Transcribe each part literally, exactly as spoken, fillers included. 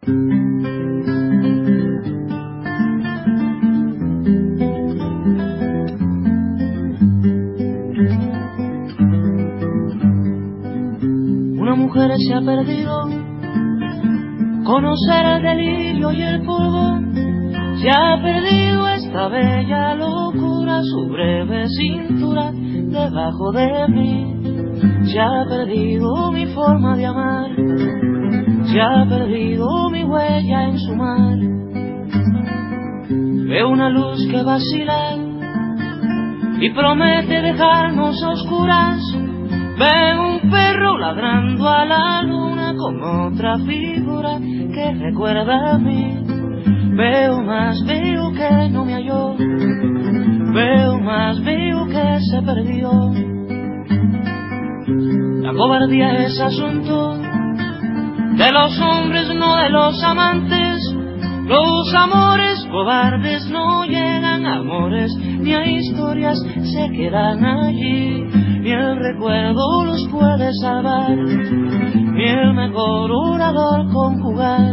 Una mujer se ha perdido, conocer el delirio y el polvo, se ha perdido esta bella locura, su breve cintura debajo de mí. Se ha perdido mi forma de amar, se ha perdido mi huella en su mar. Veo una luz que vacila y promete dejarnos a oscuras. Veo un perro ladrando a la luna con otra figura que recuerda a mí. Veo más, veo que no me halló, veo más, veo que se perdió. La cobardía es asunto de los hombres, no de los amantes. Los amores cobardes no llegan a amores, ni a historias se quedan allí. Ni el recuerdo los puede salvar, ni el mejor orador conjugar.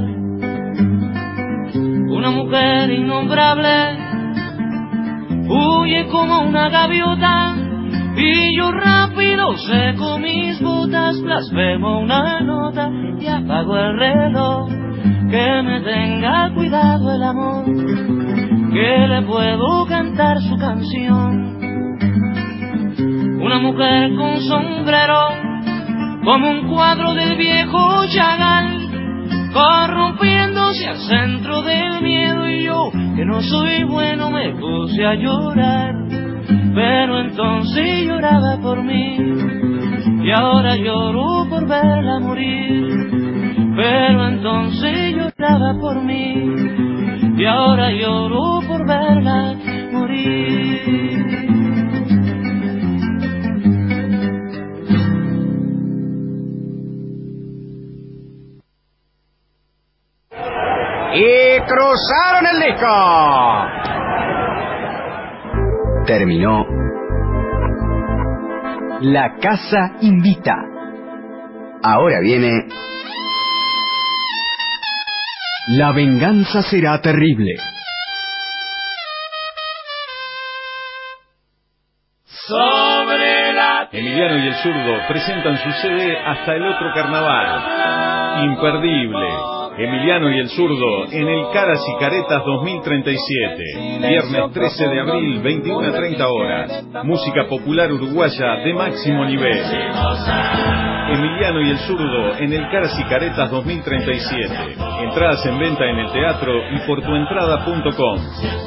Una mujer innombrable huye como una gaviota, y yo rápido seco mis botas, blasfemo una nota y apago el reloj. Que me tenga cuidado el amor, que le puedo cantar su canción. Una mujer con sombrero, como un cuadro del viejo Chagall, corrompiéndose al centro del miedo, y yo, que no soy bueno, me puse a llorar. Pero entonces lloraba por mí, y ahora lloro por verla morir. Pero entonces lloraba por mí, y ahora lloro por verla morir. Y cruzaron el disco. Terminó La Casa Invita. Ahora viene La Venganza Será Terrible. Sobre la... Emiliano y el Zurdo presentan su C D Hasta el Otro Carnaval. Imperdible. Emiliano y el Zurdo en el Caras y Caretas dos mil treinta y siete. Viernes trece de abril, veintiuna treinta horas. Música popular uruguaya de máximo nivel. Emiliano y el Zurdo en el Caras y Caretas dos mil treinta y siete. Entradas en venta en el teatro y por tu entrada punto com.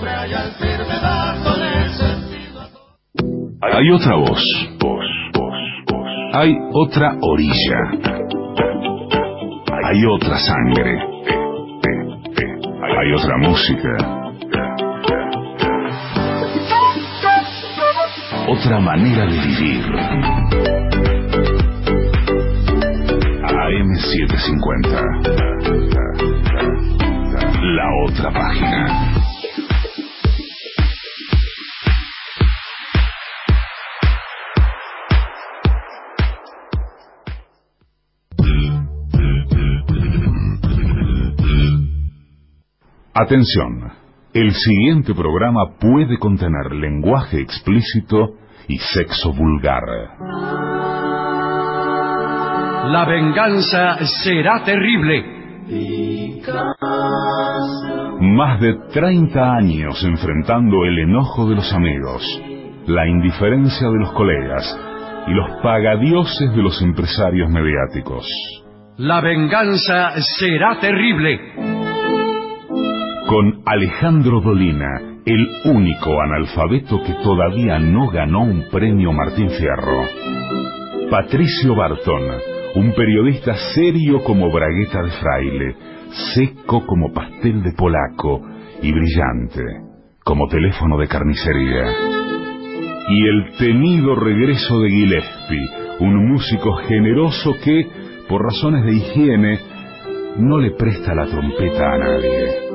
Hay otra voz. Voz, voz, voz. Hay otra orilla. Hay otra sangre. Hay otra música. Otra manera de vivir. A M setecientos cincuenta. La otra página. Atención, el siguiente programa puede contener lenguaje explícito y sexo vulgar. La venganza será terrible. Más de treinta años enfrentando el enojo de los amigos, la indiferencia de los colegas y los pagadioses de los empresarios mediáticos. La venganza será terrible. Con Alejandro Dolina, el único analfabeto que todavía no ganó un premio Martín Fierro. Patricio Barton, un periodista serio como bragueta de fraile, seco como pastel de polaco y brillante como teléfono de carnicería. Y el temido regreso de Gillespie, un músico generoso que, por razones de higiene, no le presta la trompeta a nadie.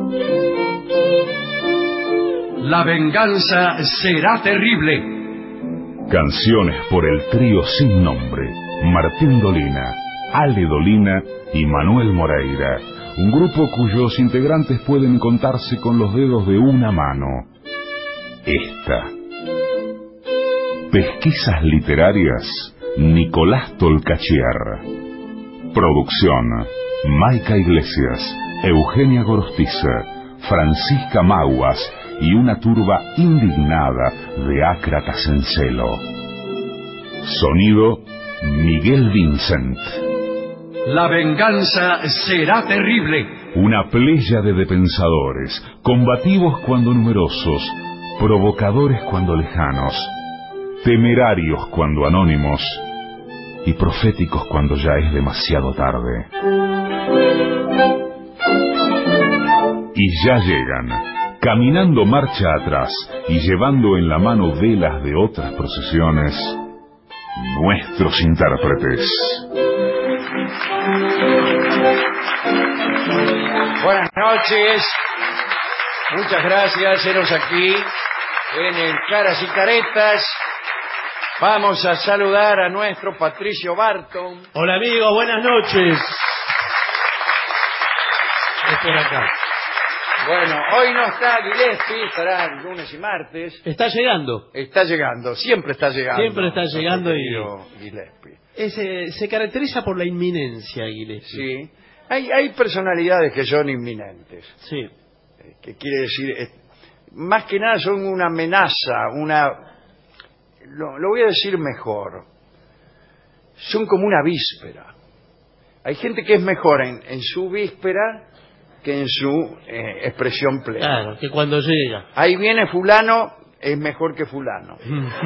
La venganza será terrible. Canciones por el trío sin nombre, Martín Dolina, Ale Dolina y Manuel Moreira. un grupo cuyos integrantes pueden contarse con los dedos de una mano. Esta. Pesquisas literarias, Nicolás Tolcachier. Producción, Maica Iglesias, Eugenia Gorostiza, Francisca Maguas y una turba indignada de ácratas en celo. Sonido, Miguel Vincent. La venganza será terrible. Una pléyade de pensadores, combativos cuando numerosos, provocadores cuando lejanos, temerarios cuando anónimos y proféticos cuando ya es demasiado tarde. Y ya llegan, caminando marcha atrás y llevando en la mano velas de otras procesiones, nuestros intérpretes. Buenas noches. Muchas gracias. Eros aquí en el Caras y Caretas. Vamos a saludar a nuestro Patricio Barton. Hola amigos, buenas noches. Espera acá. Bueno, hoy no está Gillespie, estará el lunes y martes. Está llegando. Está llegando, siempre está llegando. Siempre está llegando y Gillespie. Ese, se caracteriza por la inminencia, Gillespie. Sí. Hay, hay personalidades que son inminentes. Sí. Eh, que quiere decir, eh, más que nada son una amenaza, una... Lo, lo voy a decir mejor. Son como una víspera. Hay gente que es mejor en, en su víspera que en su eh, expresión plena. Claro, que cuando llega. Ahí viene fulano, es mejor que fulano.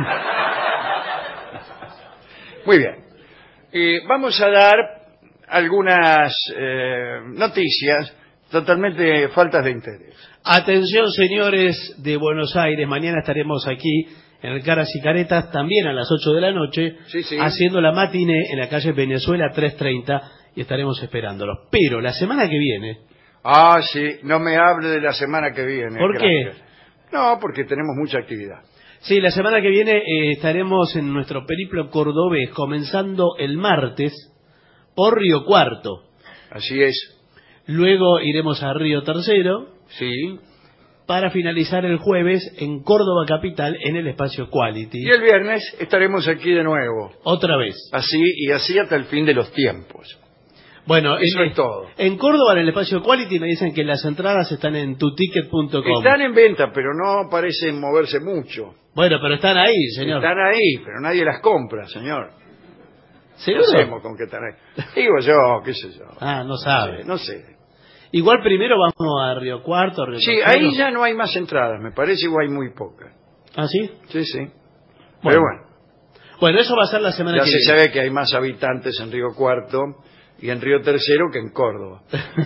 Muy bien. Eh, vamos a dar algunas eh, noticias totalmente faltas de interés. Atención, señores de Buenos Aires, mañana estaremos aquí en el Caras y Caretas, también a las ocho de la noche, sí, sí. haciendo la matiné en la calle Venezuela trescientos treinta y estaremos esperándolos. Pero la semana que viene... Ah, sí, no me hable de la semana que viene. ¿Por gracias. qué? No, porque tenemos mucha actividad. Sí, la semana que viene eh, estaremos en nuestro periplo cordobés, comenzando el martes por Río Cuarto. Así es. Luego iremos a Río Tercero. Sí. Para finalizar el jueves en Córdoba Capital en el espacio Quality. Y el viernes estaremos aquí de nuevo. Otra vez. Así y así hasta el fin de los tiempos. Bueno, eso en, es todo. En Córdoba, en el espacio Quality, me dicen que las entradas están en tuticket punto com. Están en venta, pero no parecen moverse mucho. Bueno, pero están ahí, señor. Están ahí, pero nadie las compra, señor. ¿Seguro? ¿Qué hacemos con que están ahí? Digo yo, qué sé yo. Ah, no sabe. No sé. No sé. Igual primero vamos a Río Cuarto, Río Sí, Tercero. ahí ya no hay más entradas, me parece, o hay muy pocas. ¿Ah, sí? Sí, sí. Bueno. Pero bueno. Bueno, eso va a ser la semana ya que se viene. Ya se sabe que hay más habitantes en Río Cuarto y en Río Tercero que en Córdoba.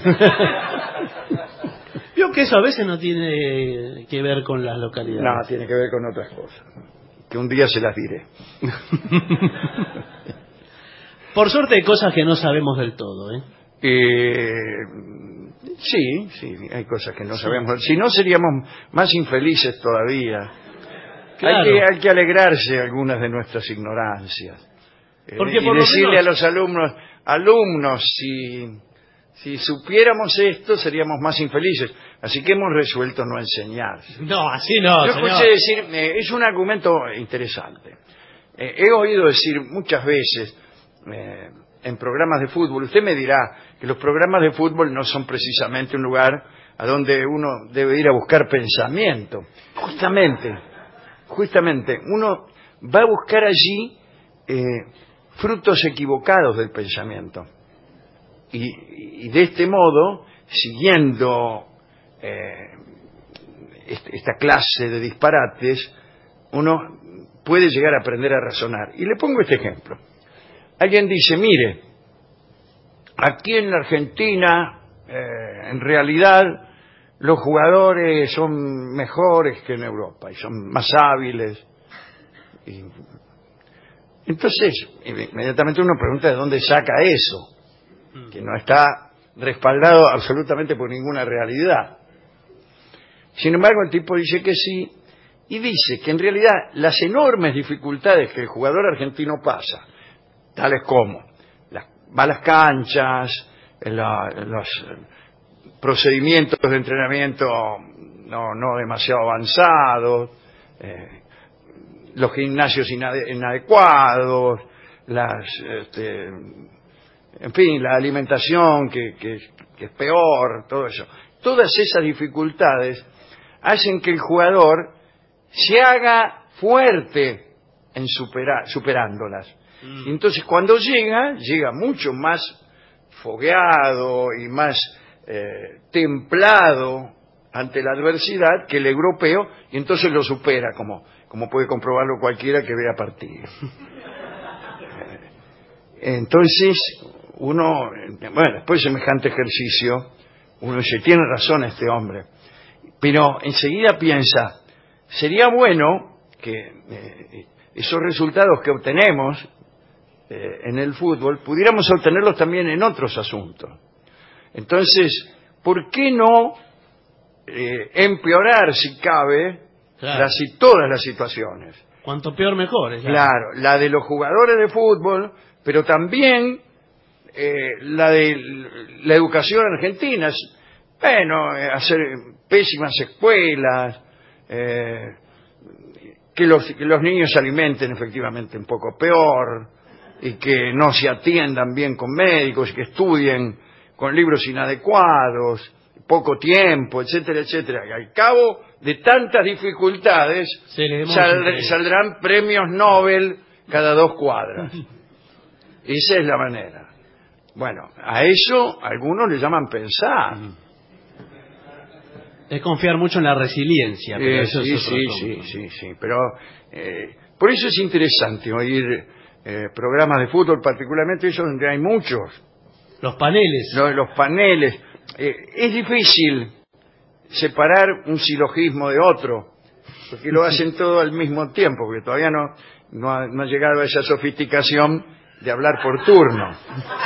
Vio que eso a veces no tiene que ver con las localidades. No, tiene que ver con otras cosas. Que un día se las diré. Por suerte hay cosas que no sabemos del todo, ¿eh? Eh, sí, sí, hay cosas que no sí. sabemos. Si no, seríamos más infelices todavía. Claro. Hay, que, hay que alegrarse algunas de nuestras ignorancias. Porque eh, por y decirle menos... a los alumnos, alumnos, si, si supiéramos esto, seríamos más infelices. Así que hemos resuelto no enseñar. No, así no, Yo señor. escuché decir, eh, es un argumento interesante. Eh, he oído decir muchas veces... Eh, en programas de fútbol, usted me dirá que los programas de fútbol no son precisamente un lugar a donde uno debe ir a buscar pensamiento. Justamente, justamente, uno va a buscar allí eh, frutos equivocados del pensamiento. Y, y de este modo, siguiendo eh, este, esta clase de disparates, uno puede llegar a aprender a razonar. Y le pongo este ejemplo. Alguien dice, mire, aquí en la Argentina, eh, en realidad, los jugadores son mejores que en Europa y son más hábiles. Y... Entonces, inmediatamente uno pregunta de dónde saca eso, que no está respaldado absolutamente por ninguna realidad. Sin embargo, el tipo dice que sí, y dice que en realidad las enormes dificultades que el jugador argentino pasa, tales como las malas canchas, la, los procedimientos de entrenamiento no, no demasiado avanzados, eh, los gimnasios inade inadecuados, las, este, en fin, la alimentación que, que, que es peor, todo eso. Todas esas dificultades hacen que el jugador se haga fuerte en superar, superándolas. Mm. Y entonces cuando llega, llega mucho más fogueado y más eh, templado ante la adversidad que el europeo, y entonces lo supera, como, como puede comprobarlo cualquiera que vea partidos. Entonces, uno, bueno, después de semejante ejercicio, uno dice, tiene razón este hombre, pero enseguida piensa, sería bueno que eh, esos resultados que obtenemos eh, en el fútbol, pudiéramos obtenerlos también en otros asuntos. Entonces, ¿por qué no eh, empeorar, si cabe, claro, las, todas las situaciones? Cuanto peor, mejor. Claro. claro, la de los jugadores de fútbol, pero también eh, la de la educación argentina. Bueno, eh, hacer pésimas escuelas, eh, que, los, que los niños se alimenten efectivamente un poco peor, y que no se atiendan bien con médicos, y que estudien con libros inadecuados, poco tiempo, etcétera, etcétera. Y al cabo de tantas dificultades sald saldrán premios Nobel cada dos cuadras. Esa es la manera. Bueno, a eso algunos le llaman pensar. Es confiar mucho en la resiliencia. Pero eh, eso sí, es otro sí, asunto. sí, sí, sí. Pero eh, por eso es interesante oír eh, programas de fútbol, particularmente esos donde hay muchos. Los paneles. Los, los paneles. Eh, es difícil separar un silogismo de otro, porque lo hacen todo al mismo tiempo, porque todavía no, no, ha, no ha llegado a esa sofisticación de hablar por turno.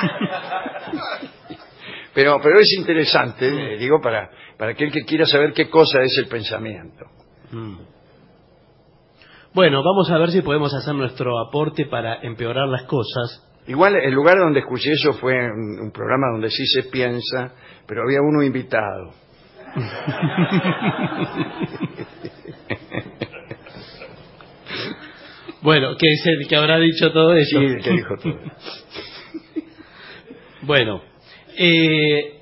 Pero, pero es interesante, eh, digo, para, para aquel que quiera saber qué cosa es el pensamiento. Mm. Bueno, vamos a ver si podemos hacer nuestro aporte para empeorar las cosas. Igual el lugar donde escuché eso fue un, un programa donde sí se piensa, pero había uno invitado. Bueno, que es el que habrá dicho todo eso. Sí, el que dijo todo. Bueno, eh,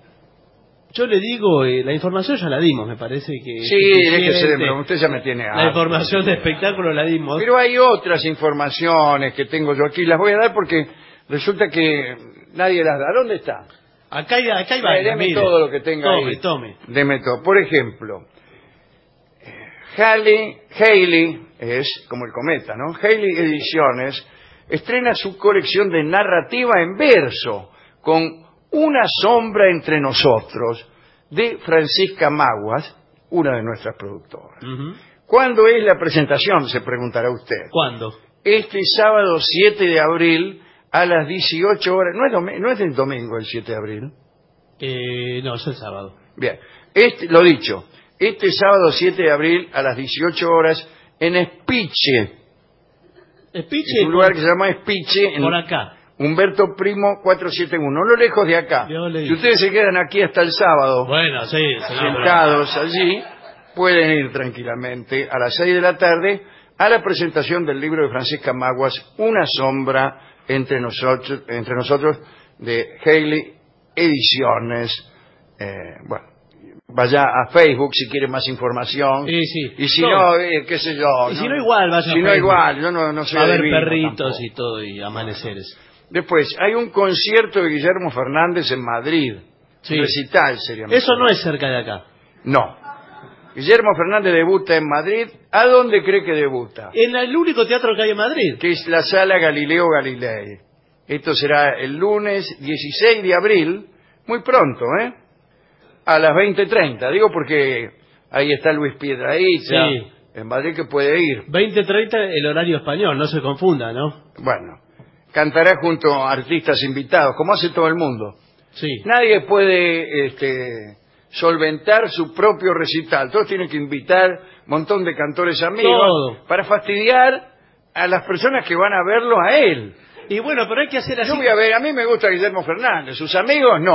yo le digo, eh, la información ya la dimos, me parece que... Sí, déjese de broma, usted ya me tiene harto. La información de espectáculo la dimos. Pero hay otras informaciones que tengo yo aquí, las voy a dar porque resulta que nadie las da. ¿Dónde está? Acá hay, acá hay varias, Deme mire. todo lo que tenga tome, ahí. Tome, tome. Deme todo. Por ejemplo, Halley, Halley es como el cometa, ¿no? Halley Ediciones estrena su colección de narrativa en verso con Una sombra entre nosotros, de Francisca Maguas, una de nuestras productoras. Uh-huh. ¿Cuándo es la presentación?, se preguntará usted. ¿Cuándo? Este sábado siete de abril a las dieciocho horas. ¿No es, no es el domingo el siete de abril? Eh, no, es el sábado. Bien, este, lo dicho, este sábado siete de abril a las dieciocho horas en Espiche. Espiche. Es un lugar que se llama Espiche. En por acá. Humberto Primo cuatrocientos setenta y uno, no lejos de acá. Si ustedes se quedan aquí hasta el sábado, bueno, sí, sí, sentados pero... allí, pueden ir tranquilamente a las seis de la tarde a la presentación del libro de Francisca Maguas, Una sombra entre nosotros, entre nosotros de Halley Ediciones. Eh, bueno, vaya a Facebook si quiere más información. Sí, sí. Y si todo. no, eh, qué sé yo. Y ¿no? si no igual, vaya Si a no igual, yo no, no sé. A ver adivino perritos tampoco. y todo, y amaneceres. Después, hay un concierto de Guillermo Fernández en Madrid. Sí. Un recital sería mejor. Eso no es cerca de acá. No. Guillermo Fernández debuta en Madrid. ¿A dónde cree que debuta? En el único teatro que hay en Madrid. Que es la Sala Galileo Galilei. Esto será el lunes dieciséis de abril, muy pronto, ¿eh? A las veinte treinta. Digo porque ahí está Luis Piedrahíta, sí. En Madrid, que puede ir. veinte treinta el horario español, no se confunda, ¿no? Bueno, cantará junto a artistas invitados, como hace todo el mundo. Sí. Nadie puede este, solventar su propio recital. Todos tienen que invitar un montón de cantores amigos todo. Para fastidiar a las personas que van a verlo a él. Y bueno, pero hay que hacer así. Yo voy a ver, a mí me gusta Guillermo Fernández, sus amigos no.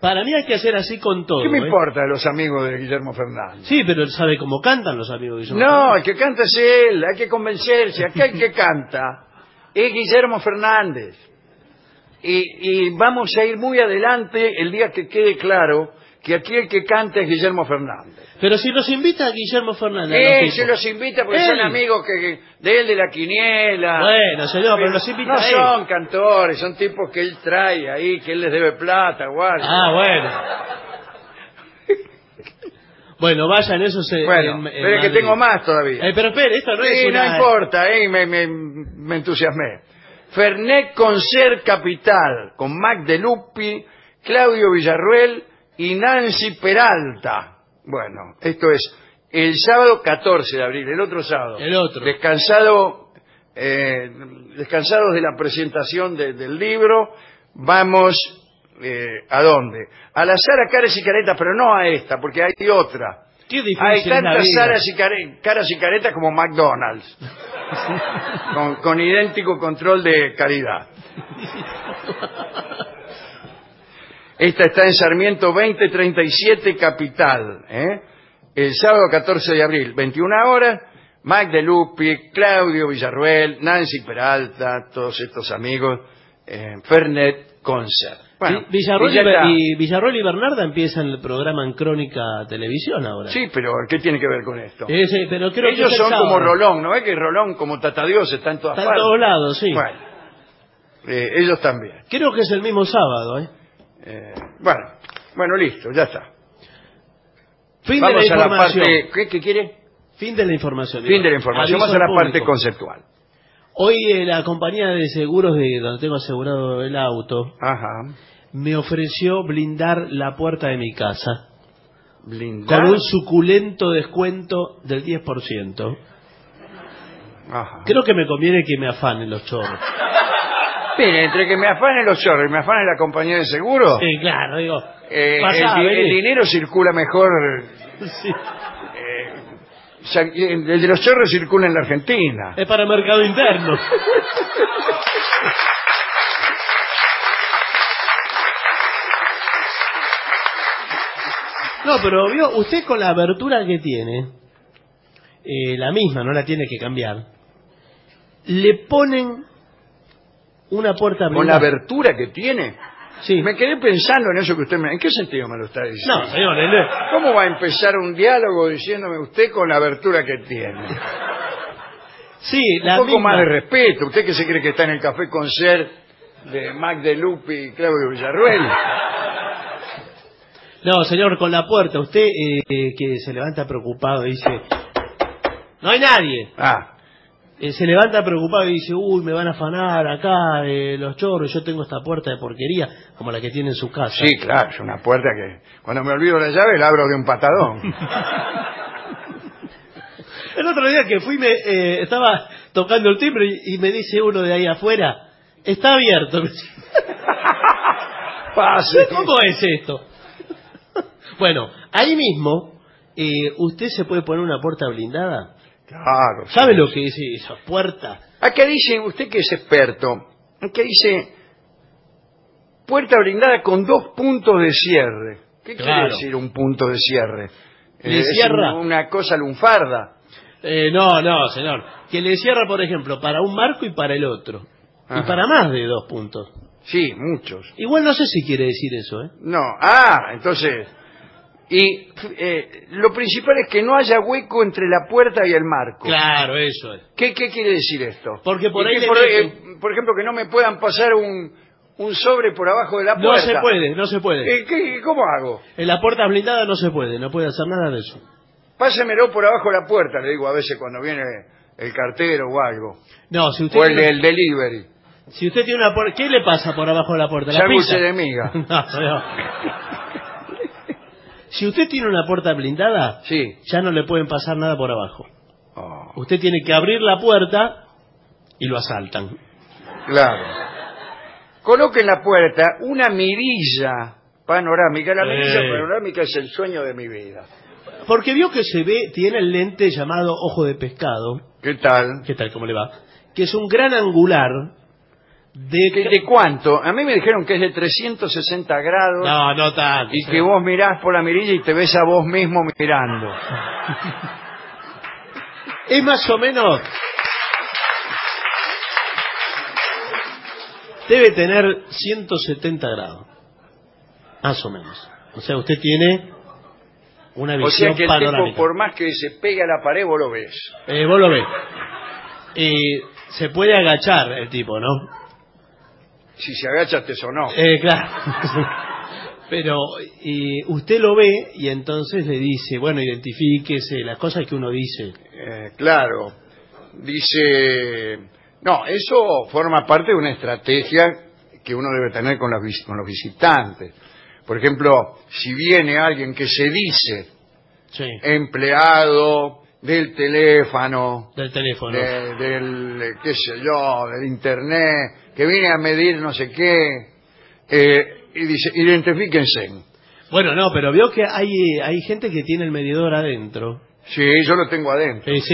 Para mí hay que hacer así con todo. ¿Qué me ¿eh? importa de los amigos de Guillermo Fernández? Sí, pero él sabe cómo cantan los amigos de Guillermo No, Fernández. el que canta es él, hay que convencerse. Acá el que canta es Guillermo Fernández. Y, y vamos a ir muy adelante el día que quede claro que aquí el que canta es Guillermo Fernández. Pero si los invita a Guillermo Fernández. a los Él tipos. se los invita porque Él. son amigos que, de él de la quiniela. Bueno, señor, pero los invita No a él. son cantores, son tipos que él trae ahí, que él les debe plata o algo. Ah, bueno. Bueno, vayan, eso se... Bueno, en- en pero es que Madrid. tengo más todavía. Eh, pero espere, esto no es Sí, una... no importa, eh, me, me, me entusiasmé. Fernet Concert Capital, con Mac de Lupi, Claudio Villarruel y Nancy Peralta. Bueno, esto es el sábado catorce de abril, el otro sábado. El otro. Descansado, eh, descansados de la presentación de- del libro, vamos... Eh, ¿a dónde? A la Sara Caras y Caretas, pero no a esta, porque hay otra. Qué difícil Hay es la tantas vida. Saras y care- caras y caretas como McDonald's, con, con idéntico control de calidad. Esta está en Sarmiento veinte treinta y siete Capital, ¿eh? El sábado catorce de abril, veintiuna horas, Mac de Lupi, Claudio Villarruel, Nancy Peralta, todos estos amigos, eh, Fernet Concert. Bueno, Vi- Villarroel y ya y, está. y Villarroel y Bernarda empiezan el programa en Crónica Televisión ahora. Sí, pero ¿qué tiene que ver con esto? Ese, pero creo que Ellos es el son sábado. como Rolón, ¿no es que Rolón como Tatadios está en todas Está en partes? todos lados, sí. Bueno, eh, ellos también. Creo que es el mismo sábado, ¿eh? Eh, bueno, bueno, listo, ya está. Fin Vamos de la a la información. parte... ¿Qué, qué quiere? Fin de la información. Fin digo. de la información. Aviso Vamos a la al parte público. conceptual. Hoy eh, la compañía de seguros de donde tengo asegurado el auto Ajá. me ofreció blindar la puerta de mi casa Blindar. con un suculento descuento del diez por ciento. Ajá. Creo que me conviene que me afanen los chorros. Mire, entre que me afanen los chorros y me afane la compañía de seguro, Sí, claro, digo. eh, pasá, el, di- vení. el dinero circula mejor. Sí. eh, sa- el de los chorros circula en la Argentina. Es para mercado interno. No, pero vio, usted con la abertura que tiene, eh, la misma, no la tiene que cambiar, le ponen una puerta Con la blindada. abertura que tiene. Sí. Me quedé pensando en eso que usted me... ¿En qué sentido me lo está diciendo? No, señor, el- ¿Cómo va a empezar un diálogo diciéndome usted con la abertura que tiene? sí, Un la poco misma. más de respeto. ¿Usted que se cree que está en el café concert de Mac de Lupi y Claudio Villarruel? No, señor, con la puerta, usted eh, que se levanta preocupado y dice, no hay nadie. Ah, Eh, se levanta preocupado y dice, uy, me van a afanar acá eh, los chorros, yo tengo esta puerta de porquería, como la que tiene en su casa. sí, claro, es una puerta que cuando me olvido la llave la abro de un patadón. El otro día que fui, me eh, estaba tocando el timbre y, y me dice uno de ahí afuera, está abierto. Pase. ¿Cómo es esto? Bueno, ahí mismo, eh, usted se puede poner una puerta blindada. Claro. ¿Sabe sí. lo que es esa puerta? Acá dice, usted que es experto, acá dice puerta blindada con dos puntos de cierre. ¿Qué quiere Claro. decir un punto de cierre? Le Eh, es cierra. un- una cosa lunfarda. Eh, no, no, señor. Que le cierra, por ejemplo, para un marco y para el otro. Ajá. Y para más de dos puntos. Sí, muchos. Igual no sé si quiere decir eso, ¿eh? No, ah, entonces... Y eh, lo principal es que no haya hueco entre la puerta y el marco. Claro, eso es. ¿Qué, qué quiere decir esto? Porque por Y ahí que le por, meten- eh, por ejemplo, que no me puedan pasar un, un sobre por abajo de la No puerta. se puede, no se puede. Eh, ¿qué- ¿Cómo hago? En la puerta blindada no se puede, no puede hacer nada de eso. Pásemelo por abajo de la puerta, le digo a veces cuando viene el cartero o algo. No, si usted O el tiene, del delivery. si usted tiene una puerta, ¿qué le pasa por abajo de la puerta? ¿La pizza? Sándwiches de miga. No, señor. Si usted tiene una puerta blindada, Sí. ya no le pueden pasar nada por abajo. Oh, Usted tiene que abrir la puerta y lo asaltan. claro. Coloque en la puerta una mirilla panorámica. La mirilla Eh. panorámica es el sueño de mi vida. Porque vio que se ve, tiene el lente llamado ojo de pescado, ¿Qué tal? ¿qué tal, cómo le va? Que es un gran angular De, ¿De, de cuánto? A mí me dijeron que es de trescientos sesenta grados. No, no tanto. Y que vos mirás por la mirilla y te ves a vos mismo mirando. Es más o menos... Debe tener ciento setenta grados. Más o menos. O sea, usted tiene una visión O sea que el panorámica. tipo, por más que se pegue a la pared, vos lo ves. Eh, vos lo ves. Eh, se puede agachar el tipo, ¿no? Si se agacha te sonó. Eh, claro. Pero eh, usted lo ve y entonces le dice, bueno, identifíquese, las cosas que uno dice. Eh, claro. Dice... No, eso forma parte de una estrategia que uno debe tener con, las, vis- con los visitantes. Por ejemplo, si viene alguien que se dice Sí. empleado del teléfono, Del teléfono. de- del, eh, qué sé yo, del internet, que viene a medir no sé qué, eh, y dice, identifíquense. Bueno, no, pero veo que hay, hay gente que tiene el medidor adentro. Sí, yo lo tengo adentro. Eh, sí.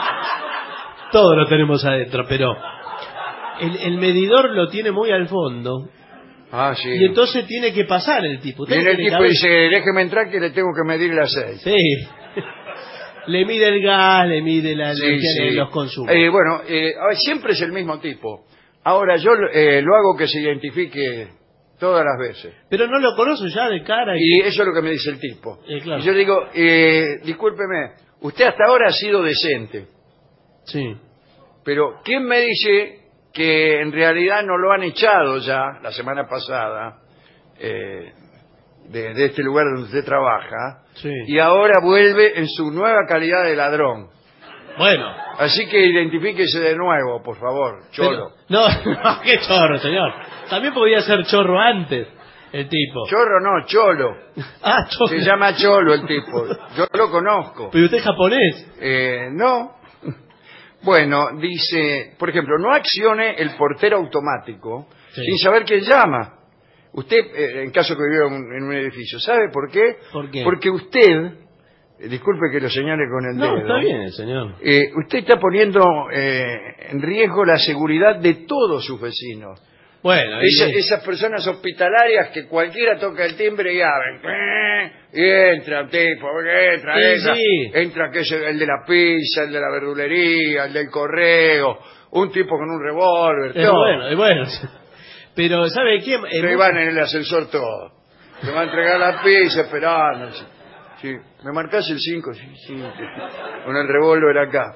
Todos lo tenemos adentro, pero el, el medidor lo tiene muy al fondo. Ah, sí. Y entonces tiene que pasar el tipo. Usted Viene el tiene tipo que y dice, déjeme entrar que le tengo que medir el aceite. Sí. Le mide el gas, le mide la Sí, energía sí. de los consumos. Eh, bueno, eh, a ver, siempre es el mismo tipo. Ahora, yo eh, lo hago que se identifique todas las veces. Pero no lo conozco ya de cara. Y eso es lo que me dice el tipo. Eh, claro. Y yo digo, eh, discúlpeme, usted hasta ahora ha sido decente, Sí. pero ¿quién me dice que en realidad no lo han echado ya la semana pasada eh, de, de este lugar donde usted trabaja Sí. y ahora vuelve en su nueva calidad de ladrón? Bueno. Así que identifíquese de nuevo, por favor, cholo. Pero- no, no, qué chorro, señor. También podía ser chorro antes, el tipo. Chorro no, cholo. Ah, chorro. Se llama cholo el tipo. Yo lo conozco. Pero usted es japonés. Eh, no. Bueno, dice, por ejemplo, no accione el portero automático Sí. sin saber quién llama. Usted, eh, en caso que viva en un, en un edificio, ¿sabe por qué? ¿Por qué? Porque usted, eh, disculpe que lo señale con el No, dedo, está bien, señor. eh, usted está poniendo eh, en riesgo la seguridad de todos sus vecinos. Bueno, y- Esa- esas personas hospitalarias que cualquiera toca el timbre y abren. Y entra un tipo, entra, Sí, entra, sí. entra que es el de la pizza, el de la verdulería, el del correo, un tipo con un revólver, es todo. bueno, es bueno. Pero, ¿sabe qué? Eh, Se van en el ascensor todo. Se va a entregar la pizza esperando. Sí, sí. ¿Me marcás el cinco? Sí, sí. Con el revólver acá.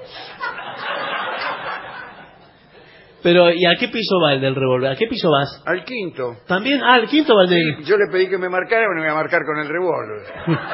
Pero, ¿y a qué piso va el del revólver? ¿A qué piso vas? Al quinto. También, ah, al quinto va el del... Yo le pedí que me marcara, pero me voy a marcar con el revólver.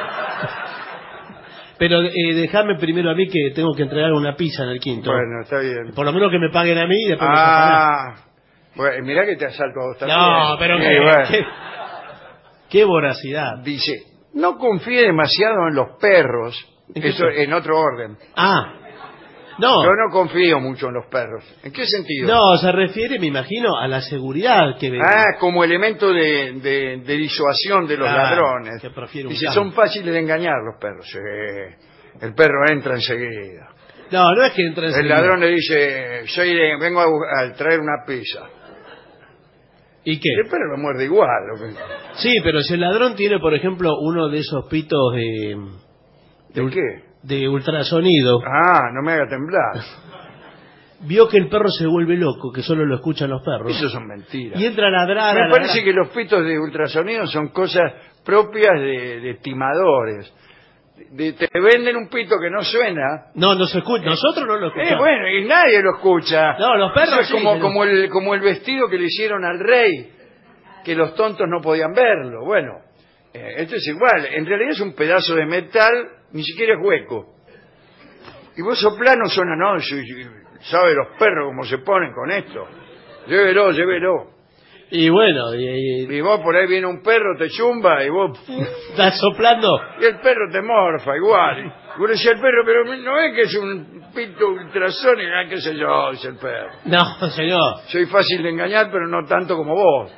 Pero eh, déjame primero a mí que tengo que entregar una pizza en el quinto. Bueno, está bien. Por lo menos que me paguen a mí y después me sacan a- Ah, bueno, mirá que te asalto a vos también. No, pero Sí, qué, bueno. qué, qué voracidad. Dice, no confíe demasiado en los perros. ¿En qué Eso perro? en otro orden. Ah, no. Yo no confío mucho en los perros. ¿En qué sentido? No, se refiere, me imagino, a la seguridad que ve. Ah, como elemento de, de- de disuasión de los Claro, ladrones. que prefiere un Dice, can. son fáciles de engañar los perros. Sí. El perro entra enseguida. No, no es que entre El ladrón le dice, soy de- vengo a, bu- a traer una pizza. ¿Y qué? Y el perro lo muerde igual. lo que- Sí, pero si el ladrón tiene, por ejemplo, uno de esos pitos de... ¿De ul- qué? De ultrasonido. Ah, no me haga temblar. Vio que el perro se vuelve loco, que solo lo escuchan los perros. Eso son mentiras. Y entra a ladrar. Me a parece ladrar. que los pitos de ultrasonido son cosas propias de, de timadores. De- te venden un pito que no suena. No, no se escucha. Nosotros no lo Eh, escuchamos. bueno, y nadie lo escucha. No, los perros Eso es sí, como, pero- como, el, como el vestido que le hicieron al rey, que los tontos no podían verlo. Bueno, eh, esto es igual. En realidad es un pedazo de metal, ni siquiera es hueco. Y vos soplás, no suena, no. si- si- ¿Sabe los perros cómo se ponen con esto? Llévelo, llévelo. Y bueno, y, y- Y vos por ahí viene un perro, te chumba, y vos... está soplando. Y el perro te morfa igual. Y vos le decís al perro, pero no es que es un pito ultrasónico, ah, qué sé yo, dice el perro. No, señor. Soy fácil de engañar, pero no tanto como vos.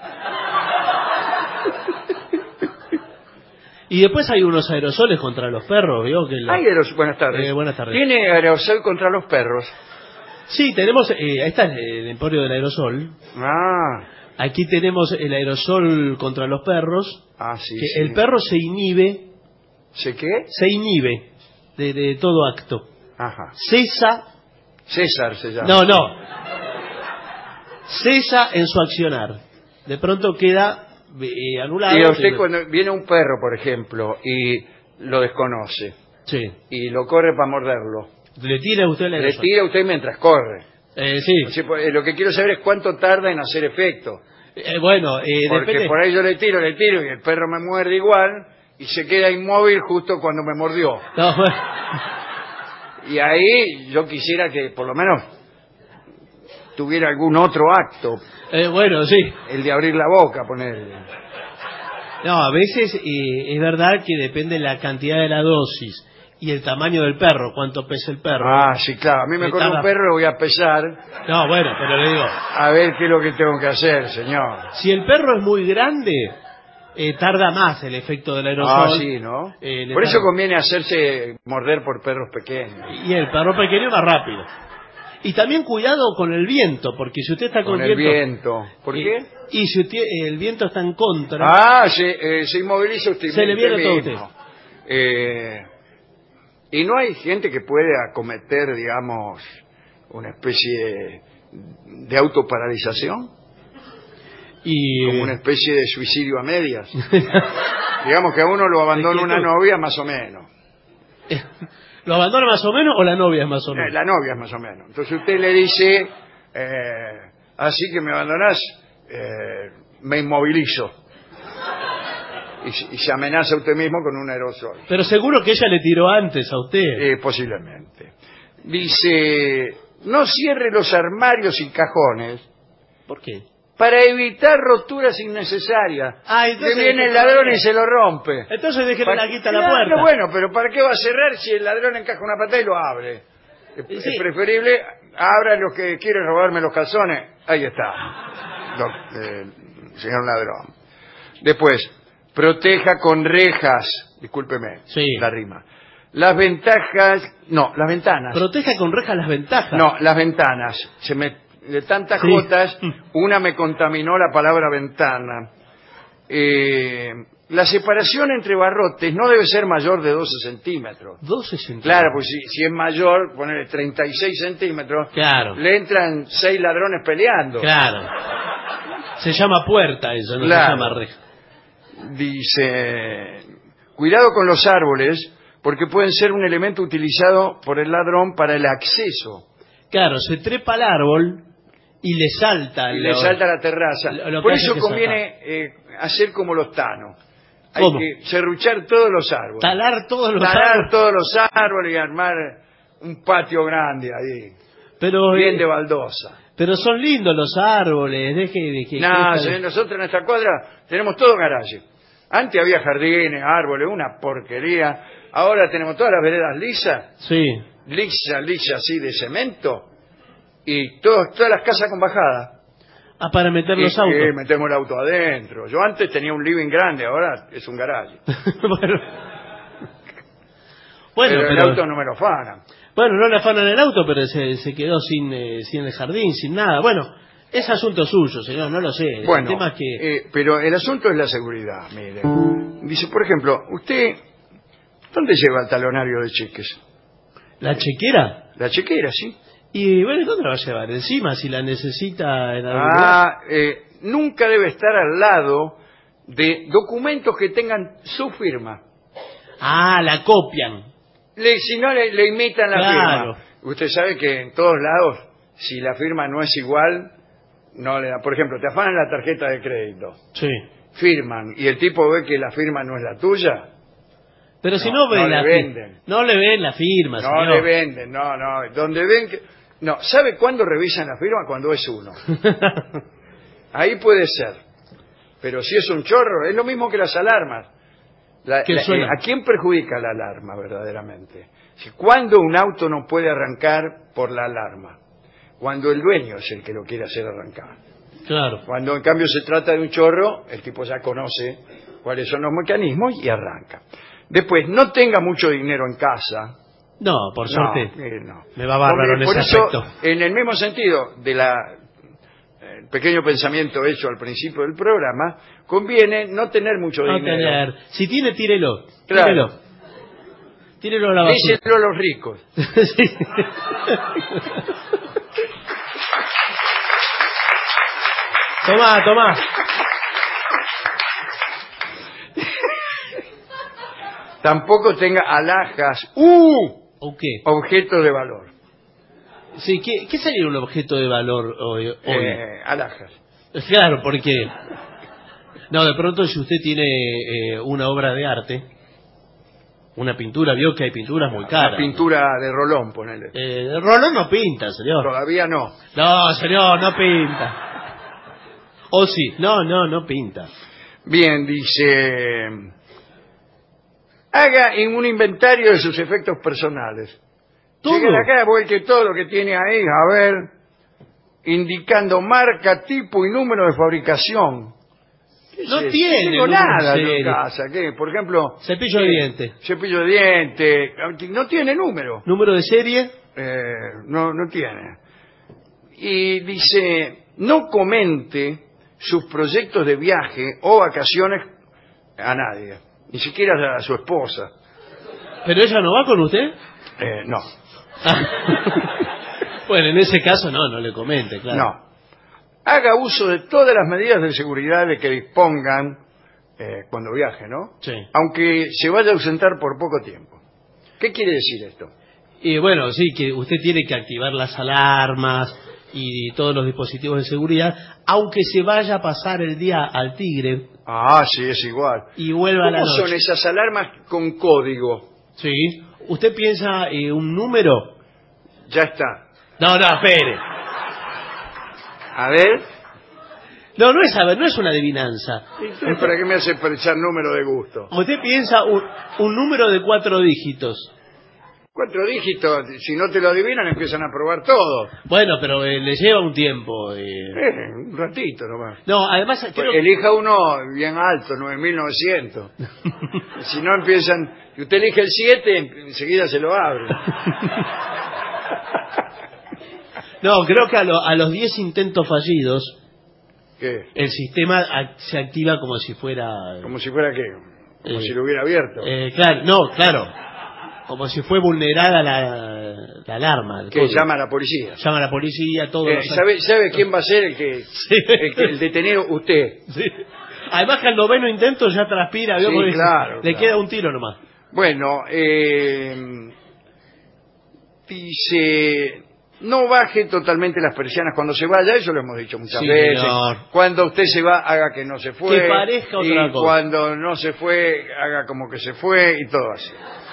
Y después hay unos aerosoles contra los perros, ¿vio? Que lo- Hay aerosol, buenas tardes. Eh, buenas tardes. Tiene aerosol contra los perros. Sí, tenemos, eh, esta es el emporio del aerosol. Ah, Aquí tenemos el aerosol contra los perros. ah sí, Que sí. el perro se inhibe, ¿Sé qué? se inhibe de, de todo acto. Ajá. Cesa, César se llama. no, no. Cesa en su accionar. De pronto queda eh, anulado. Y a usted se- cuando viene un perro, por ejemplo, y lo desconoce, Sí. y lo corre para morderlo, Le tira usted el le aerosol. tira a usted mientras corre. Eh, sí. O sea, pues, eh, lo que quiero saber es cuánto tarda en hacer efecto. Eh, bueno, eh, Porque depende. por ahí yo le tiro, le tiro, y el perro me muerde igual, y se queda inmóvil justo cuando me mordió. No, bueno. Y ahí yo quisiera que por lo menos tuviera algún otro acto, Eh, bueno, sí. el de abrir la boca, ponerle. No, a veces eh, es verdad que depende la cantidad de la dosis y el tamaño del perro, cuánto pesa el perro. Ah, sí, claro. A mí me Le corre un tarda- perro, lo voy a pesar, No, bueno, pero le digo, a ver qué es lo que tengo que hacer, señor. si el perro es muy grande, eh, tarda más el efecto del aerosol. Ah, sí, ¿no? Eh, le Por eso tarda. conviene hacerse morder por perros pequeños. Y el perro pequeño va rápido. Y también cuidado con el viento, porque si usted está con, Con el viento. ¿Por y- qué? Y si usted, el viento está en contra. Ah, se, eh, se inmoviliza usted Se le usted viene todo mismo. Eh, y no hay gente que puede acometer, digamos, una especie de, de autoparalización, y como una especie de suicidio a medias. Digamos que a uno lo abandona una quietud. novia más o menos. ¿Lo abandona más o menos o la novia es más o Eh, menos? La novia es más o menos. Entonces usted le dice, eh, así que me abandonás, eh, me inmovilizo. Y, se- y se amenaza usted mismo con un aerosol. Pero seguro que ella le tiró antes a usted. Eh, posiblemente. Dice, no cierre los armarios y cajones ¿Por qué? para evitar roturas innecesarias. Ah, Que entonces viene el déjelo ladrón ahí. y se lo rompe. Entonces déjele Pa- la guita a la Claro, puerta. bueno, pero ¿para qué va a cerrar si el ladrón encaja una pata y lo abre? Es, Sí. es preferible, abra los que quieren robarme los calzones. Ahí está, Lo- eh, señor ladrón. Después, proteja con rejas, discúlpeme Sí. la rima. Las ventajas, no, las ventanas. Proteja con rejas las ventajas. No, las ventanas. Se me, de tantas Sí. jotas, una me contaminó la palabra ventana. Eh, la separación entre barrotes no debe ser mayor de doce centímetros. doce centímetros. Claro, pues si, si es mayor, ponerle treinta y seis centímetros, Claro. le entran seis ladrones peleando. Claro. Se llama puerta eso, no Claro. se llama reja. Dice, cuidado con los árboles, porque pueden ser un elemento utilizado por el ladrón para el acceso. Claro, se trepa al árbol y le salta. Y lo- le salta a la terraza. lo- lo Por que hace eso que conviene eh, hacer como los tanos. Hay ¿Cómo? que serruchar todos los árboles. Talar todos los Talar árboles. todos los árboles y armar un patio grande ahí, Pero, bien eh, de baldosa. pero son lindos los árboles, deje de que... No, crezcan- señor, nosotros en nuestra cuadra tenemos todo garaje. Antes había jardines, árboles, una porquería. Ahora tenemos todas las veredas lisas, Sí. lisas, lisas así de cemento, y todos, todas las casas con bajada. Ah, para meter Y los que autos. metemos el auto adentro. Yo antes tenía un living grande, ahora es un garaje. bueno, bueno, pero, pero, el auto no me lo afanan. bueno, no le afanan el auto, pero se, se quedó sin, eh, sin el jardín, sin nada. Bueno, es asunto suyo, señor, no lo sé. Bueno, el tema es que... eh, pero el asunto es la seguridad, mire. Dice, por ejemplo, usted, ¿dónde lleva el talonario de cheques? ¿La chequera? La chequera, ¿sí? Y bueno, ¿dónde la va a llevar? Encima, si la necesita en algún lugar. Ah, eh, nunca debe estar al lado de documentos que tengan su firma. Ah, la copian. Le, si no, le, le imitan la Claro. firma. Usted sabe que en todos lados, si la firma no es igual, no le da. Por ejemplo, te afanan la tarjeta de crédito, Sí. firman, y el tipo ve que la firma no es la tuya, Pero si No, no ven no la le fi- venden. No le ven la firma, no señor. le venden, no, no. Donde ven que... No, ¿sabe cuándo revisan la firma? Cuando es uno. Ahí puede ser. Pero si es un chorro, es lo mismo que las alarmas. La- ¿Qué la- suena? eh, ¿A quién perjudica la alarma verdaderamente? Si, ¿cuándo un auto no puede arrancar por la alarma? Cuando el dueño es el que lo quiere hacer arrancar. Claro. Cuando en cambio se trata de un chorro, el tipo ya conoce cuáles son los mecanismos y arranca. Después, no tenga mucho dinero en casa, No, por suerte. No, eh, no. Me va bárbaro en Por ese eso, aspecto. en el mismo sentido de la el pequeño pensamiento hecho al principio del programa, conviene no tener mucho No dinero. tener. Si tiene, tírelo. Claro. Tírelo. Tírelo a la basura. Díselo a los ricos. Sí. Tomá, tomá. Tampoco tenga alhajas, ¡uh! ¿O qué? objetos de valor. Sí, ¿qué, qué sería un objeto de valor hoy? hoy? Eh, alhajas. Claro, porque... No, de pronto si usted tiene eh, una obra de arte, una pintura, vio que hay pinturas muy caras. Una pintura de Rolón, ponele. Eh, Rolón no pinta, señor. Todavía no. No, señor, no pinta. O sí, no, no, no pinta. Bien, dice... Haga en un inventario de sus efectos personales. ¿Todo? Llegue a acá, vuelque todo lo que tiene ahí, a ver, indicando marca, tipo y número de fabricación. No Sí, tiene No tengo número nada de en serie. casa. ¿Qué? Por ejemplo... Cepillo de ¿qué? diente. Cepillo de diente. No tiene número. Número de serie. Eh, no, no tiene. Y dice, no comente sus proyectos de viaje o vacaciones a nadie. Ni siquiera a su esposa. ¿Pero ella no va con usted? Eh, no. Bueno, en ese caso no, no le comente, claro. No. Haga uso de todas las medidas de seguridad de que dispongan eh, cuando viaje, ¿no? Sí. Aunque se vaya a ausentar por poco tiempo. ¿Qué quiere decir esto? Y bueno, sí, que usted tiene que activar las alarmas y todos los dispositivos de seguridad, aunque se vaya a pasar el día al Tigre Ah, sí, es igual. y vuelva a la ¿Cómo noche. son esas alarmas con código? Sí. ¿Usted piensa eh, un número? Ya está. No, no, espere. A ver. No, no es saber, no es una adivinanza. Entonces, ¿para qué me hace echar número de gusto? Usted piensa un, un número de cuatro dígitos. Cuatro dígitos, si no te lo adivinan empiezan a probar todo. Bueno, pero eh, le lleva un tiempo. Eh. Eh, un ratito nomás. No, además creo que... Elija uno bien alto, nueve mil novecientos. Si no empiezan, y usted elige el siete, enseguida se lo abre. No, creo que a, lo- a los diez intentos fallidos, ¿Qué? el sistema ac- se activa como si fuera... Como si fuera qué, como Eh, si lo hubiera abierto. Eh, claro, no, claro. Como si fue vulnerada la, la alarma. el Que código. llama a la policía. Llama a la policía, todo. Eh, ¿sabe, ¿Sabe quién va a ser el que, Sí. el, que- el detenido? Usted. Sí. Además que al noveno intento ya transpira, ¿vio? Sí, Porque claro, le claro. queda un tiro nomás. Bueno, eh, dice, no baje totalmente las persianas cuando se vaya, eso lo hemos dicho muchas Sí, veces. señor. Cuando usted se va, haga que no se fue. Que parezca otra y cosa. cuando no se fue, haga como que se fue y todo así.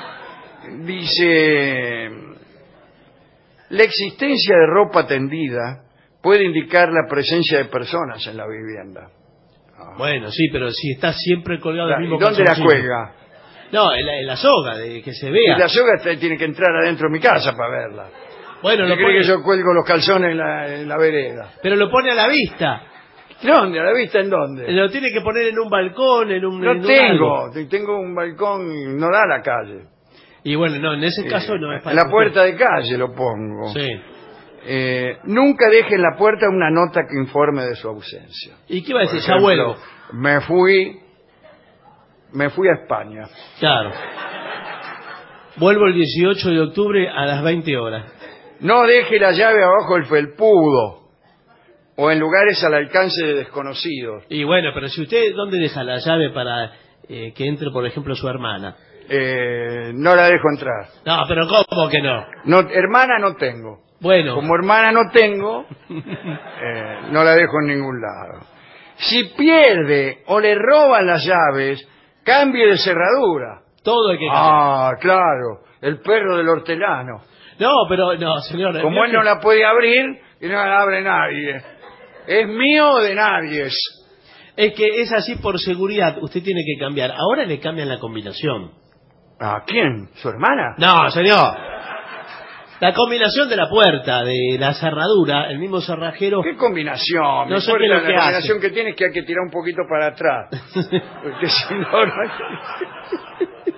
Dice, la existencia de ropa tendida puede indicar la presencia de personas en la vivienda. Ah. Bueno, sí, pero si está siempre colgado el ¿Y mismo dónde la calzoncillo. cuelga? No, en la, en la soga, de que se Y vea. la soga está- tiene que entrar adentro de mi casa para verla. Bueno, ¿Qué lo cree pone, que yo cuelgo los calzones en la, en la vereda? pero lo pone a la vista. ¿Dónde? ¿A la vista en dónde? Lo tiene que poner en un balcón, en un... en No un tengo. algo. Te- Tengo un balcón y no da a la calle. Y bueno, no, en ese caso no es En la puerta de calle lo pongo. Sí. Eh, nunca deje en la puerta una nota que informe de su ausencia. ¿Y qué va a Por decir? Ya ejemplo, vuelvo. Me fui, me fui a España. Claro. Vuelvo el dieciocho de octubre a las veinte horas. No deje la llave abajo del felpudo o en lugares al alcance de desconocidos. Y bueno, pero si usted, ¿dónde deja la llave para eh, que entre, por ejemplo, su hermana? Eh, no la dejo entrar. No, pero ¿cómo que no? No, hermana no tengo. Bueno, Como hermana no tengo, eh, no la dejo en ningún lado. Si pierde o le roban las llaves, cambie de cerradura. todo hay que cambiar. Ah, claro, el perro del hortelano. No, pero no, señor. Como él no la puede abrir, y no la abre nadie. Es mío o de nadie. Es que es así por seguridad. Usted tiene que cambiar. Ahora le cambian la combinación. ¿A quién? ¿Su hermana? No, señor. La combinación de la puerta, de la cerradura, el mismo cerrajero. ¿Qué combinación? No Me sé importa, qué es lo la que combinación hace. que tiene es que hay que tirar un poquito para atrás. Porque si no, no...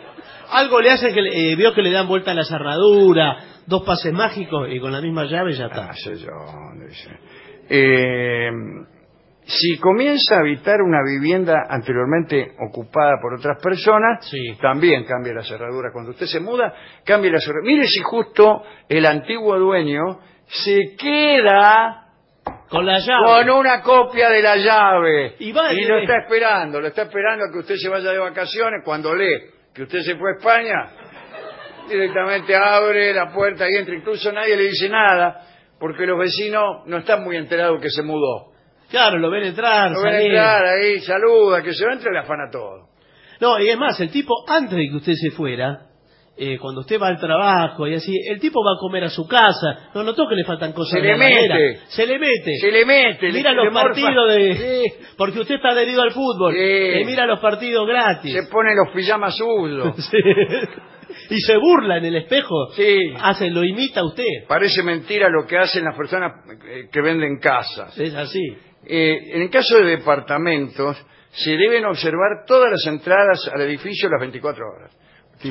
algo le hace que le- eh, veo que le dan vuelta a la cerradura, dos pases mágicos y con la misma llave ya está. Ah, sé yo, dice. Eh, si comienza a habitar una vivienda anteriormente ocupada por otras personas, Sí. también cambia la cerradura. Cuando usted se muda, cambia la cerradura. Mire si justo el antiguo dueño se queda Con la llave. con una copia de la llave Y va y lo ve. está esperando, lo está esperando a que usted se vaya de vacaciones. Cuando lee que usted se fue a España, directamente abre la puerta y entra. Incluso nadie le dice nada, porque los vecinos no están muy enterados que se mudó. Claro, lo ven entrar, Lo ven salir. entrar ahí, saluda, que se va, entra y le afana todo. No, y es más, el tipo, antes de que usted se fuera, eh, cuando usted va al trabajo y así, el tipo va a comer a su casa. No notó que le faltan cosas Se en le la heladera. mete. Se le mete. Se le mete. Mira le, los le morfa. partidos de... Sí, Porque usted está adherido al fútbol. Sí. Eh, mira los partidos gratis. se pone los pijamas suyos. Sí. Y se burla en el espejo. Sí. Hace, lo imita usted. Parece mentira lo que hacen las personas eh, que venden casas. Es así. Eh, en el caso de departamentos, se deben observar todas las entradas al edificio las veinticuatro horas. Sí.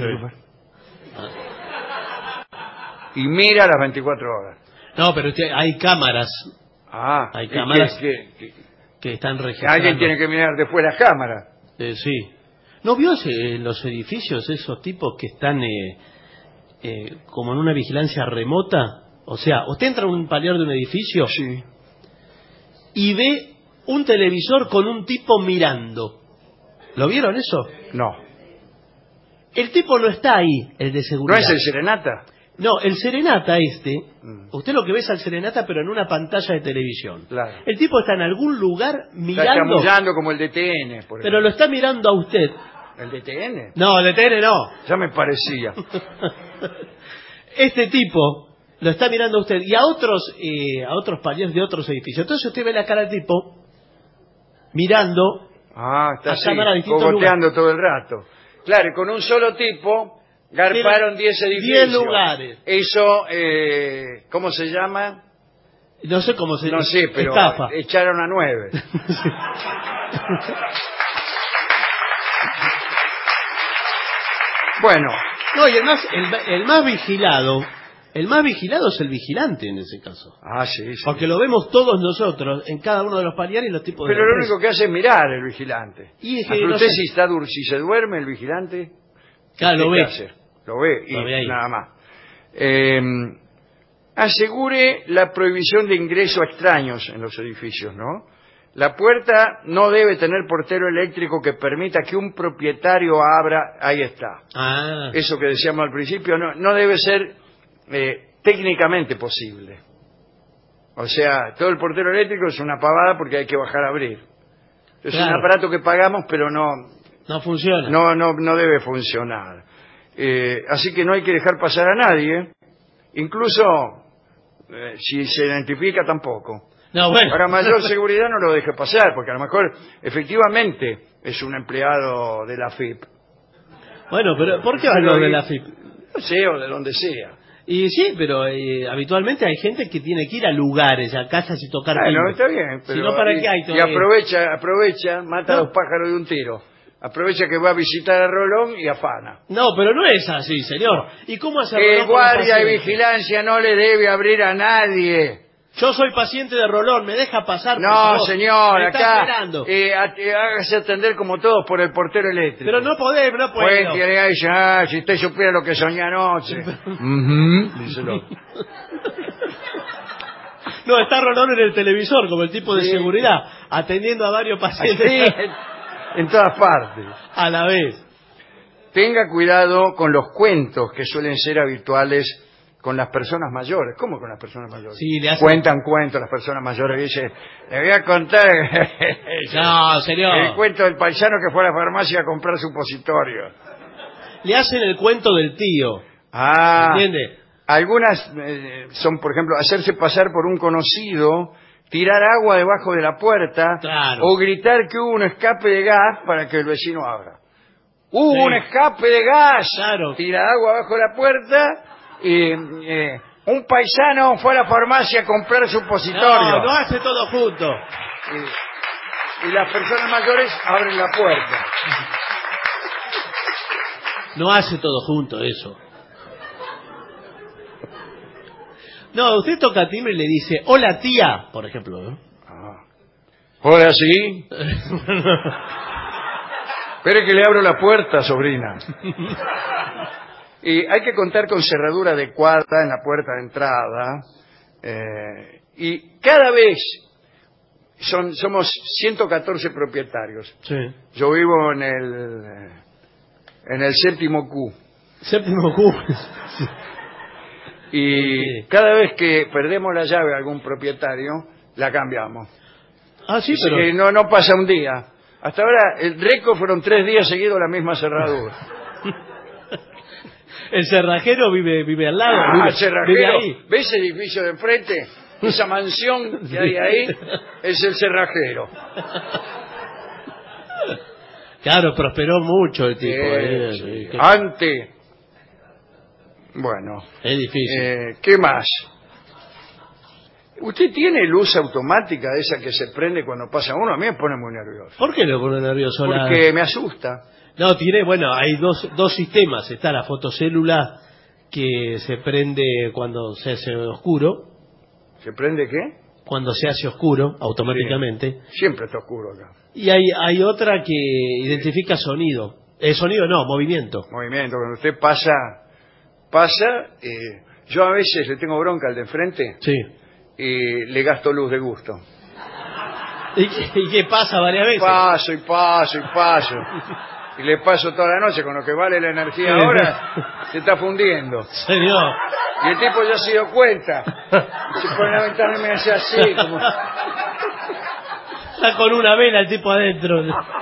Y mira las veinticuatro horas. No, pero usted, hay cámaras Ah, Hay ¿y cámaras qué- qué- qué? que están registrando. Alguien tiene que mirar después las cámaras. Eh, sí. ¿No vio ese- en los edificios esos tipos que están eh, eh, como en una vigilancia remota? O sea, usted entra a un palier de un edificio Sí. y ve un televisor con un tipo mirando. ¿Lo vieron eso? No. El tipo no está ahí, el de ¿No seguridad. es el Serenata? No, el Serenata este, Mm. usted lo que ve es al Serenata pero en una pantalla de televisión. Claro. El tipo está en algún lugar Está mirando, chamullando como el D T N, por pero lo ejemplo. está mirando a usted. ¿El D T N? No, el T N no. Ya me parecía. Este tipo lo está mirando a usted y a otros eh, a otros paliers de otros edificios. Entonces usted ve la cara del tipo mirando Ah, está a así, cámara a distintos cogoteando todo el rato. Claro, y con un solo tipo garparon diez edificios. diez lugares. Eso, eh, ¿cómo se llama? No sé cómo se No sé, pero estafa. echaron a nueve. Bueno, No, y el más el, el más vigilado, el más vigilado es el vigilante en ese caso. ah, sí, sí. Porque lo vemos todos nosotros en cada uno de los paliers y los tipos de Pero lo empresas. único que hace es mirar el vigilante. Y es Ah, que pero no usted sé. si está dur- si se duerme el vigilante, Claro, lo ¿qué ve. hace? Lo ve y Lo ve ahí. nada más. Eh, asegure la prohibición de ingreso a extraños en los edificios, ¿no? La puerta no debe tener portero eléctrico que permita que un propietario abra. Ahí está. Ah, Eso que decíamos al principio no, no debe ser eh, técnicamente posible. O sea, todo el portero eléctrico es una pavada porque hay que bajar a abrir. Es Claro. un aparato que pagamos, pero no, no funciona. no, no, no debe funcionar. Eh, así que no hay que dejar pasar a nadie, incluso eh, si se identifica tampoco. No, bueno. Para mayor seguridad no lo deje pasar, porque a lo mejor efectivamente es un empleado de la F I P. Bueno, pero ¿por qué Pero hablo de y- la F I P? No sé, o de donde sea. Y sí, pero eh, habitualmente hay gente que tiene que ir a lugares, a casas y tocar Bueno, timbre. está bien. Si Pero, no, ¿para y, qué hay y todavía? aprovecha, aprovecha, mata No. a dos pájaros de un tiro. Aprovecha que va a visitar a Rolón y afana. No, pero no es así, señor. ¿Y cómo hace El Rolón con un guardia de paciente? vigilancia no le debe abrir a nadie. Yo soy paciente de Rolón, ¿me deja pasar? por No, favor? señor, Me está acá esperando. eh, a- eh, hágase atender como todos por el portero eléctrico. Pero no podés, no puedo. Pues que le diga, ah, si usted supiera lo que soñé anoche. Ujú, díselo. No, está Rolón en el televisor, como el tipo de Sí. seguridad, atendiendo a varios pacientes Sí, en todas partes. a la vez. Tenga cuidado con los cuentos que suelen ser habituales con las personas mayores. ¿Cómo con las personas mayores? Sí, le hacen- Cuentan cuentos las personas mayores. Dice, le voy a contar No, señor. el cuento del paisano que fue a la farmacia a comprar supositorio. Le hacen el cuento del tío, Ah, ¿entiende? algunas eh, son, por ejemplo, hacerse pasar por un conocido, tirar agua debajo de la puerta Claro. o gritar que hubo un escape de gas para que el vecino abra. Hubo Sí. un escape de gas. Claro. Tira agua bajo la puerta y eh, un paisano fue a la farmacia a comprar supositorio. No, no hace todo junto. Y, y las personas mayores abren la puerta. No hace todo junto eso. No, usted toca timbre y le dice, hola tía, por ejemplo, ¿no? Ah. Ahora sí. Espere que le abro la puerta, sobrina. Y hay que contar con cerradura adecuada en la puerta de entrada. Eh, y cada vez son somos ciento catorce propietarios. Sí. Yo vivo en el en el séptimo Q. Séptimo Q. Y Sí. cada vez que perdemos la llave a algún propietario, la cambiamos. Ah, sí, Así pero... que no, no pasa un día. Hasta ahora, el récord fueron tres días seguidos la misma cerradura. El cerrajero vive vive al lado. Ah, vive, el cerrajero. vive ahí. ¿Ves el edificio de enfrente? Esa mansión que hay ahí es el cerrajero. Claro, prosperó mucho el tipo. Eh, eh, sí. eh, que- Ante. Bueno. Es difícil. Eh, ¿Qué más? ¿Usted tiene luz automática de esa que se prende cuando pasa uno? A mí me pone muy nervioso. ¿Por qué lo pone nervioso? La- Porque me asusta. No, tiene, bueno, hay dos, dos sistemas. Está la fotocélula que se prende cuando se hace oscuro, ¿Se prende qué? cuando se hace oscuro automáticamente. Siempre está oscuro acá. Y hay, hay otra que identifica sonido. Eh, sonido no, movimiento. Movimiento, cuando usted pasa, pasa, eh, yo a veces le tengo bronca al de enfrente Sí. y le gasto luz de gusto. ¿Y qué, y qué pasa varias veces? Paso y paso y paso. Y le paso toda la noche con lo que vale la energía ahora, se está fundiendo. Señor. Y el tipo ya se dio cuenta. Se pone en la ventana y me hace así, como... Está con una vela el tipo adentro.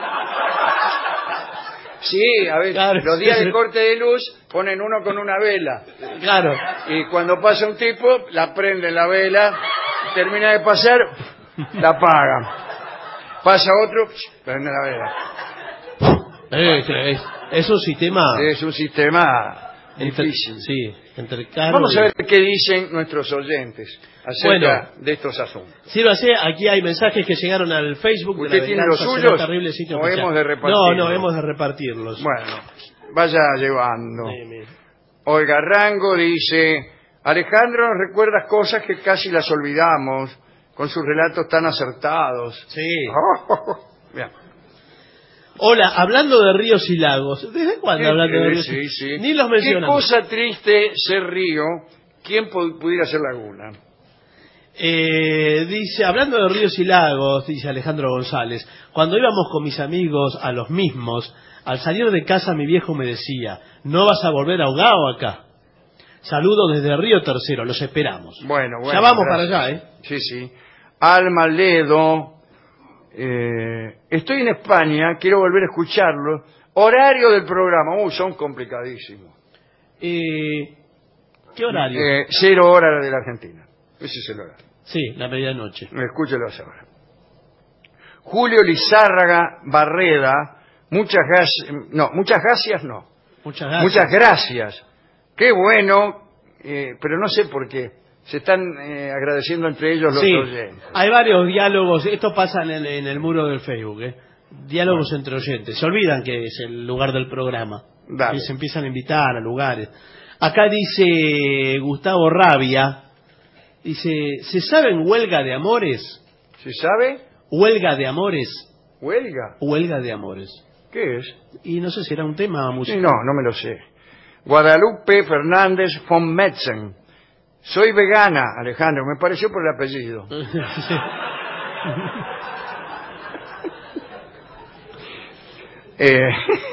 Sí, a ver, Claro. los días de corte de luz ponen uno con una vela. Claro. Y cuando pasa un tipo, la prende la vela, termina de pasar, la apagan. Pasa otro, prende la vela. Es, es, es un sistema Es un sistema entre, difícil. sí, entre caro Vamos y- a ver qué dicen nuestros oyentes acerca Bueno. de estos asuntos. Sírvase, aquí hay mensajes que llegaron al Facebook. de ¿Usted La tiene Venganza los Será suyos? Terrible, sitio ¿O oficial. hemos de No, repartirlos? no, hemos de repartirlos. Bueno, vaya llevando. Sí, mire. Olga Rango dice: Alejandro, nos recuerdas cosas que casi las olvidamos con sus relatos tan acertados. Sí. Bien. Hola, hablando de ríos y lagos. ¿Desde cuándo ¿Qué- hablando de eh, ríos? sí, sí. Ni los Qué mencionamos. cosa triste ser río. ¿Quién pu- pudiera ser laguna? Eh, dice, hablando de ríos y lagos, dice Alejandro González, cuando íbamos con mis amigos a los mismos, al salir de casa mi viejo me decía, ¿no vas a volver ahogado acá? Saludos desde Río Tercero, los esperamos. Bueno, bueno. Ya vamos gracias. para allá, ¿eh? Sí, sí. Alma Ledo. eh, estoy en España, quiero volver a escucharlo. Horario del programa. Uh, son complicadísimos. Eh, ¿Qué horario? Eh, cero hora de la Argentina. Ese es el horario. Sí, la medianoche. Escúchelo ahora. Julio Lizárraga Barreda, muchas gracias, no, muchas gracias no, Muchas gracias. muchas gracias. Qué bueno, eh, pero no sé por qué. Se están eh, agradeciendo entre ellos los Sí, oyentes. hay varios diálogos, esto pasa en el, en el muro del Facebook, ¿eh? Diálogos entre oyentes. Se olvidan que es el lugar del programa. Dale. Y se empiezan a invitar a lugares. Acá dice Gustavo Rabia, dice, ¿se sabe en huelga de amores? ¿Se sabe? Huelga de amores. ¿Huelga? Huelga de amores. ¿Qué es? Y no sé si era un tema Sí, musical. no, no me lo sé. Guadalupe Fernández von Metzen. Soy vegana, Alejandro, me pareció por el apellido. Eh,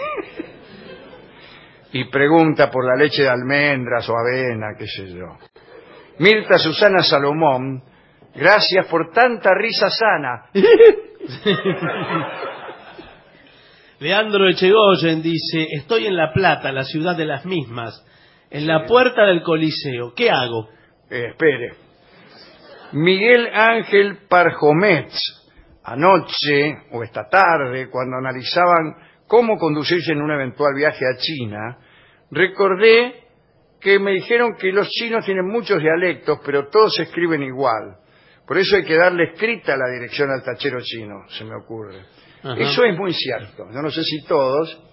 y pregunta por la leche de almendras o avena, qué sé yo. Mirta Susana Salomón, gracias por tanta risa sana. Leandro Echegoyen dice, estoy en La Plata, la ciudad de las mismas, en la puerta del Coliseo. ¿Qué hago? Eh, espere. Miguel Ángel Parjometz, anoche o esta tarde, cuando analizaban cómo conducirse en un eventual viaje a China, recordé que me dijeron que los chinos tienen muchos dialectos, pero todos se escriben igual. Por eso hay que darle escrita la dirección al tachero chino, se me ocurre. Ajá. Eso es muy cierto. Yo no sé si todos,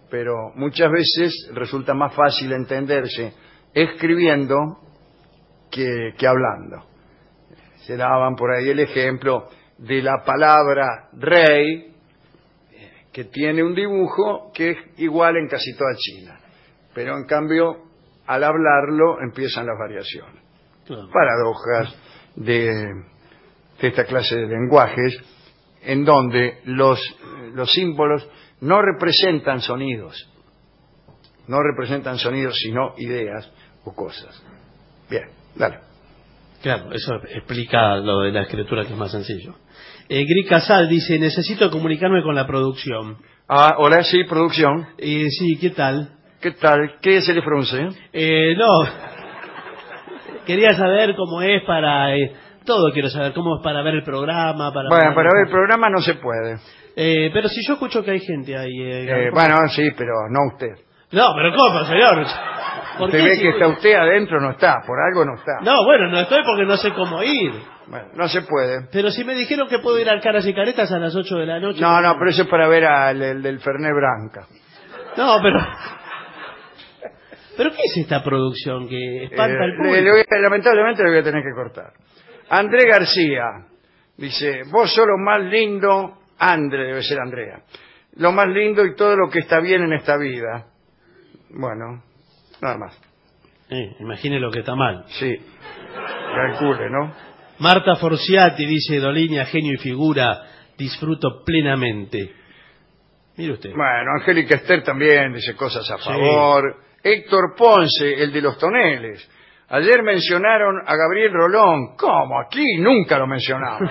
pero muchas veces resulta más fácil entenderse escribiendo que, que hablando. Se daban por ahí el ejemplo de la palabra rey, que tiene un dibujo que es igual en casi toda China, pero en cambio al hablarlo empiezan las variaciones. Claro. Paradojas de, de esta clase de lenguajes en donde los, los símbolos no representan sonidos, no representan sonidos sino ideas o cosas. Bien, dale. Claro, eso explica lo de la escritura, que es más sencillo. Eh, Gris Casal dice, necesito comunicarme con la producción. Ah, hola, sí, producción. Eh, sí, ¿qué tal? ¿Qué tal? ¿Qué se le frunce? Eh, no, quería saber cómo es para... Eh, todo quiero saber, cómo es para ver el programa. Para bueno, para ver el programa no se puede. Eh, pero si yo escucho que hay gente ahí... Eh, eh, bueno, sí, pero no usted. No, pero ¿cómo, señor? Usted ve si que está usted adentro, no está, por algo no está. No, bueno, no estoy porque no sé cómo ir. Bueno, no se puede. Pero si me dijeron que puedo ir al Caras y Caretas a las ocho de la noche... No, no, pero eso es para ver al el del Fernet Branca. No, pero... ¿Pero qué es esta producción que espanta eh, al público? Le, le voy a, lamentablemente le voy a tener que cortar. André García dice, vos sos lo más lindo, André, debe ser Andrea, lo más lindo y todo lo que está bien en esta vida. Bueno, nada más. Eh, imagine lo que está mal. Sí, calcule, ¿no? Marta Forciati dice, Dolinia, genio y figura, disfruto plenamente. Mire usted. Bueno, Angélica Esther también dice cosas a favor. Sí. Héctor Ponce, el de los toneles. Ayer mencionaron a Gabriel Rolón. ¿Cómo? Aquí nunca lo mencionamos.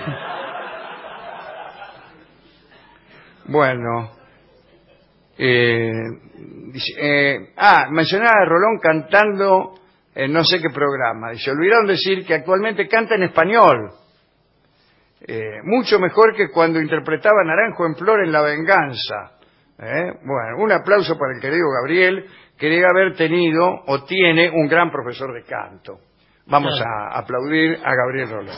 Bueno. Eh, dice, eh, ah, mencionaba a Rolón cantando en no sé qué programa. Dice, olvidaron decir que actualmente canta en español. Eh, mucho mejor que cuando interpretaba Naranjo en Flor en La Venganza. ¿Eh? Bueno, un aplauso para el querido Gabriel, que debe haber tenido o tiene un gran profesor de canto. Vamos claro. a aplaudir a Gabriel Rolón.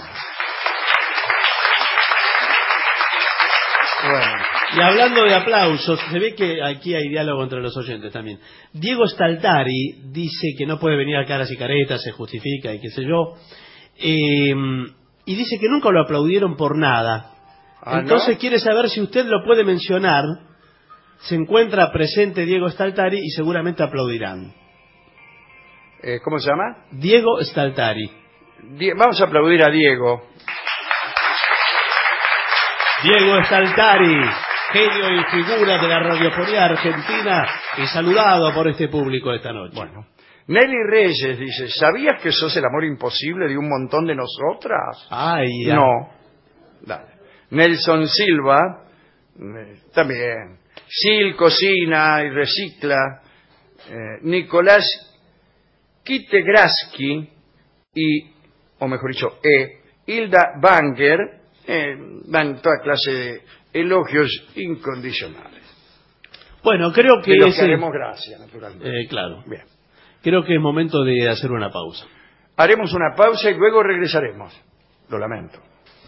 Bueno. Y hablando de aplausos, se ve que aquí hay diálogo entre los oyentes también. Diego Staltari dice que no puede venir a Caras y Caretas, se justifica y qué sé yo. Eh, y dice que nunca lo aplaudieron por nada. Ah, Entonces ¿no? quiere saber si usted lo puede mencionar. Se encuentra presente Diego Staltari y seguramente aplaudirán. Eh, ¿Cómo se llama? Diego Staltari. Die- Vamos a aplaudir a Diego. Diego Staltari, genio y figura de la radiofonía argentina, y saludado por este público esta noche. Bueno, Nelly Reyes dice, ¿sabías que sos el amor imposible de un montón de nosotras? Ay, ya. No. Dale. Nelson Silva, eh, también. Sil cocina y recicla. Eh, Nicolás Kitegraski y, o mejor dicho, E. Hilda Banger, eh, dan toda clase de elogios incondicionales. Bueno, creo que... De los es que haremos gracias, naturalmente. Eh, claro. Bien. Creo que es momento de hacer una pausa. Haremos una pausa y luego regresaremos. Lo lamento.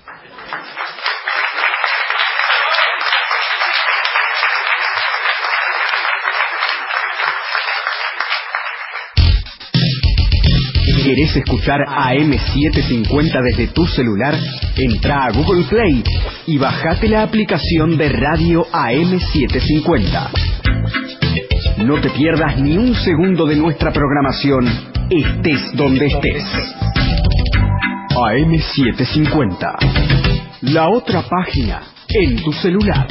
¿Querés escuchar A M setecientos cincuenta desde tu celular? Entra a Google Play y bajate la aplicación de Radio A M setecientos cincuenta. No te pierdas ni un segundo de nuestra programación, estés donde estés. A M setecientos cincuenta, la otra página en tu celular.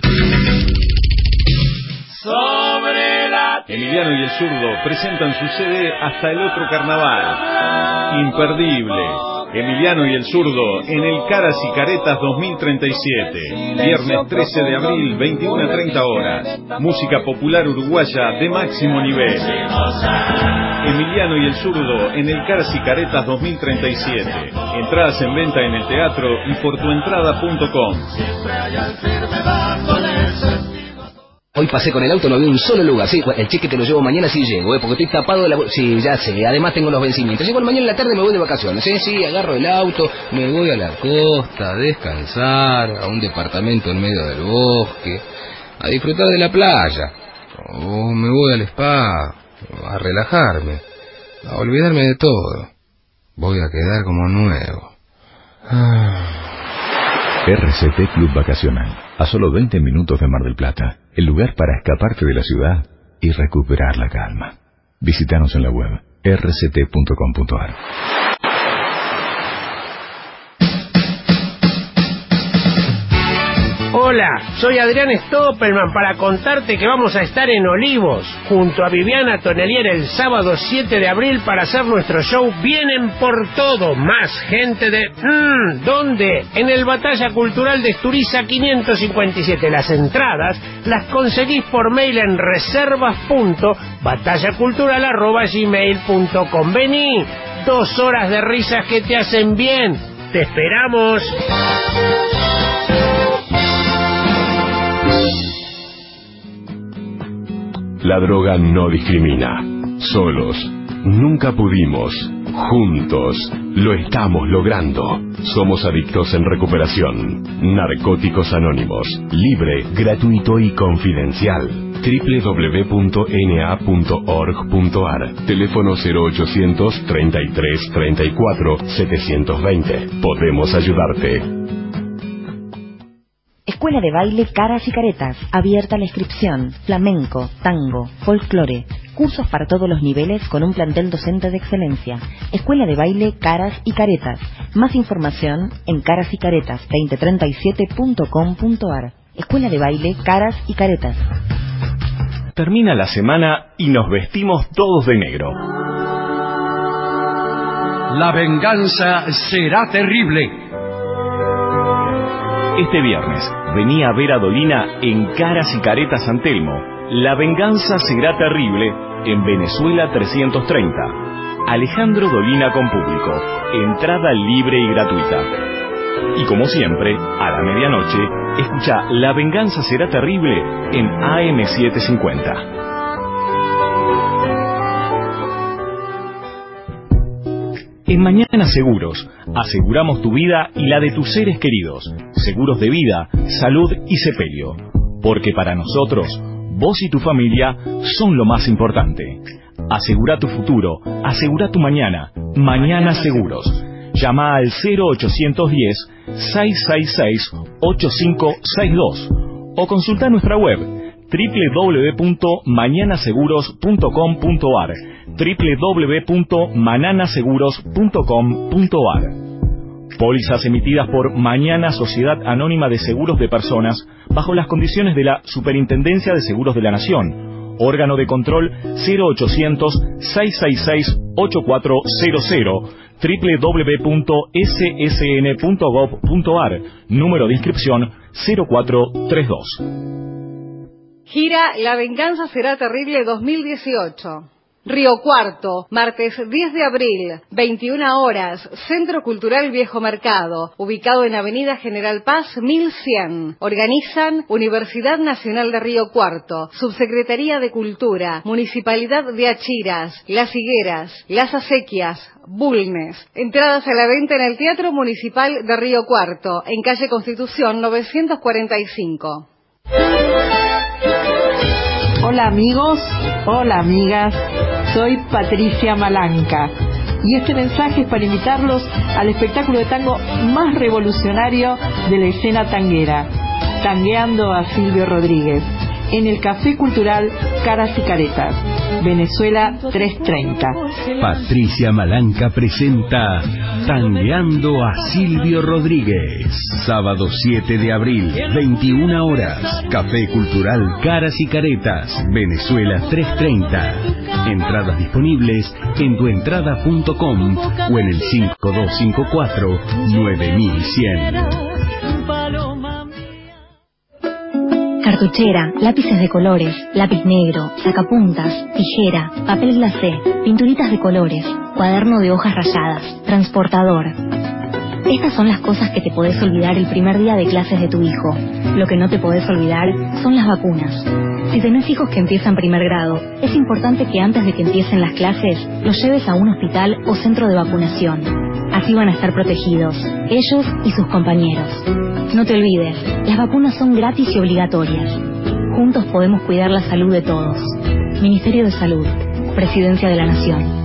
Sobre la... Emiliano y el Zurdo presentan su C D Hasta el Otro Carnaval. Imperdible. Emiliano y el Zurdo en el Caras y Caretas dos mil treinta y siete. Viernes trece de abril, veintiuna a treinta horas. Música popular uruguaya de máximo nivel. Emiliano y el Zurdo en el Caras y Caretas dos mil treinta y siete. Entradas en venta en el teatro y por tu entrada punto com. Hoy pasé con el auto, no vi un solo lugar. Sí, el cheque te lo llevo mañana si llego, ¿eh? Porque estoy tapado de la... Sí, ya sé, además tengo los vencimientos. Llego mañana en la tarde, me voy de vacaciones, ¿eh? Sí, agarro el auto, me voy a la costa a descansar, a un departamento en medio del bosque, a disfrutar de la playa. O me voy al spa a relajarme, a olvidarme de todo. Voy a quedar como nuevo. Ah. R C T Club Vacacional, a solo veinte minutos de Mar del Plata, el lugar para escaparte de la ciudad y recuperar la calma. Visítanos en la web r c t punto com punto a r. Hola, soy Adrián Stoppelman para contarte que vamos a estar en Olivos, junto a Viviana Tonelier el sábado siete de abril para hacer nuestro show Vienen por Todo, más gente de... Mmm, ¿dónde? En el Batalla Cultural de Esturiza quinientos cincuenta y siete. Las entradas las conseguís por mail en reservas punto batallacultural arroba gmail punto com. Vení, dos horas de risas que te hacen bien. ¡Te esperamos! La droga no discrimina. Solos nunca pudimos. Juntos lo estamos logrando. Somos Adictos en Recuperación. Narcóticos Anónimos. Libre, gratuito y confidencial. doble u doble u doble u punto n a punto org punto a r. Teléfono cero ochocientos treinta y tres treinta y cuatro setecientos veinte. Podemos ayudarte. Escuela de Baile Caras y Caretas, abierta la inscripción, flamenco, tango, folclore, cursos para todos los niveles con un plantel docente de excelencia. Escuela de Baile Caras y Caretas, más información en caras y caretas veinte treinta y siete punto com punto a r. Escuela de Baile Caras y Caretas. Termina la semana y nos vestimos todos de negro. La venganza será terrible. Este viernes, vení a ver a Dolina en Caras y Caretas San Telmo. La venganza será terrible en Venezuela trescientos treinta. Alejandro Dolina con público. Entrada libre y gratuita. Y como siempre, a la medianoche, escucha La venganza será terrible en A M setecientos cincuenta. En Mañana Seguros, aseguramos tu vida y la de tus seres queridos. Seguros de vida, salud y sepelio. Porque para nosotros, vos y tu familia son lo más importante. Asegura tu futuro, asegura tu mañana. Mañana Seguros. Llama al cero ochocientos diez, seiscientos sesenta y seis, ochenta y cinco sesenta y dos o consulta nuestra web doble u doble u doble u punto mañana seguros punto com punto a r, doble u doble u doble u punto manana seguros punto com punto a r. Pólizas emitidas por Mañana Sociedad Anónima de Seguros de Personas bajo las condiciones de la Superintendencia de Seguros de la Nación. Órgano de control cero ochocientos, seiscientos sesenta y seis, ochenta y cuatro cero cero, doble u doble u doble u punto s s n punto gov punto a r, número de inscripción cero cuatro treinta y dos. Gira La venganza será terrible dos mil dieciocho. Río Cuarto, martes diez de abril, veintiuna horas, Centro Cultural Viejo Mercado, ubicado en Avenida General Paz mil cien. Organizan Universidad Nacional de Río Cuarto, Subsecretaría de Cultura, Municipalidad de Achiras, Las Higueras, Las Acequias, Bulnes. Entradas a la venta en el Teatro Municipal de Río Cuarto, en calle Constitución novecientos cuarenta y cinco. Hola amigos, hola amigas, soy Patricia Malanca y este mensaje es para invitarlos al espectáculo de tango más revolucionario de la escena tanguera, Tangueando a Silvio Rodríguez, en el Café Cultural Caras y Caretas, Venezuela trescientos treinta. Patricia Malanca presenta Tangueando a Silvio Rodríguez, sábado siete de abril, veintiuna horas, Café Cultural Caras y Caretas, Venezuela trescientos treinta. Entradas disponibles en tuentrada punto com o en el cinco dos cinco cuatro, nueve mil cien. Cartuchera, lápices de colores, lápiz negro, sacapuntas, tijera, papel glacé, pinturitas de colores, cuaderno de hojas rayadas, transportador. Estas son las cosas que te podés olvidar el primer día de clases de tu hijo. Lo que no te podés olvidar son las vacunas. Si tenés hijos que empiezan primer grado, es importante que antes de que empiecen las clases, los lleves a un hospital o centro de vacunación. Así van a estar protegidos, ellos y sus compañeros. No te olvides, las vacunas son gratis y obligatorias. Juntos podemos cuidar la salud de todos. Ministerio de Salud, Presidencia de la Nación.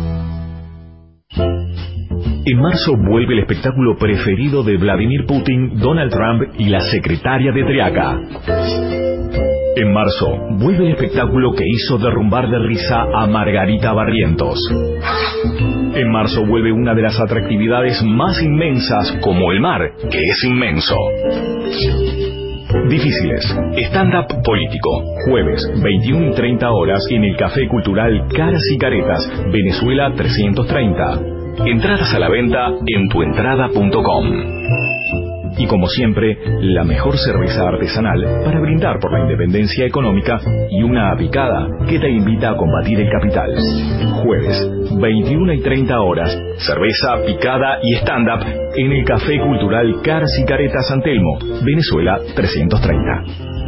En marzo vuelve el espectáculo preferido de Vladimir Putin, Donald Trump y la secretaria de Triaca. En marzo vuelve el espectáculo que hizo derrumbar de risa a Margarita Barrientos. En marzo vuelve una de las atractividades más inmensas, como el mar, que es inmenso. Difíciles, stand-up político, jueves, veintiuna y treinta horas en el Café Cultural Caras y Caretas, Venezuela trescientos treinta. Entradas a la venta en tuentrada punto com. Y como siempre, la mejor cerveza artesanal para brindar por la independencia económica y una picada que te invita a combatir el capital. Jueves, veintiuna y treinta horas, cerveza, picada y stand-up en el Café Cultural Caras y Caretas San Telmo, Venezuela trescientos treinta.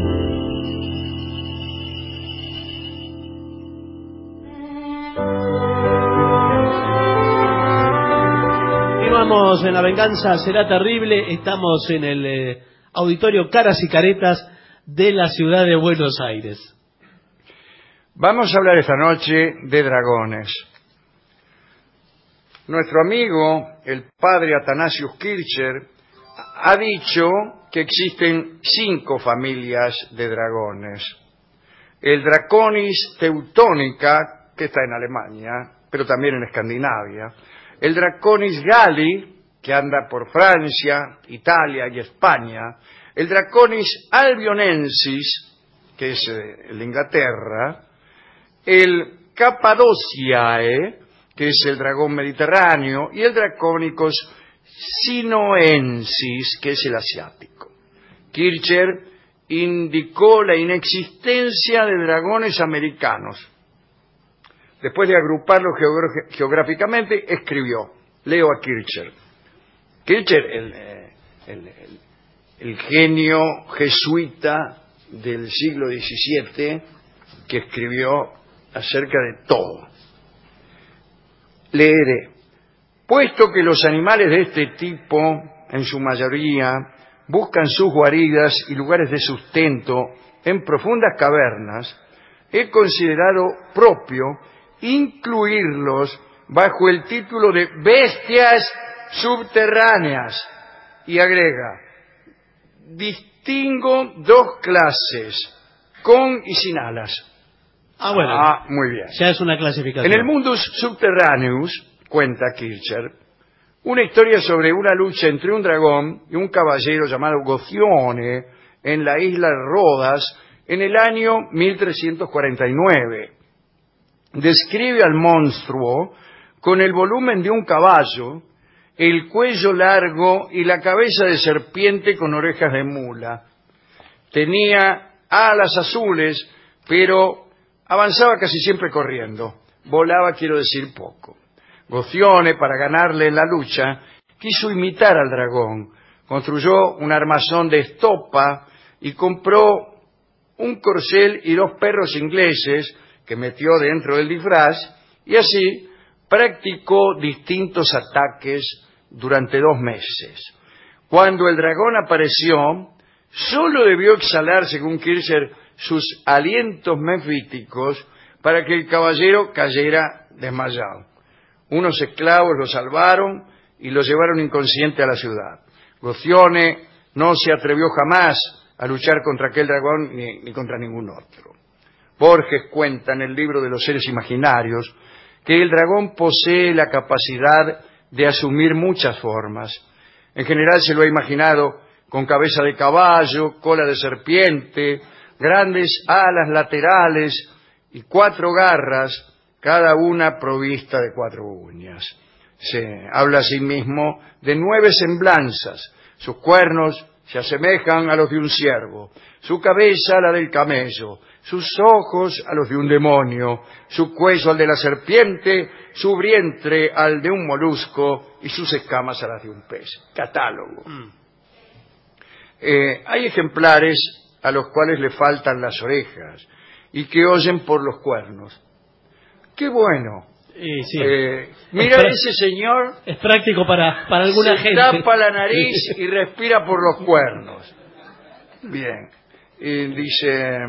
En La Venganza Será Terrible, estamos en el eh, auditorio Caras y Caretas de la ciudad de Buenos Aires. Vamos a hablar esta noche de dragones. Nuestro amigo, el padre Athanasius Kircher, ha dicho que existen cinco familias de dragones. El Draconis teutónica, que está en Alemania, pero también en Escandinavia. El Draconis galli, que anda por Francia, Italia y España. El Draconis albionensis, que es el de Inglaterra. El Cappadociae, que es el dragón mediterráneo. Y el Draconicus sinoensis, que es el asiático. Kircher indicó la inexistencia de dragones americanos. Después de agruparlos geográficamente, escribió, leo a Kircher. Kircher, el, el, el, el genio jesuita del siglo diecisiete, que escribió acerca de todo. Leeré. Puesto que los animales de este tipo, en su mayoría, buscan sus guaridas y lugares de sustento en profundas cavernas, he considerado propio incluirlos bajo el título de bestias subterráneas. Y agrega, distingo dos clases, con y sin alas. Ah, bueno. Ah, muy bien. Ya es una clasificación. En el Mundus Subterraneus, cuenta Kircher, una historia sobre una lucha entre un dragón y un caballero llamado Gozione en la isla de Rodas en el año mil trescientos cuarenta y nueve. Describe al monstruo con el volumen de un caballo, el cuello largo y la cabeza de serpiente con orejas de mula. Tenía alas azules, pero avanzaba casi siempre corriendo. Volaba, quiero decir, poco. Gozione, para ganarle en la lucha, quiso imitar al dragón. Construyó un armazón de estopa y compró un corcel y dos perros ingleses que metió dentro del disfraz, y así practicó distintos ataques durante dos meses. Cuando el dragón apareció, solo debió exhalar, según Kircher, sus alientos mefíticos para que el caballero cayera desmayado. Unos esclavos lo salvaron y lo llevaron inconsciente a la ciudad. Gozione no se atrevió jamás a luchar contra aquel dragón ni, ni contra ningún otro. Borges cuenta en el libro de los seres imaginarios que el dragón posee la capacidad de asumir muchas formas. En general se lo ha imaginado con cabeza de caballo, cola de serpiente, grandes alas laterales y cuatro garras, cada una provista de cuatro uñas. Se habla asimismo de nueve semblanzas. Sus cuernos se asemejan a los de un ciervo, su cabeza a la del camello, sus ojos a los de un demonio, su cuello al de la serpiente, su vientre al de un molusco y sus escamas a las de un pez. Catálogo. Mm. Eh, hay ejemplares a los cuales le faltan las orejas y que oyen por los cuernos. ¡Qué bueno! Eh, sí. eh, mira, ese señor es práctico para, para alguna se gente. tapa la nariz y respira por los cuernos. Bien. y dice,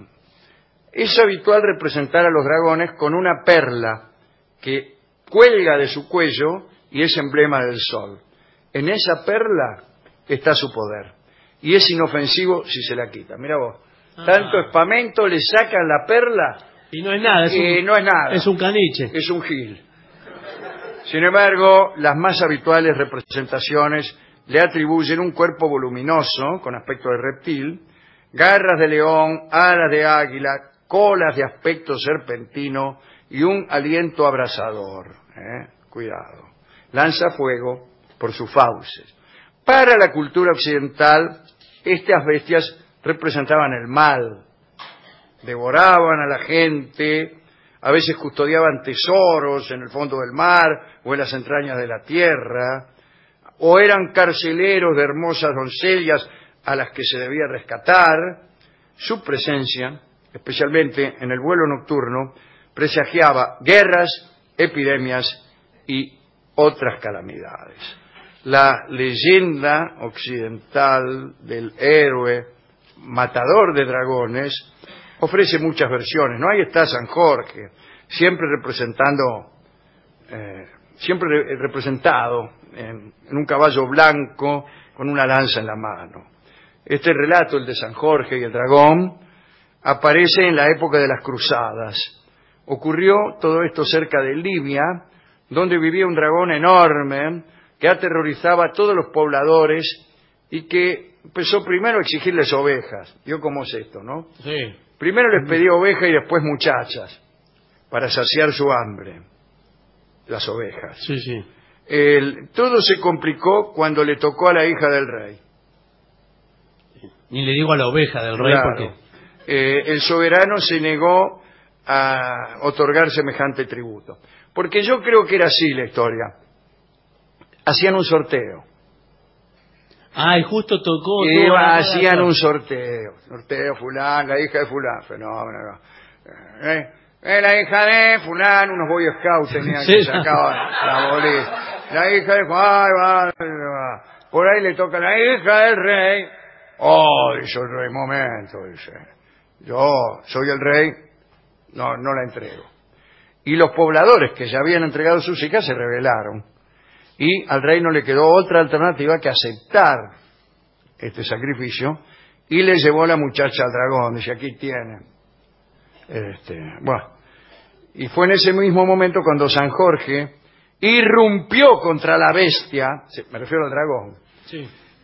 es habitual representar a los dragones con una perla que cuelga de su cuello y es emblema del sol. En esa perla está su poder y es inofensivo si se la quita. Mira vos, ah. tanto espamento, le sacan la perla y no es nada, es y un, no es nada, es un caniche, es un gil. Sin embargo, las más habituales representaciones le atribuyen un cuerpo voluminoso con aspecto de reptil, garras de león, alas de águila, colas de aspecto serpentino y un aliento abrasador. ¿eh? Cuidado. Lanza fuego por sus fauces. Para la cultura occidental, estas bestias representaban el mal. Devoraban a la gente, a veces custodiaban tesoros en el fondo del mar o en las entrañas de la tierra, o eran carceleros de hermosas doncellas a las que se debía rescatar. Su presencia, especialmente en el vuelo nocturno, presagiaba guerras, epidemias y otras calamidades. La leyenda occidental del héroe matador de dragones ofrece muchas versiones, ¿no? Ahí está San Jorge, siempre representando, eh, siempre re representado en, en un caballo blanco con una lanza en la mano. Este relato, el de San Jorge y el dragón, aparece en la época de las cruzadas. Ocurrió todo esto cerca de Libia, donde vivía un dragón enorme que aterrorizaba a todos los pobladores y que empezó primero a exigirles ovejas. ¿Vio cómo es esto, no? Sí. Primero les pedía ovejas y después muchachas, para saciar su hambre, las ovejas. Sí, sí. El, todo se complicó cuando le tocó a la hija del rey. Ni le digo a la oveja del rey, claro, porque... Eh, el soberano se negó a otorgar semejante tributo. Porque yo creo que era así la historia. Hacían un sorteo. Ah, y justo tocó... Y iba, hacían un sorteo. Sorteo, fulán, la hija de fulán. Fenómeno. Eh, eh, la hija de fulán, unos boy scouts tenían sí, que sacar la bolita. La hija de Juan, va, va. Por ahí le toca la hija del rey. Oh, dice el rey, momento, dice. Yo soy el rey, no, no la entrego. Y los pobladores que ya habían entregado sus hijas se rebelaron. Y al rey no le quedó otra alternativa que aceptar este sacrificio y le llevó a la muchacha al dragón. Dice, aquí tiene. Este, bueno, y fue en ese mismo momento cuando San Jorge irrumpió contra la bestia, me refiero al dragón, sí,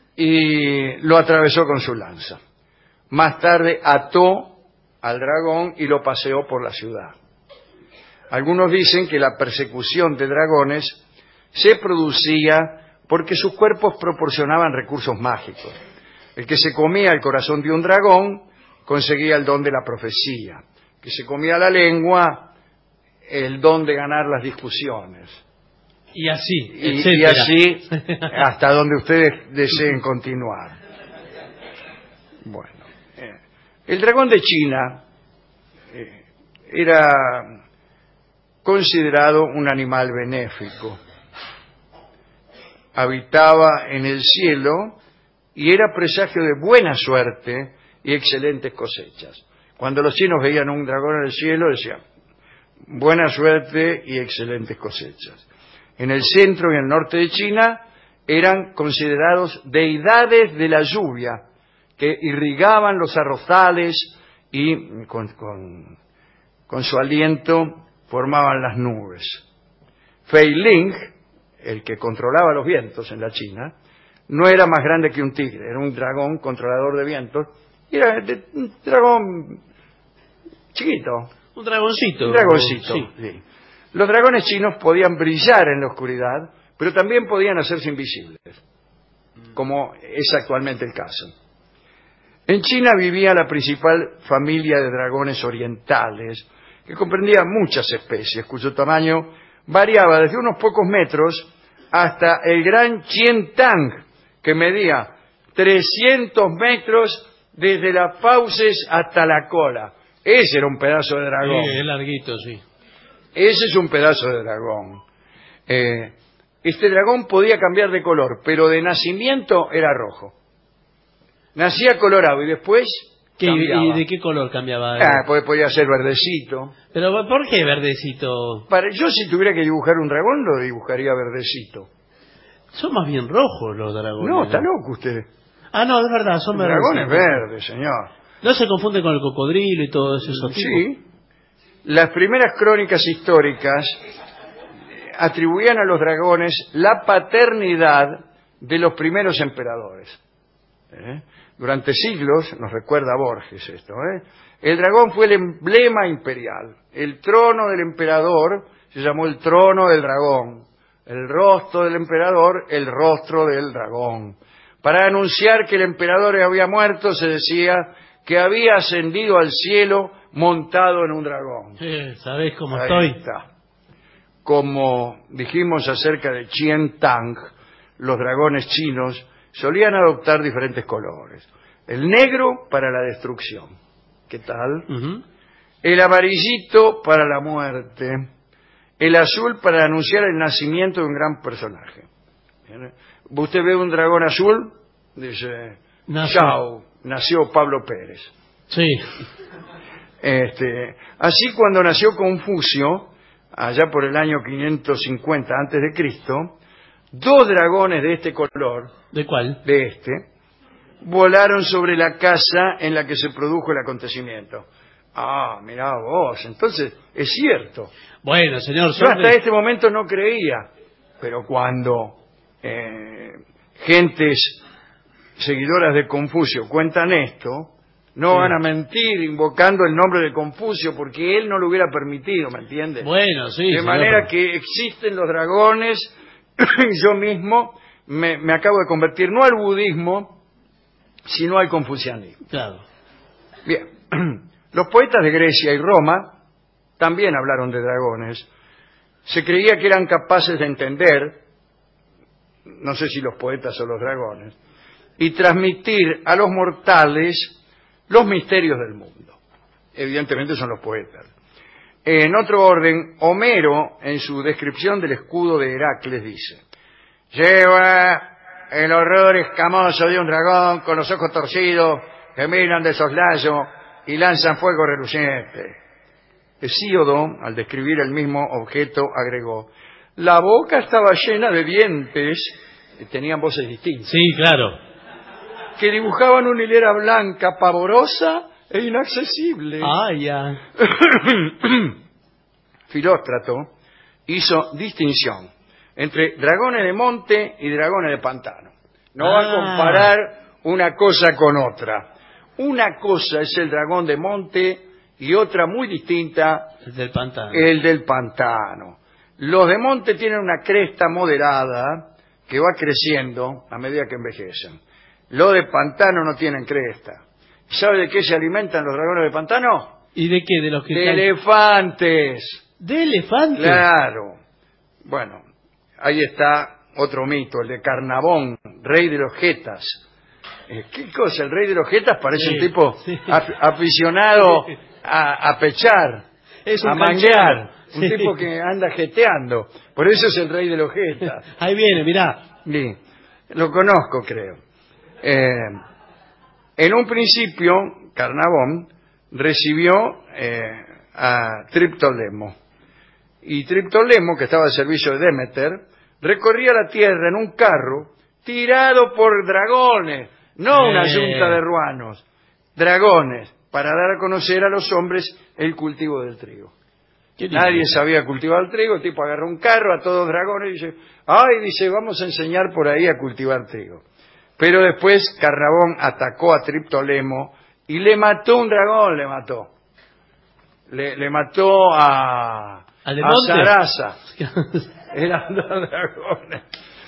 y lo atravesó con su lanza. Más tarde ató al dragón y lo paseó por la ciudad. Algunos dicen que la persecución de dragones se producía porque sus cuerpos proporcionaban recursos mágicos. El que se comía el corazón de un dragón conseguía el don de la profecía. El que se comía la lengua, el don de ganar las discusiones. Y así, y, y así hasta donde ustedes deseen continuar. Bueno, eh, el dragón de China eh, era considerado un animal benéfico. Habitaba en el cielo y era presagio de buena suerte y excelentes cosechas. Cuando los chinos veían un dragón en el cielo decían buena suerte y excelentes cosechas. En el centro y el norte de China eran considerados deidades de la lluvia que irrigaban los arrozales y con, con, con su aliento formaban las nubes. Fei Ling, el que controlaba los vientos en la China, no era más grande que un tigre, era un dragón controlador de vientos, y era de, un dragón chiquito. Un dragoncito. Un dragoncito, sí. sí. Los dragones chinos podían brillar en la oscuridad, pero también podían hacerse invisibles, como es actualmente el caso. En China vivía la principal familia de dragones orientales, que comprendía muchas especies, cuyo tamaño variaba desde unos pocos metros hasta el gran Qiantang, que medía trescientos metros desde las fauces hasta la cola. Ese era un pedazo de dragón. Sí, es larguito, sí. Ese es un pedazo de dragón. Eh, este dragón podía cambiar de color, pero de nacimiento era rojo. Nacía colorado y después ¿Qué, cambiaba. ¿Y de qué color cambiaba? Ah, pues podía ser verdecito. ¿Pero por qué verdecito? Para, yo si tuviera que dibujar un dragón, lo dibujaría verdecito. Son más bien rojos los dragones. No, está loco usted. Ah, no, es verdad, son el verdes. dragón es verde, señor. ¿No se confunde con el cocodrilo y todo eso? Sí. Las primeras crónicas históricas atribuían a los dragones la paternidad de los primeros emperadores. ¿Eh? Durante siglos, nos recuerda Borges esto, ¿eh? el dragón fue el emblema imperial. El trono del emperador se llamó el trono del dragón. El rostro del emperador, el rostro del dragón. Para anunciar que el emperador había muerto, se decía que había ascendido al cielo montado en un dragón. Sí, ¿sabés cómo Ahí estoy? Está. Como dijimos acerca de Chien Tang, los dragones chinos solían adoptar diferentes colores. El negro para la destrucción. ¿Qué tal? Uh-huh. El amarillito para la muerte. El azul para anunciar el nacimiento de un gran personaje. Usted ve un dragón azul, dice, nació. chao, nació Pablo Pérez. Sí. Este, así cuando nació Confucio, allá por el año quinientos cincuenta antes de Cristo, dos dragones de este color, ¿de cuál? De este, volaron sobre la casa en la que se produjo el acontecimiento. Ah, mirá vos, entonces es cierto. Bueno, señor, yo hasta este momento no creía, pero cuando eh, gentes seguidoras de Confucio cuentan esto, no sí. van a mentir invocando el nombre de Confucio porque él no lo hubiera permitido, ¿me entiende? Bueno, sí. De manera que existen los dragones, yo mismo me, me acabo de convertir no al budismo, sino al confucianismo. Claro. Bien, los poetas de Grecia y Roma también hablaron de dragones. Se creía que eran capaces de entender, no sé si los poetas o los dragones, y transmitir a los mortales los misterios del mundo. Evidentemente son los poetas. En otro orden, Homero, en su descripción del escudo de Heracles, dice: lleva el horror escamoso de un dragón con los ojos torcidos que miran de soslayo y lanzan fuego reluciente. Hesíodo, al describir el mismo objeto, agregó: la boca estaba llena de dientes, tenían voces distintas. Sí, claro. Que dibujaban una hilera blanca, pavorosa e inaccesible. Ah, ya. Filóstrato hizo distinción entre dragones de monte y dragones de pantano. No ah. va a comparar una cosa con otra. Una cosa es el dragón de monte y otra muy distinta, el del pantano. El del pantano. Los de monte tienen una cresta moderada que va creciendo a medida que envejecen. Los de pantano no tienen cresta. ¿Sabe de qué se alimentan los dragones de pantano? ¿Y de qué? De los que de caen... elefantes. ¿De elefantes? Claro. Bueno, ahí está otro mito, el de Carnavón, rey de los jetas. Eh, ¿Qué cosa? El rey de los jetas parece sí, un tipo sí. aficionado sí. a, a pechar, es un a manguear. Sí. Un tipo que anda jeteando. Por eso es el rey de los jetas. Ahí viene, mirá. Sí. Lo conozco, creo. Eh, en un principio, Carnavón recibió eh, a Triptolemo. Y Triptolemo, que estaba al servicio de Demeter, recorría la tierra en un carro tirado por dragones, no una yunta de ruanos, dragones, para dar a conocer a los hombres el cultivo del trigo. Nadie sabía cultivar el trigo, el tipo agarró un carro a todos dragones y dice, ay, dice, vamos a enseñar por ahí a cultivar trigo. Pero después Carnavón atacó a Triptolemo y le mató un dragón, le mató. Le, le mató a, a Sarasa. Eran dos dragones.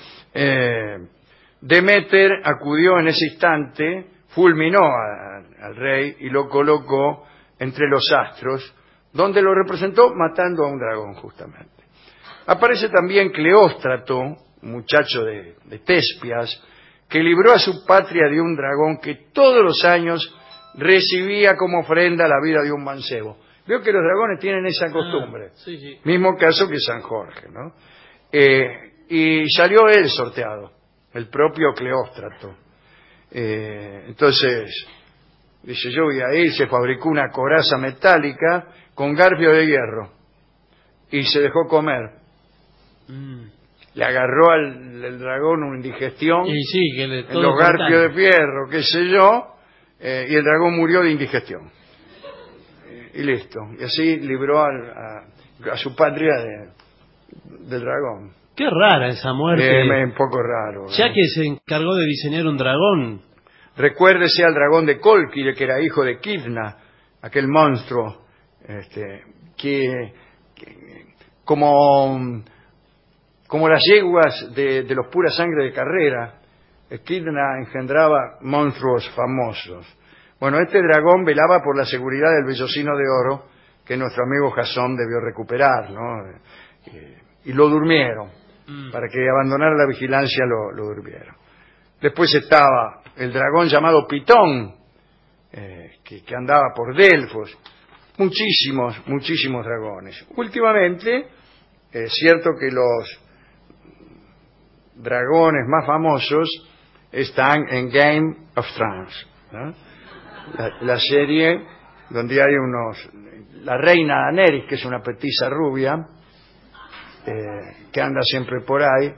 Eh, Demeter acudió en ese instante, fulminó a, al rey y lo colocó entre los astros, donde lo representó matando a un dragón justamente. Aparece también Cleóstrato, muchacho de, de Tespias, que libró a su patria de un dragón que todos los años recibía como ofrenda la vida de un mancebo. Veo que los dragones tienen esa costumbre. Ah, sí, sí. Mismo caso que San Jorge, ¿no? Eh, y salió él sorteado, el propio Cleóstrato. Eh, entonces, Dice, yo vi ahí, se fabricó una coraza metálica con garfio de hierro y se dejó comer. Mm. Le agarró al el dragón una indigestión y sí, que le, en los garfios de fierro, qué sé yo, eh, y el dragón murió de indigestión. Y listo. Y así libró al, a, a su patria de, del dragón. Qué rara esa muerte. Eh, un poco raro. Ya ¿no? que se encargó de diseñar un dragón. Recuérdese al dragón de Kolkir, que era hijo de Kidna, aquel monstruo, este, que, que como, como las yeguas de, de los pura sangre de carrera, Kidna engendraba monstruos famosos. Bueno, este dragón velaba por la seguridad del vellocino de oro que nuestro amigo Jasón debió recuperar, ¿no? Y, y lo durmieron. Mm. Para que abandonara la vigilancia lo, lo durmieron. Después estaba el dragón llamado Pitón, eh, que, que andaba por Delfos. Muchísimos, muchísimos dragones. Últimamente, es cierto que los dragones más famosos están en Game of Thrones, ¿no? La, la serie donde hay unos... La reina Daenerys, que es una petiza rubia, eh, que anda siempre por ahí,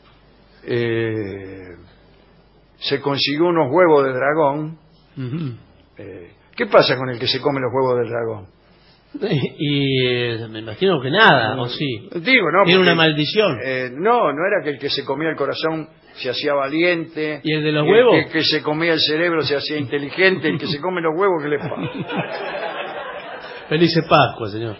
eh, se consiguió unos huevos de dragón. Uh-huh. eh, ¿Qué pasa con el que se come los huevos del dragón? Y eh, me imagino que nada, ¿o sí? Digo, no. Tiene una maldición. Eh, no, no era que el que se comía el corazón se hacía valiente. ¿Y el de los huevos? El que, que se comía el cerebro se hacía inteligente. El que se come los huevos, ¿qué le pasa? Feliz Pascua, señor.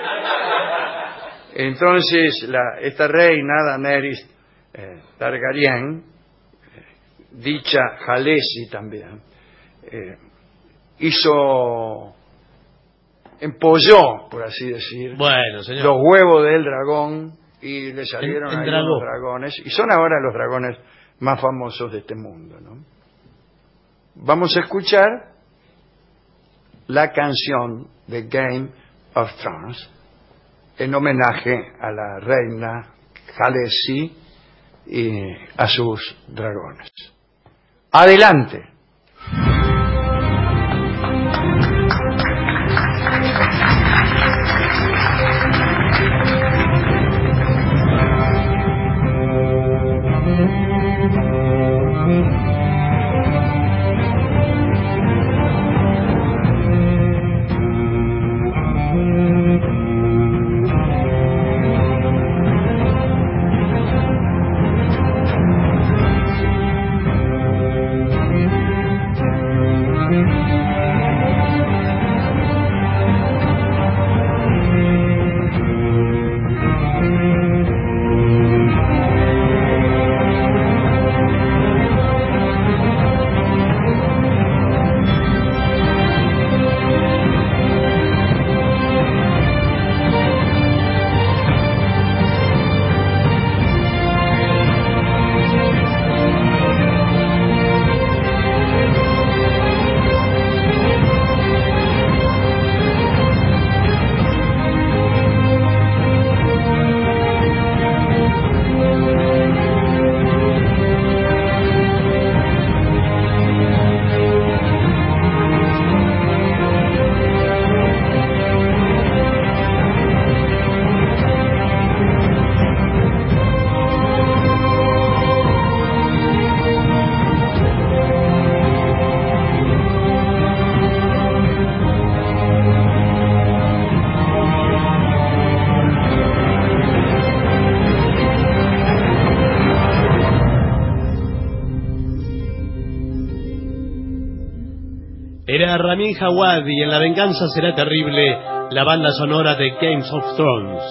Entonces, la, esta reina, Daenerys eh, Targaryen, eh, dicha Khaleesi también, eh, hizo... empolló, por así decir, bueno, señor, los huevos del dragón y le salieron en, en ahí los dragones, y son ahora los dragones más famosos de este mundo, ¿no? Vamos a escuchar la canción de Game of Thrones en homenaje a la reina Khaleesi y a sus dragones. Adelante. Era Ramin Djawadi y en La venganza será terrible, la banda sonora de Game of Thrones.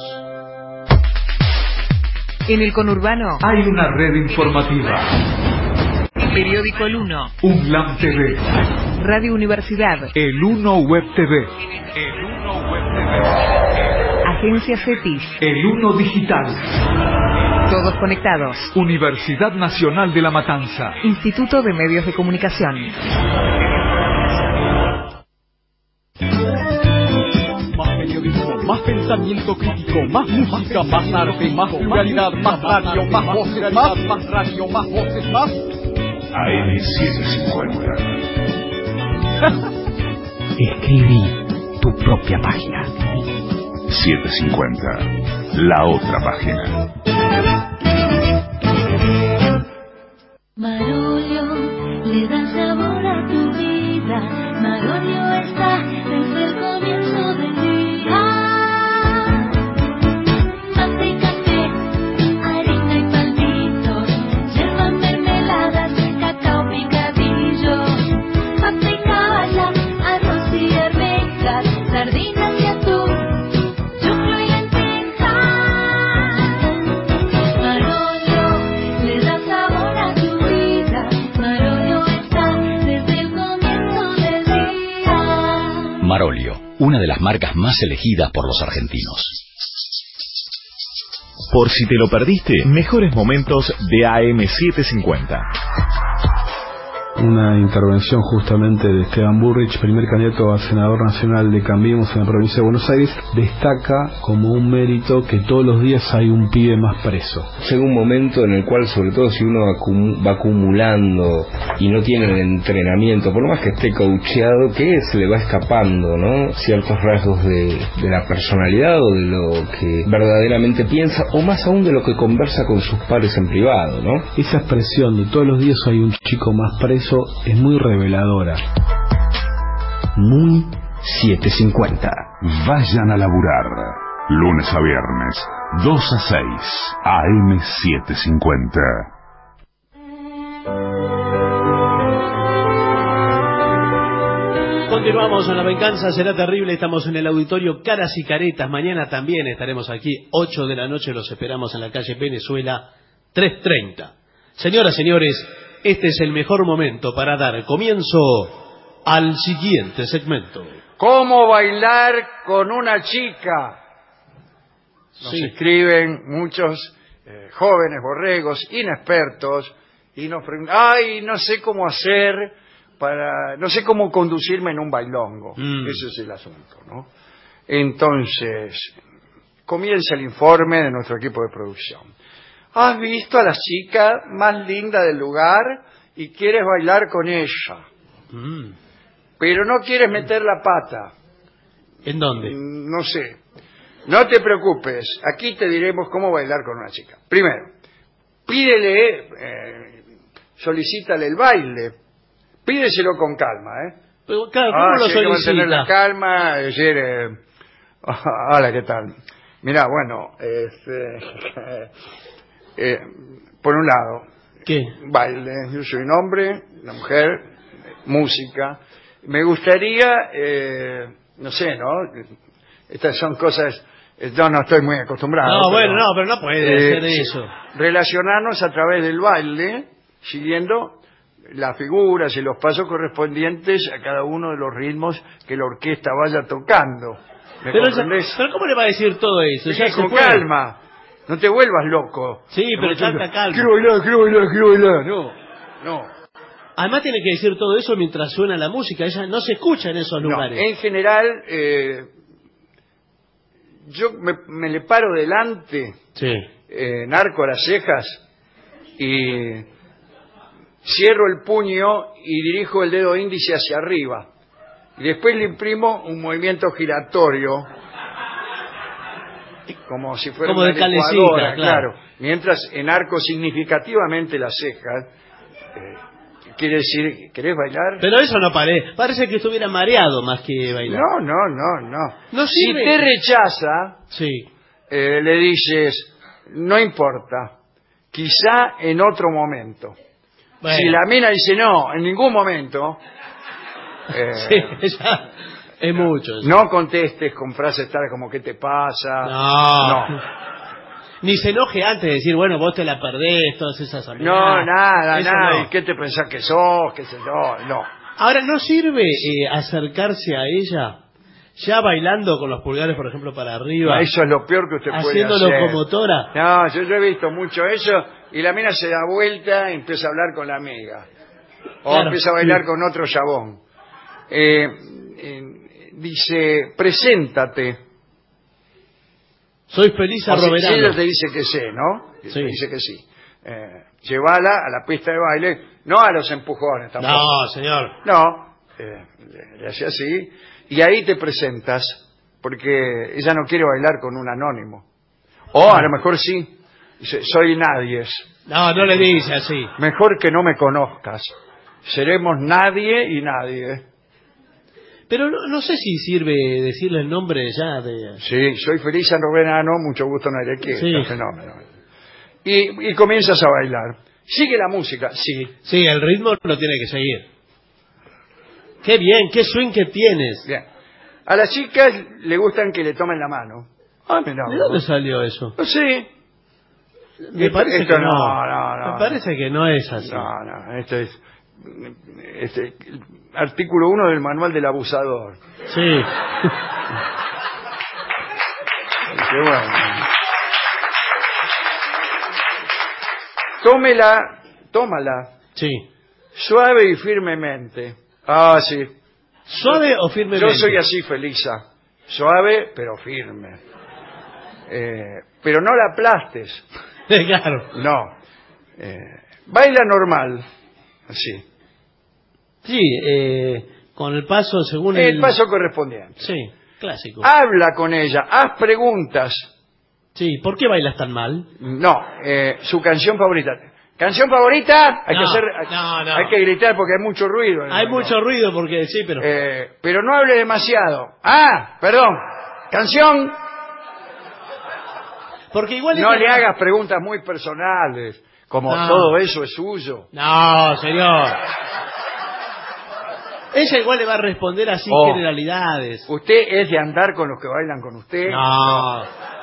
En el conurbano hay una red informativa. Periódico El Uno. UNLAM T V. Radio Universidad. El Uno Web T V. El Uno Web T V. Agencia CETIS. El Uno Digital. Todos conectados. Universidad Nacional de La Matanza. Instituto de Medios de Comunicación. Más pensamiento crítico, más música, más arte, más pluralidad, más radio, más voces, más, más radio, más voces, más... A M setecientos cincuenta. Escribí tu propia página. setecientos cincuenta, la otra página. Marolio le da sabor a tu vida. Marolio está desde el comienzo del día. Mate y café, harina y palmitos, yerba, mermeladas, cacao picadillo, papa y calla, arroz y arvejas, sardinas y atún, choclo y lentejas. Marolio le da sabor a tu vida. Marolio está desde el comienzo del día. Marolio, una de las marcas más elegidas por los argentinos. Por si te lo perdiste, mejores momentos de A M setecientos cincuenta. Una intervención justamente de Esteban Burrich, primer candidato a senador nacional de Cambiemos en la provincia de Buenos Aires, destaca como un mérito que todos los días hay un pibe más preso. Llega un momento en el cual, sobre todo si uno acum- va acumulando y no tiene el entrenamiento, por lo más que esté coacheado, que se le va escapando, ¿no? Ciertos rasgos de, de la personalidad o de lo que verdaderamente piensa, o más aún de lo que conversa con sus pares en privado, ¿no? Esa expresión de todos los días hay un chico más preso es muy reveladora. Muy setecientos cincuenta. Vayan a laburar. Lunes a viernes, dos a seis, A M setecientos cincuenta. Continuamos en La Venganza Será Terrible. Estamos en el auditorio Caras y Caretas. Mañana también estaremos aquí, ocho de la noche. Los esperamos en la calle Venezuela trescientos treinta. Señoras, señores, este es el mejor momento para dar comienzo al siguiente segmento. ¿Cómo bailar con una chica? Nos Sí. escriben muchos eh, jóvenes borregos, inexpertos, y nos preguntan, ay, no sé cómo hacer para, no sé cómo conducirme en un bailongo. Mm. Ese es el asunto, ¿no? Entonces, comienza el informe de nuestro equipo de producción. ¿Has visto a la chica más linda del lugar y quieres bailar con ella? Mm. Pero no quieres meter la pata. ¿En dónde? No sé. No te preocupes, aquí te diremos cómo bailar con una chica. Primero, pídele, eh, solicítale el baile. Pídeselo con calma, ¿eh? Pero, claro, ¿cómo ah, lo sí, hay que solicita? mantener la calma, decir, eh, hola, ¿qué tal? Mirá, bueno, este, eh, por un lado, ¿qué? Baile, yo soy un hombre, una mujer, música. Me gustaría, eh, no sé, ¿no? Estas son cosas, yo no estoy muy acostumbrado. No, pero, bueno, no, pero no puede eh, hacer eso. Relacionarnos a través del baile, siguiendo las figuras y los pasos correspondientes a cada uno de los ritmos que la orquesta vaya tocando. ¿Me Pero, ya- comprendés? pero ¿cómo le va a decir todo eso? Sí, Ya se con fue. calma. No te vuelvas loco. Sí, pero Como tanta calma. Quiero bailar, quiero bailar, quiero bailar. No, no. Además tiene que decir todo eso mientras suena la música. Ella no se escucha en esos No, lugares. en general, eh, yo me, me le paro delante, Sí. eh, narco a las cejas, y cierro el puño y dirijo el dedo índice hacia arriba. Y después le imprimo un movimiento giratorio, como si fuera Como una de calecita, licuadora, claro. Mientras enarco significativamente las cejas. eh, quiere decir, ¿querés bailar? Pero eso no parece. Parece que estuviera mareado más que bailar. No, no, no, no. No si sirve. te rechaza, Sí. eh, le dices, no importa, quizá en otro momento. Bueno. Si la mina dice no, en ningún momento, eh, Sí, ya es mucho. eso. no contestes con frases tales como ¿qué te pasa? No. No, Ni se enoje antes de decir, bueno, vos te la perdés, todas esas no, amenazas. nada, Eso nada. no. ¿Y qué te pensás que sos? ¿Qué sé yo? No. Ahora, ¿no sirve eh, acercarse a ella ya bailando con los pulgares, por ejemplo, para arriba? Eso es lo peor que usted puede Haciendo hacer. locomotora. No, yo, yo he visto mucho eso y la mina se da vuelta y empieza a hablar con la amiga. O Claro, empieza a bailar sí. con otro chabón. Eh, eh, dice, preséntate. Soy feliz a O si- si Roberano. ella te dice que sí, ¿no? Que Sí. te dice que sí. Eh, llévala a la pista de baile, no a los empujones tampoco. No, señor. No, eh, le, le hace así, y ahí te presentas, porque ella no quiere bailar con un anónimo. O a lo mejor sí, dice, soy nadie. No, no le dice así. Mejor que no me conozcas. Seremos nadie y nadie. Pero no, no sé si sirve decirle el nombre ya de... Sí, soy feliz San Robenano, mucho gusto en aire Sí. fenómeno. Y, y comienzas a bailar. Sigue la música, sí. Sí, el ritmo lo tiene que seguir. Qué bien, qué swing que tienes. Bien. A las chicas le gustan que le tomen la mano. Ah, mira, ¿De dónde salió eso? No sé. Me Esto- parece esto que no. no, no, no. Me parece que no es así. No, no, esto es este, artículo uno del manual del abusador. Sí. Qué bueno. Tómela, tómala. Sí. Suave y firmemente. Ah, sí. ¿Suave o firmemente? Yo soy así, Felisa. Suave, pero firme. Eh, pero no la aplastes. Claro. No. Eh, baila normal. Así. Sí, eh, con el paso según el... El paso correspondiente. Sí, clásico. Habla con ella, haz preguntas. Sí, ¿por qué bailas tan mal? No, eh, su canción favorita. ¿Canción favorita? Hay No, que hacer, no, no. hay que gritar porque hay mucho ruido. en el Hay reloj. mucho ruido porque sí, pero... Eh, pero no hable demasiado. Ah, perdón. Canción. Porque igual... No es que- le hagas preguntas muy personales, como No. todo eso es suyo. No, señor. Ella igual le va a responder así Oh. generalidades. ¿Usted es de andar con los que bailan con usted? No.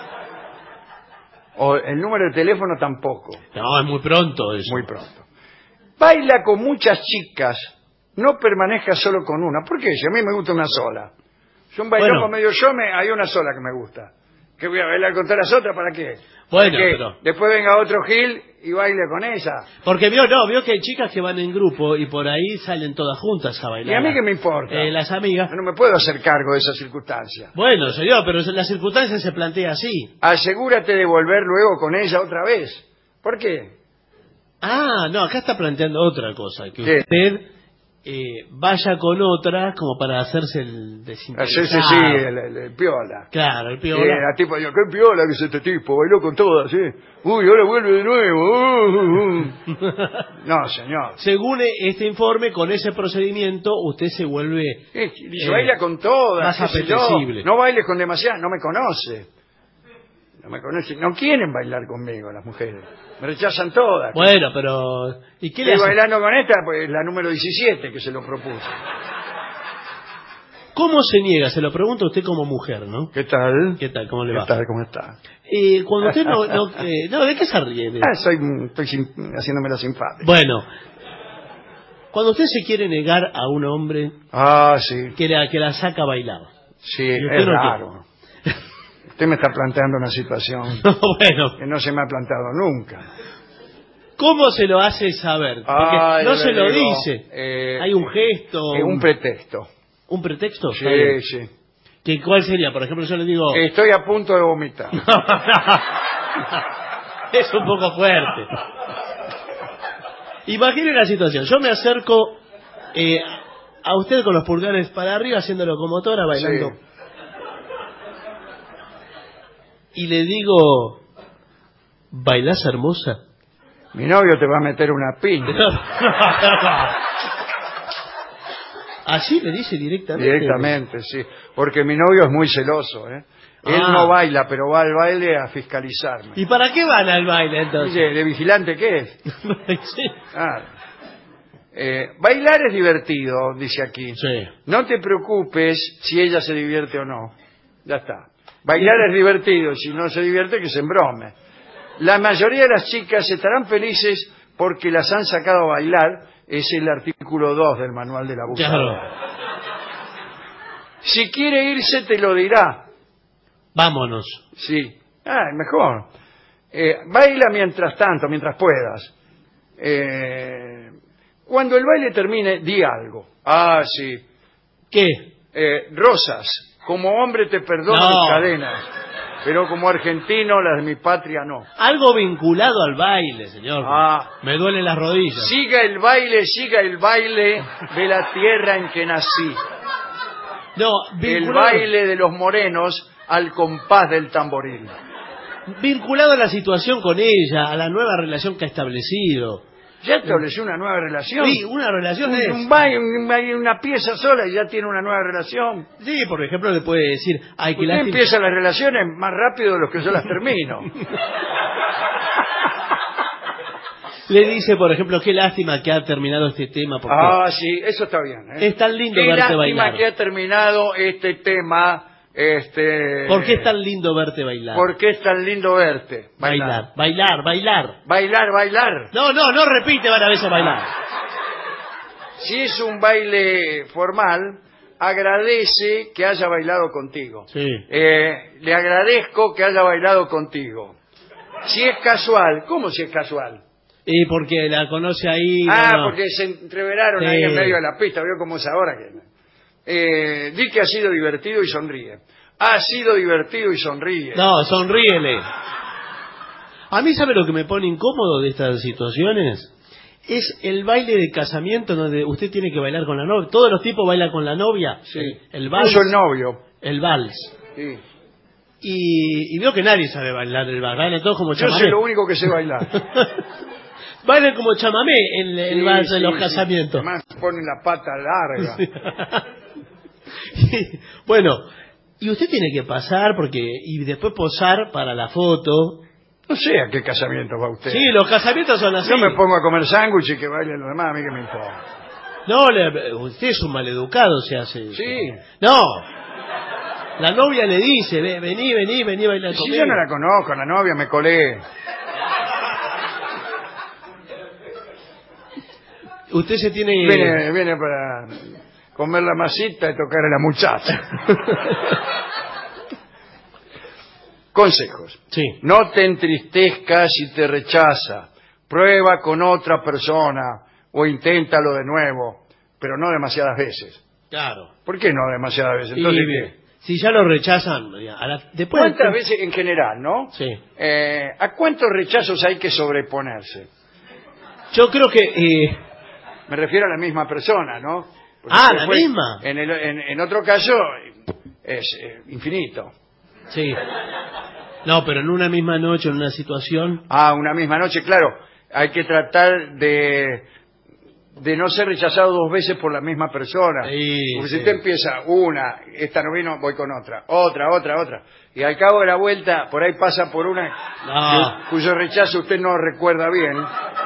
O el número de teléfono tampoco. No, es muy pronto eso. Muy pronto. Baila con muchas chicas. No permanezca solo con una. ¿Por qué? Si a mí me gusta una sola. Yo un bailón Bueno. medio yo, me, hay una sola que me gusta. ¿Qué voy a bailar con todas las otras? ¿Para qué? Bueno, ¿Para qué? pero- Después venga otro Gil y baile con ella. Porque vio, no, vio que hay chicas que van en grupo y por ahí salen todas juntas a bailar. ¿Y a mí qué me importa? Eh, las amigas. No me puedo hacer cargo de esa circunstancia. Bueno, señor, pero la circunstancia se plantea así. Asegúrate de volver luego con ella otra vez. ¿Por qué? Ah, no, acá está planteando otra cosa. Que ¿Qué? usted eh, vaya con otra como para hacerse el desinteresado. Hacerse sí, el, el- el piola. Claro, el Eh, piola. la tipo, yo, qué piola que es este tipo, bailó con todas, ¿sí? Uy, ahora vuelve de nuevo. uh, uh, uh. No, señor. Según este informe, con ese procedimiento usted se vuelve... Eh, dice, eh, baila con todas. más qué sé yo. apetecible. No bailes con demasiadas, no me conoce. No me conoce. No quieren bailar conmigo las mujeres. Me rechazan todas. Bueno, pero... ¿Y qué le Estoy hace? bailando con esta, pues la número diecisiete que se lo propuso. ¿Cómo se niega? Se lo pregunta a usted como mujer, ¿no? ¿Qué tal? ¿Qué tal? ¿Cómo le ¿Qué va? tal? ¿Cómo está? Eh, cuando usted no... No, eh, no, ¿de qué se ríe? De- Ah, soy, estoy sim- haciéndome la simpática. Bueno, cuando usted se quiere negar a un hombre Ah, sí. que la, que la saca a bailar. Sí, ¿Y usted es no raro. Usted me está planteando una situación Bueno, que no se me ha planteado nunca. ¿cómo se lo hace saber? Porque Ay, no le se lo digo, dice. eh, Hay un gesto. eh, un pretexto. ¿Un pretexto? Sí, Está bien. sí. ¿Que ¿Cuál sería? Por ejemplo, yo le digo... Estoy a punto de vomitar. Es un poco fuerte. Imagine la situación. Yo me acerco eh, a usted con los pulgares para arriba, haciendo locomotora, bailando. Sí. Y le digo... ¿Bailás hermosa? Mi novio te va a meter una piña. Así le dice directamente. Directamente, sí. Porque mi novio es muy celoso, ¿eh? Él Ah. no baila, pero va al baile a fiscalizarme. ¿Y para qué van al baile entonces? Dice, ¿de vigilante qué es? Sí. Ah. Eh, bailar es divertido, dice aquí. Sí. No te preocupes si ella se divierte o no. Ya está. Bailar es divertido, si no se divierte que se embrome. La mayoría de las chicas estarán felices porque las han sacado a bailar, es el artículo dos del manual del abusador. Claro. Si quiere irse te lo dirá. Vámonos. Sí. Ah, mejor. Eh, baila mientras tanto, mientras puedas. Eh, cuando el baile termine, di algo. Ah, sí. ¿Qué? Eh, Rosas, como hombre te perdono No. mis cadenas. pero como argentino las de mi patria no. Algo vinculado al baile, señor. Ah. Me duelen las rodillas. Siga el baile, siga el baile de la tierra en que nací. No, el vinculado, baile de los morenos al compás del tamboril. vinculado a la situación con ella, a la nueva relación que ha establecido. ¿Ya estableció una nueva relación? Sí, una relación un, es... un baile, un baile, una pieza sola y ya tiene una nueva relación. Sí, por ejemplo, le puede decir... Ay, que Usted lástima... empieza las relaciones más rápido de los que yo las termino. Le dice, por ejemplo, qué lástima que ha terminado este tema. Porque ah, sí, eso está bien. ¿eh? Es tan lindo qué verte lástima bailar. que ha terminado este tema... Este... ¿Por qué es tan lindo verte bailar? ¿Por qué es tan lindo verte? Bailar, bailar, bailar. Bailar, bailar. No, no, no repite varias veces bailar. Si es un baile formal, agradece que haya bailado contigo. Sí. Eh, le agradezco que haya bailado contigo. Si es casual, ¿cómo si es casual? Y porque la conoce ahí... Ah, no, no. porque se entreveraron Sí. ahí en medio de la pista, veo cómo es ahora que... Eh, di que ha sido divertido y sonríe. Ha sido divertido y sonríe. No, sonríele. A mí, ¿sabe lo que me pone incómodo de estas situaciones? Es el baile de casamiento donde usted tiene que bailar con la novia. Todos los tipos bailan con la novia. Sí. El, el vals. Incluso el novio. El vals. Sí. Y, y veo que nadie sabe bailar el vals. Bailan todos como Yo chamamé. soy lo único que sé bailar. Bailan como chamamé en el Sí, vals de sí, los sí. casamientos. Además ponen la pata larga. Bueno, y usted tiene que pasar porque y después posar para la foto. No sé a qué casamiento va usted. Sí, los casamientos son así. Yo me pongo a comer sándwich y que bailen los demás, a mí que me importa. No, le- usted es un maleducado, se hace. Sí. No. La novia le dice, "Ve- vení, vení, vení a bailar Si conmigo". yo no la conozco, la novia me colé. Usted se tiene... Viene, viene para comer la masita y tocar a la muchacha. Consejos. Sí. No te entristezcas si te rechaza. Prueba con otra persona o inténtalo de nuevo, pero no demasiadas veces. Claro. ¿Por qué no demasiadas veces? Entonces, Y, ¿qué? si ya lo rechazan, ya, a la- después... ¿Cuántas veces en general, no? Sí. Eh, ¿A cuántos rechazos hay que sobreponerse? Yo creo que... eh, Me refiero a la misma persona, ¿no? Porque Ah, después, la misma. En, el- en- en otro caso, es eh, infinito. Sí. No, pero en una misma noche, en una situación... Ah, una misma noche, claro. Hay que tratar de, de no ser rechazado dos veces por la misma persona. Sí, Porque sí. si usted empieza una, esta no vino, voy con otra, otra, otra, otra. Y al cabo de la vuelta, por ahí pasa por una No. que- cuyo rechazo usted no recuerda bien.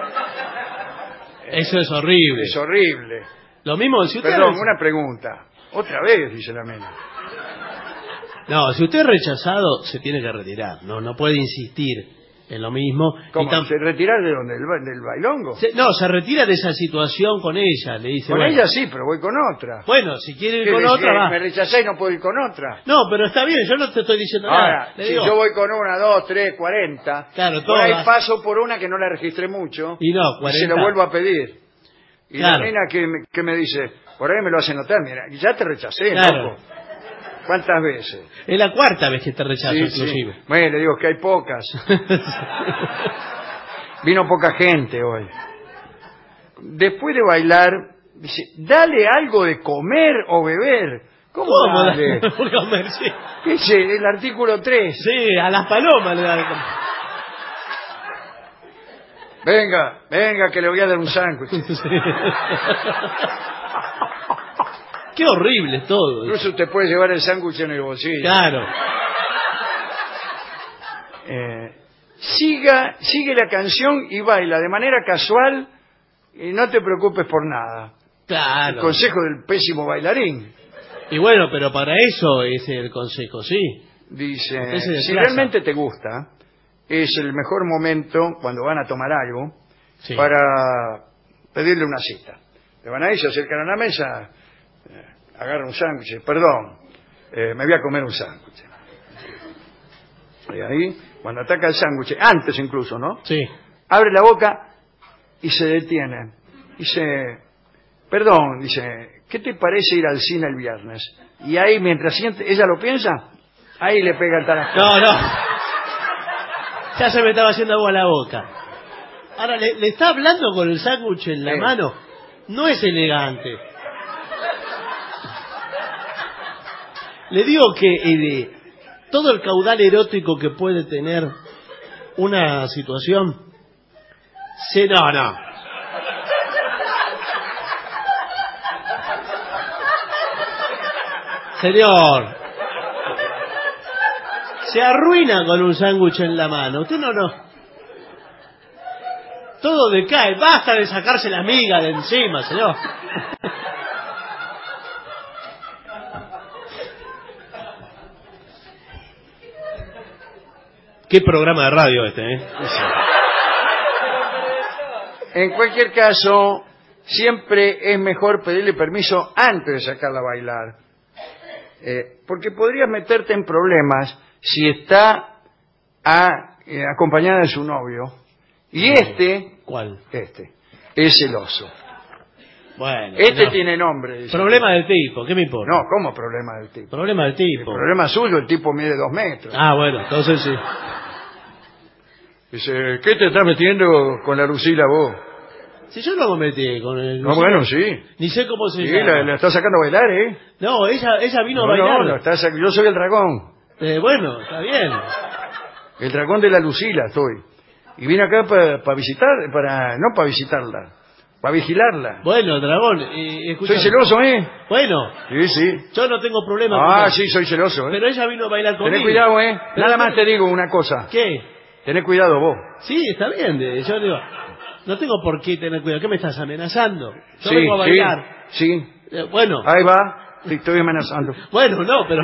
Eso es horrible. Es horrible. Lo mismo, si usted... Perdón, es- una pregunta. Otra vez, dice la mena. No, si usted es rechazado, se tiene que retirar. No, no puede insistir en lo mismo. Y ¿Cómo? tam- ¿Se retirar de dónde? ¿Del, ba- del bailongo? se- no, se retira de esa situación con ella. Le dice, Con bueno, ella sí, pero voy con otra. bueno, si quiere ir ¿Qué con le- otra, qué? va. Me rechacé y no puedo ir con otra. No, pero está bien, yo no te estoy diciendo Ahora, nada. Le si digo, yo voy con una, dos, tres, cuarenta, Claro, por ahí todas. paso por una que no la registré mucho Y no, y cuarenta. se lo vuelvo a pedir. Y Claro. la nena que me, que me dice, por ahí me lo hace notar, mira, ya te rechacé, Claro. loco. ¿Cuántas veces? Es la cuarta vez que te rechazo, Sí, inclusive. sí. Bueno, le digo que hay pocas. Vino poca gente hoy. Después de bailar, dice, dale algo de comer o beber. ¿Cómo, ¿Cómo dale? da- por comer, sí. Dice el artículo tres. Sí, a las palomas le da de comer. Venga, venga, que le voy a dar un sándwich. Qué horrible es todo. Incluso usted puede llevar el sándwich en el bolsillo. Claro. Eh, siga, sigue la canción y baila de manera casual y no te preocupes por nada. Claro. El consejo del pésimo bailarín. Y bueno, pero para eso es el consejo, sí. Dice, Usted se si desplaza. realmente te gusta, es el mejor momento cuando van a tomar algo Sí. para pedirle una cita. Le van a ir, se acercan a la mesa, eh, agarra un sándwich, perdón, eh, me voy a comer un sándwich. Y ahí, cuando ataca el sándwich, antes incluso, ¿no? Sí. Abre la boca y se detiene. Dice, perdón, dice, ¿qué te parece ir al cine el viernes? Y ahí, mientras siente, ella lo piensa, Ahí le pega el tarascón. No, no. Ya se me estaba haciendo agua a la boca. Ahora, le, le está hablando con el sándwich en la Sí. mano. No es elegante. Le digo que eh, todo el caudal erótico que puede tener una situación... Se, no, no. Señor, se arruina con un sándwich en la mano. Usted no, no. Todo decae. Basta de sacarse la miga de encima, señor. Qué programa de radio este, ¿eh? En cualquier caso, siempre es mejor pedirle permiso antes de sacarla a bailar. Eh, porque podrías meterte en problemas si está a, eh, acompañada de su novio. Y este... ¿Cuál? Este. Es celoso. Bueno. Este no. tiene nombre. Dice. Problema del tipo, ¿qué me importa? No, ¿cómo problema del tipo? Problema del tipo. El problema suyo, el tipo mide dos metros. Ah, bueno, entonces sí. Dice, ¿qué te estás metiendo con la Lucila vos? Si yo no me metí con el... No, bueno, sí. Ni sé cómo se Sí, llama. la, la está sacando a bailar, ¿eh? No, ella, ella vino No, a bailar. no, la está sac- yo soy el dragón. Eh, bueno, está bien. El dragón de la Lucila estoy. Y vine acá para visitar, para no para visitarla, para vigilarla. Bueno, dragón, eh, escucha- Soy celoso, ¿eh? Bueno, Sí, sí. yo no tengo problema Ah, con sí, soy celoso, ¿eh? Pero ella vino a bailar conmigo. Tenés cuidado, ¿eh? Pero Nada no- más te digo una cosa. ¿Qué? Tenés cuidado vos. Sí, está bien. de- Yo digo, no tengo por qué tener cuidado. ¿Qué me estás amenazando? Yo Sí, vengo a bailar. sí, sí. Eh, bueno. Ahí va. Te estoy amenazando. Bueno, no, pero...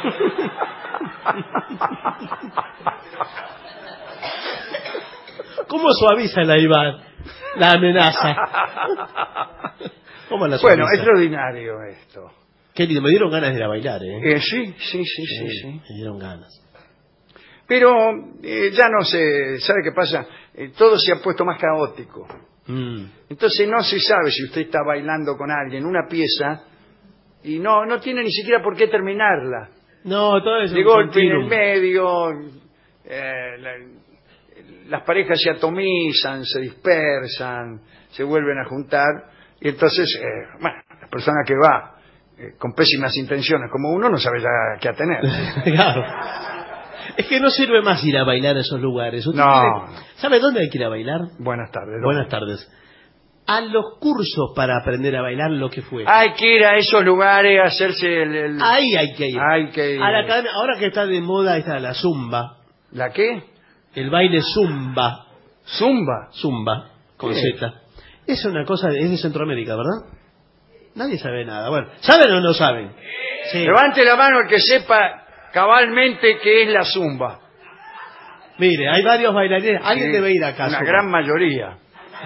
¿Cómo suaviza la Iván la amenaza? ¿Cómo la suaviza? Bueno, extraordinario esto. Qué lindo, me dieron ganas de ir a bailar, ¿eh? Eh, sí, sí, sí, sí, sí. Me dieron ganas. Pero eh, ya no se... ¿Sabe qué pasa? Eh, todo se ha puesto más caótico. Mm. Entonces no se sabe si usted está bailando con alguien una pieza y no no tiene ni siquiera por qué terminarla. No, todo eso. De es un golpe en el continuum. medio, eh, la- las parejas se atomizan, se dispersan, se vuelven a juntar y entonces, eh, bueno, la persona que va eh, con pésimas intenciones como uno no sabe ya qué atener. Claro. Es que no sirve más ir a bailar a esos lugares. ¿Usted No. quiere- ¿Sabe dónde hay que ir a bailar? Buenas tardes. ¿no? Buenas tardes. A los cursos para aprender a bailar lo que fue. Hay que ir a esos lugares a hacerse el... el- Ahí hay que ir. Hay que ir. A la academia, ahora que está de moda está la zumba. ¿La qué? El baile zumba. ¿Zumba? Zumba, con ¿Qué? Z. Es una cosa, de- es de Centroamérica, ¿verdad? Nadie sabe nada. Bueno, ¿saben o no saben? Sí. Levante la mano el que sepa cabalmente qué es la zumba. Mire, hay varios bailarines. Alguien Sí, debe ir acá. Una zumba. gran mayoría.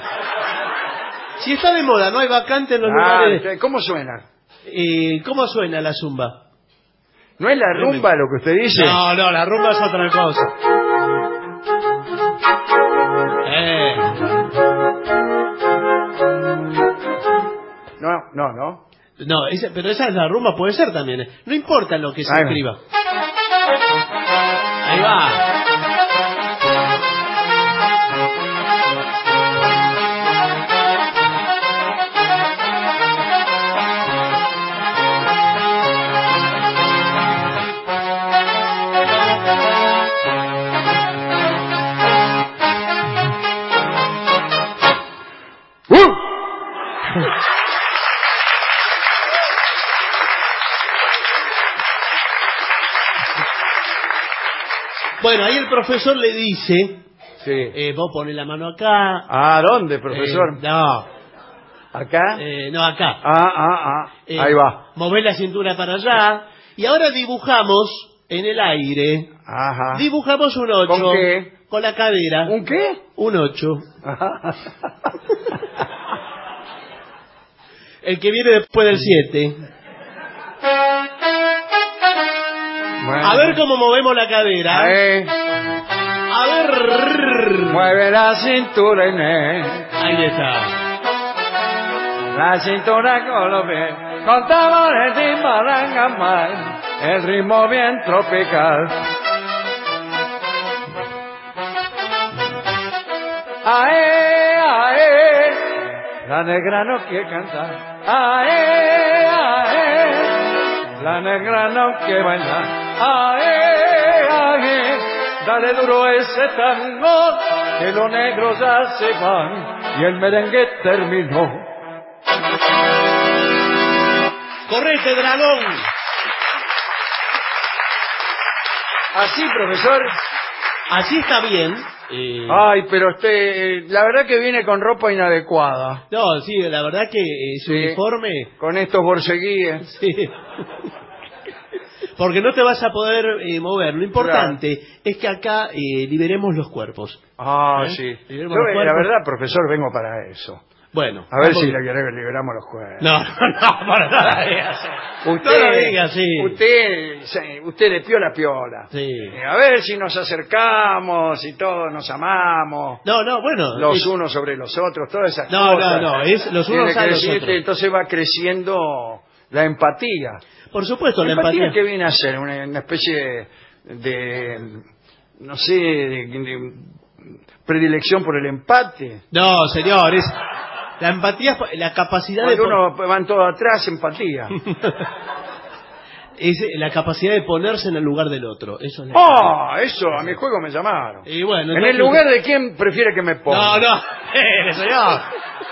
Si está de moda, no hay vacante en los Ah, lugares. ¿cómo suena? Eh, ¿Cómo suena la zumba? ¿No es la rumba lo que usted dice? No, no, la rumba es otra cosa. Eh. No, no, no. No, esa- pero esa es la rumba, puede ser también. eh. No importa lo que se Ahí va. escriba. Ahí va. Bueno, ahí el profesor le dice, Sí. eh, vos pones la mano acá. ¿A dónde, profesor? Eh, no, ¿Acá? eh, no acá. Ah, ah, ah. Eh, Ahí va. Mover la cintura para allá. Y ahora dibujamos en el aire. Ajá. Dibujamos un ocho. ¿Con qué? Con la cadera. ¿Un qué? Un ocho. El que viene después del siete. Bueno. A ver cómo movemos la cadera. Ahí. A ver. Mueve la cintura, Inés. Ahí está. La cintura con los pies. Con tambores y barangamal. el ritmo bien tropical. Ae, ae, la negra no quiere cantar. Ae, ae, la negra no quiere bailar. Ae, ae, dale duro ese tango, que los negros ya se van y el merengue terminó. ¡Correte, dragón! Así, profesor. Así está bien. Eh... Ay, pero usted, la verdad que viene con ropa inadecuada. No, sí, la verdad que eh, su Sí, uniforme... con estos borceguíes. Sí. Porque no te vas a poder eh, mover. Lo importante claro. es que acá eh, liberemos los cuerpos. Ah, ¿Eh? sí. Yo, los cuerpos. La verdad, profesor, vengo para eso. Bueno. A ver vamos. si le liberamos los cuerpos. No, no, no, para nada. Usted, no lo diga así. Usted, usted de piola a piola. Sí. Eh, a ver si nos acercamos y todos nos amamos. No, no, bueno. Los es... unos sobre los otros, todas esas no, cosas. No, no, es los unos a los otros. Entonces va creciendo la empatía. Por supuesto, la, la empatía. empatía. ¿Qué viene a ser? Una, una especie de, de, no sé, de, de predilección por el empate. No, señor, es la empatía, la capacidad Cuando de... uno van todos atrás, empatía. Es la capacidad de ponerse en el lugar del otro. Eso es la ¡Oh! Eso, a mi juego me llamaron. Y bueno, en entonces... el lugar de quién prefiere que me ponga. No, no, eh, señor.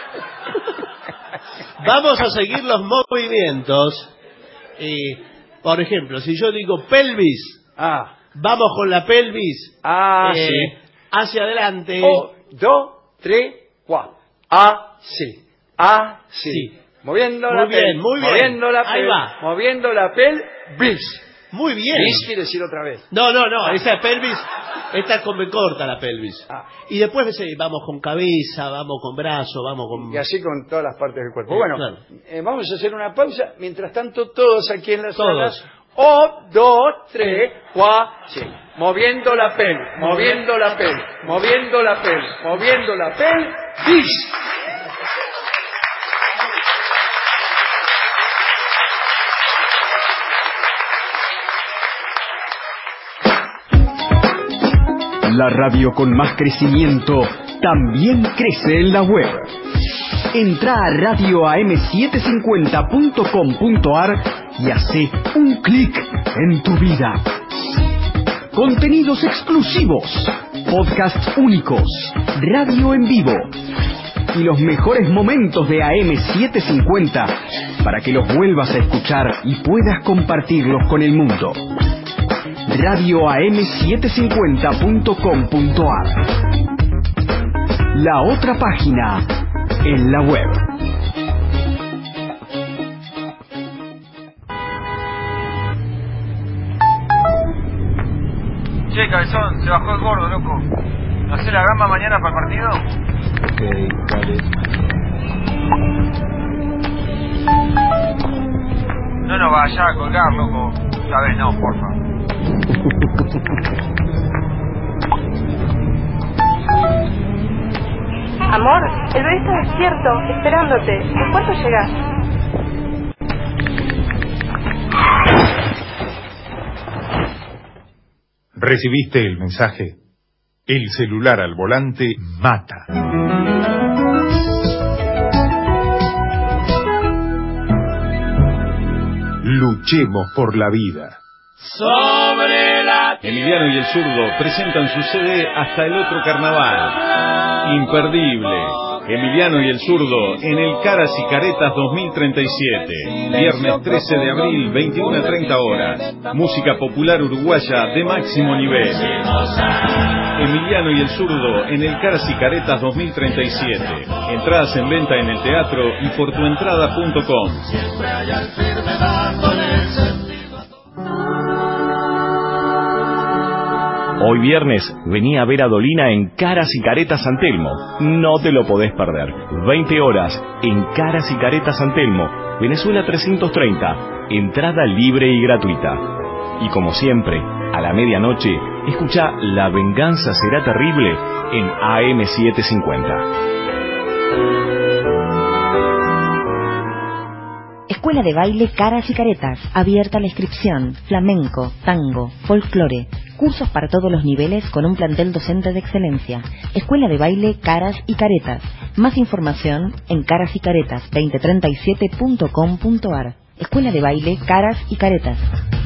Vamos a seguir los movimientos. Eh, por ejemplo, si yo digo pelvis, ah. vamos con la pelvis. Ah, eh, sí. Hacia adelante. Un, dos, tres, cuatro. Ah, sí. Ah, sí. sí. Moviendo muy la bien, pel. Muy bien, moviendo la Ahí pel. va. Moviendo la pel. Bis. Muy bien. Bis quiere decir otra vez. No, no, no. Esa pelvis. Esta con me corta la pelvis. Ah. Y después eh, vamos con cabeza, vamos con brazo, vamos con... Y así con todas las partes del cuerpo. Eh, bueno, claro. eh, vamos a hacer una pausa. Mientras tanto, todos aquí en la todos. sala. Un, dos, tres, cuatro, sí. Moviendo la pel, moviendo la pel, moviendo la pel, moviendo la pel. Bis. La radio con más crecimiento también crece en la web. Entra a radio a m setecientos cincuenta punto com punto a r y hace un clic en tu vida. Contenidos exclusivos, podcasts únicos, radio en vivo y los mejores momentos de A M setecientos cincuenta para que los vuelvas a escuchar y puedas compartirlos con el mundo. radio a m setecientos cincuenta punto com punto a r. La otra página en la web. Che, cabezón, se bajó el gordo, loco. ¿No hace la gamba mañana para el partido? Ok, ¿cuál es? No nos vaya a colgar, loco. Esta vez no, porfa. Amor, el bebé está despierto, esperándote. ¿En cuánto llegas? ¿Recibiste el mensaje? El celular al volante mata. Luchemos por la vida. Sobre la... Emiliano y el Zurdo presentan su C D Hasta el otro carnaval. Imperdible. Emiliano y el Zurdo en el Caras y Caretas dos mil treinta y siete. Viernes trece de abril, veintiuna treinta horas. Música popular uruguaya de máximo nivel. Emiliano y el Zurdo en el Caras y Caretas dos mil treinta y siete. Entradas en venta en el teatro y por tu entrada punto com. Hoy viernes vení a ver a Dolina en Caras y Caretas San Telmo. No te lo podés perder. veinte horas en Caras y Caretas San Telmo, Venezuela trescientos treinta. Entrada libre y gratuita. Y como siempre, a la medianoche, escucha La venganza será terrible en A M setecientos cincuenta. Escuela de Baile Caras y Caretas. Abierta la inscripción. Flamenco, tango, folclore. Cursos para todos los niveles con un plantel docente de excelencia. Escuela de Baile Caras y Caretas. Más información en caras y caretas veinte treinta y siete punto com punto ar. Escuela de Baile Caras y Caretas.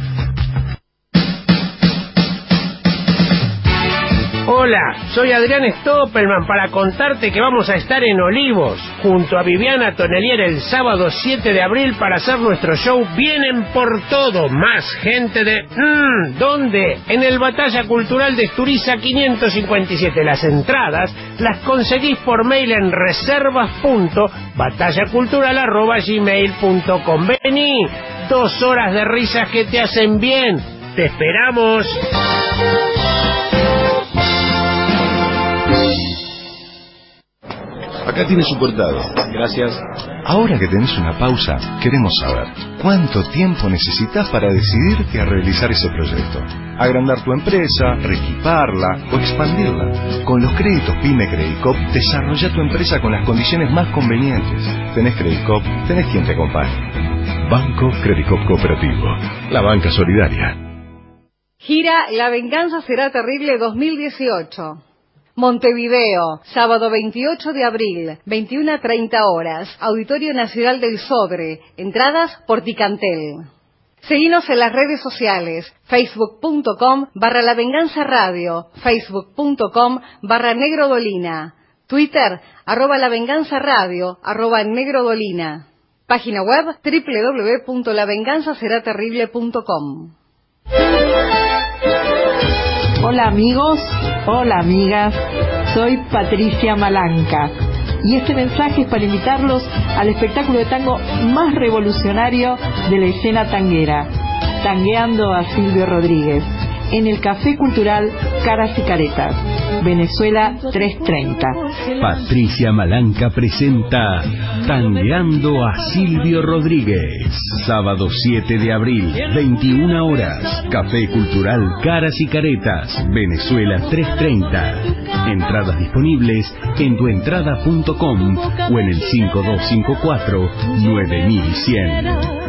Hola, soy Adrián Stoppelman para contarte que vamos a estar en Olivos, junto a Viviana Tonelier el sábado siete de abril para hacer nuestro show Vienen por Todo, más gente de... Mmm, ¿dónde? En el Batalla Cultural de Esturiza quinientos cincuenta y siete. Las entradas las conseguís por mail en reservas punto batallacultural arroba gmail punto com. Vení, dos horas de risas que te hacen bien. ¡Te esperamos! Acá tienes su portado. Gracias. Ahora que tenés una pausa, queremos saber ¿cuánto tiempo necesitas para decidirte a realizar ese proyecto? Agrandar tu empresa, reequiparla o expandirla. Con los créditos PYME Credicop, desarrolla tu empresa con las condiciones más convenientes. Tenés Credicop, tenés quien te acompañe. Banco Credicop Cooperativo, la banca solidaria. Gira La Venganza Será Terrible dos mil dieciocho. Montevideo, sábado veintiocho de abril, veintiuna treinta horas, Auditorio Nacional del Sodre, entradas por Ticantel. Seguinos en las redes sociales, facebook punto com barra La Venganza Radio, facebook punto com barra Negro Dolina, Twitter, arroba La Venganza Radio, arroba Negro Dolina, página web doble u doble u doble u punto la venganza será terrible punto com. Hola amigos, hola amigas, soy Patricia Malanca y este mensaje es para invitarlos al espectáculo de tango más revolucionario de la escena tanguera, Tangueando a Silvio Rodríguez, en el Café Cultural Caras y Caretas, Venezuela trescientos treinta. Patricia Malanca presenta Tangueando a Silvio Rodríguez, sábado siete de abril, veintiuna horas, Café Cultural Caras y Caretas, Venezuela trescientos treinta. Entradas disponibles en tuentrada punto com o en el cinco dos cinco cuatro nueve mil cien.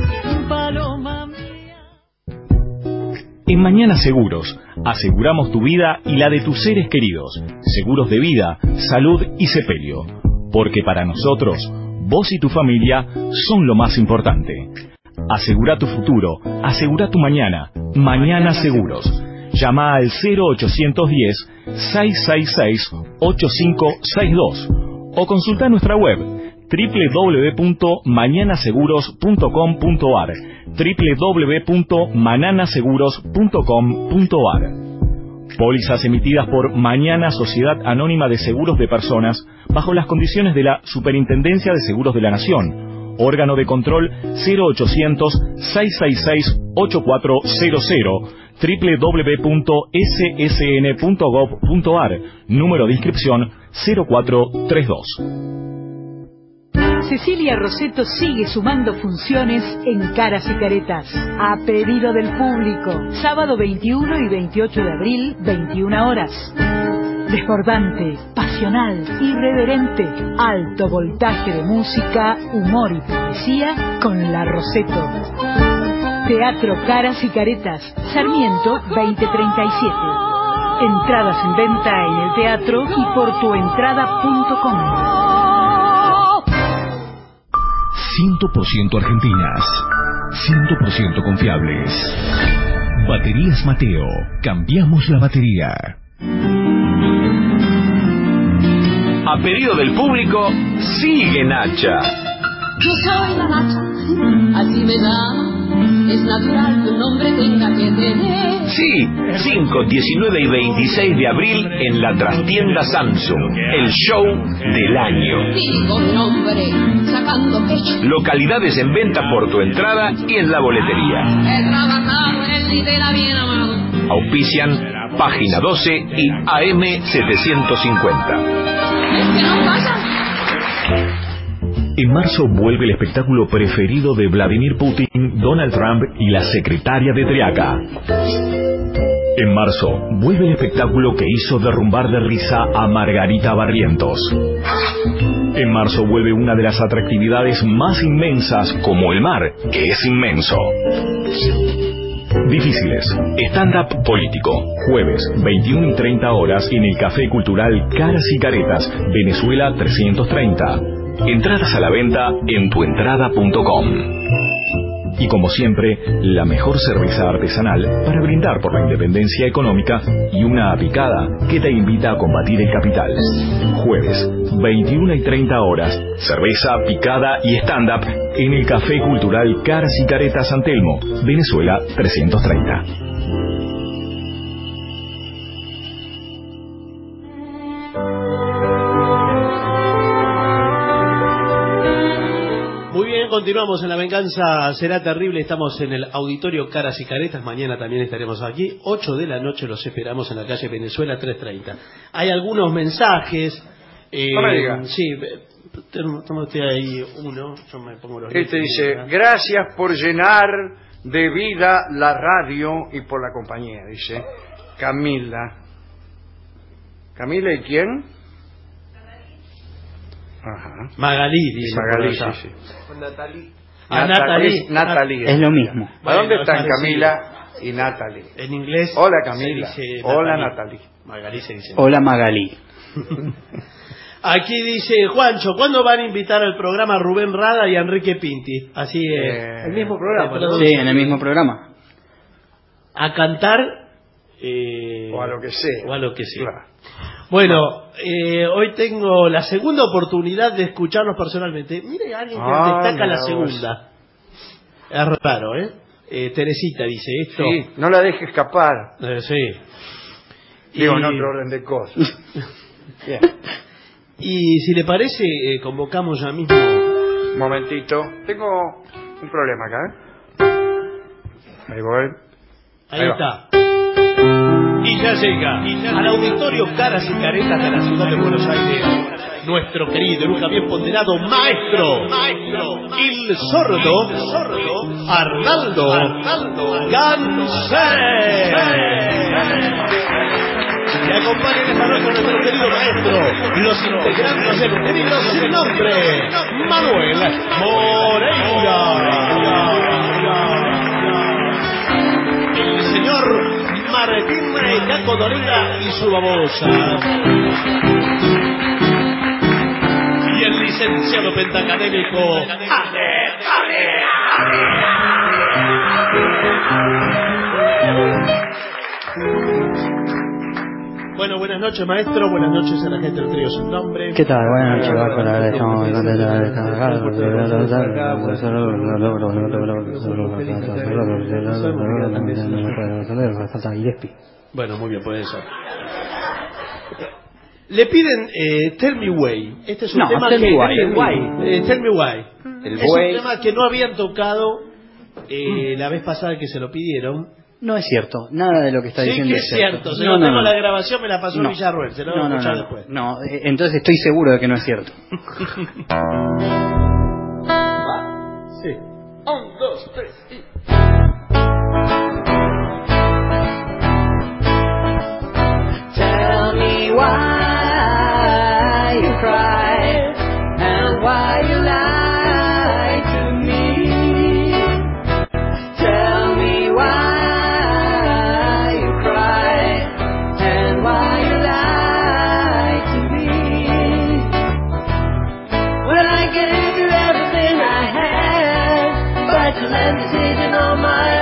En Mañana Seguros, aseguramos tu vida y la de tus seres queridos. Seguros de vida, salud y sepelio. Porque para nosotros, vos y tu familia son lo más importante. Asegura tu futuro, asegura tu mañana. Mañana Seguros. Llama al cero ochocientos diez, seiscientos sesenta y seis, ochenta y cinco sesenta y dos o consulta nuestra web doble u doble u doble u punto mañana seguros punto com punto ar, doble u doble u doble u punto manana seguros punto com punto ar. Pólizas emitidas por Mañana Sociedad Anónima de Seguros de Personas bajo las condiciones de la Superintendencia de Seguros de la Nación. Órgano de control cero ochocientos, seiscientos sesenta y seis, ochenta y cuatro cero cero, doble u doble u doble u punto s s n punto gov punto ar, número de inscripción cero cuatro treinta y dos. Cecilia Rosetto sigue sumando funciones en Caras y Caretas, a pedido del público. Sábado veintiuno y veintiocho de abril, veintiuna horas. Desbordante, pasional, irreverente, alto voltaje de música, humor y poesía con la Rosetto. Teatro Caras y Caretas, Sarmiento veinte treinta y siete. Entradas en venta en el teatro y por tuentrada punto com. cien por ciento argentinas, cien por ciento confiables. Baterías Mateo, cambiamos la batería. A pedido del público, sigue Nacha. Yo soy la Nacha, así me llamo, es natural que un hombre tenga que tener. Sí, cinco, diecinueve y veintiséis de abril en la Trastienda Samsung, el show del año. Digo nombre, sacando pecho. Localidades en venta por tu entrada y en la boletería. He trabajado en el litera bien amado. Auspician Página doce y A M setecientos cincuenta. Es que no pasa. En marzo vuelve el espectáculo preferido de Vladimir Putin, Donald Trump y la secretaria de Triaca. En marzo, vuelve el espectáculo que hizo derrumbar de risa a Margarita Barrientos. En marzo vuelve una de las atractividades más inmensas, como el mar, que es inmenso. Difíciles. Stand-up político. Jueves, veintiuna y treinta horas en el Café Cultural Caras y Caretas, Venezuela trescientos treinta. Entradas a la venta en tuentrada punto com. Y como siempre, la mejor cerveza artesanal para brindar por la independencia económica y una picada que te invita a combatir el capital. Jueves, veintiuna y treinta horas, cerveza, picada y stand-up en el Café Cultural Caras y Caretas San Telmo, Venezuela trescientos treinta. Continuamos en La Venganza Será Terrible. Estamos en el Auditorio Caras y Caretas. Mañana también estaremos aquí. ocho de la noche los esperamos en la calle Venezuela trescientos treinta. Hay algunos mensajes. Eh, no me digas. Sí, tengo ahí uno. Yo me pongo los Este dice, gracias por llenar de vida la radio y por la compañía. Dice Camila. ¿Camila y quién? Ajá. Magalí, dice. Magalí, sí, sí. Natalí. Ah, Natalí. Natalí. Es lo mismo. ¿A dónde Bueno, están sí. Camila y Natalí? En inglés. Hola Camila. se dice Hola Natalí. Natalí. Magalí se dice. Hola Magalí. Aquí dice Juancho, ¿cuándo van a invitar al programa a Rubén Rada y a Enrique Pinti? Así es. Eh, el mismo programa. ¿no? Sí, en el mismo programa. A cantar. Eh, o a lo que sea. O a lo que sea. Claro. Bueno, eh, hoy tengo la segunda oportunidad de escucharlos personalmente. Mire, alguien que Ah, destaca la vos. segunda. Es raro, ¿eh? eh Teresita dice esto. Sí, no la deje escapar. Eh, sí. Digo, Y- en otro orden de cosas. Bien. Y si le parece, eh, convocamos ya mismo. Un momentito. Tengo un problema acá, ¿eh? Ahí voy. Ahí, Ahí va. está. Y ya llega al Auditorio Caras y Caretas de la ciudad de Buenos Aires nuestro querido y nunca bien ponderado maestro, el sordo, Arnaldo Gansé. Que acompañen esta noche a nuestro querido maestro, los integrantes del trío sin nombre, Manuel Moreira, el señor Martín Caco Dorega y su babosa, y el licenciado pentacadémico Ale, Ale, Bueno, buenas noches maestro, buenas noches a la gente del trío sin nombre. ¿Qué tal? Buenas noches, Bárbara. Estamos Bueno, muy bien, puede eso. Le piden eh, Tell Me Why. Este es un No, tema Tell que Me Why. Tell Me Why. Eh, Tell Me Why. El es buey. un tema que no habían tocado eh, la vez pasada que se lo pidieron. No es cierto, nada de lo que está Sí, diciendo que es es cierto. Se lo No, no, tengo no. la grabación, me la pasó No. Villarruel. Se lo voy No, a no, escuchar no, después. no, eh, entonces estoy seguro de que no es cierto. Sí. Un, dos, tres y... Tell me why you cry and why you lie to me. Tell me why you cry and why you lie to me. When I gave you everything I had, but you let me sitting on my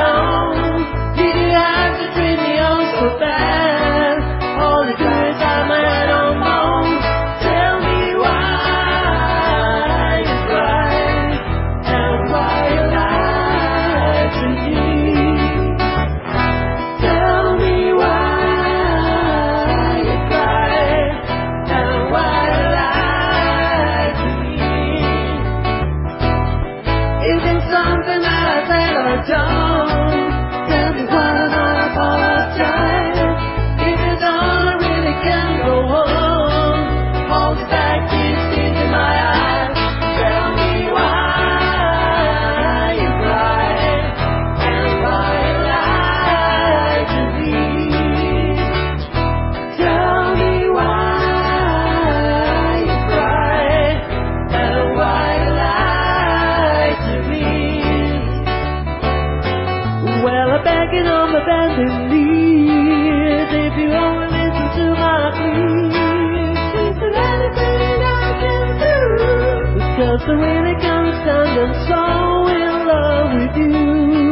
'cause I really can't stand and so in love with you.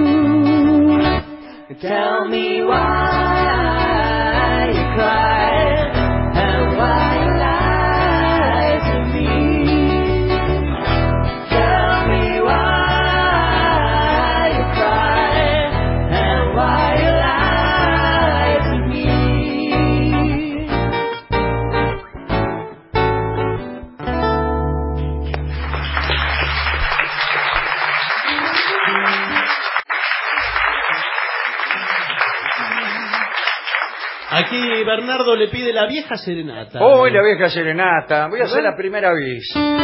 Tell me why you cry and why you lie to me. Tell me why you cry and why you lie to me. Aquí Bernardo le pide la vieja serenata. Oh, la vieja serenata. Voy a hacer la primera vez.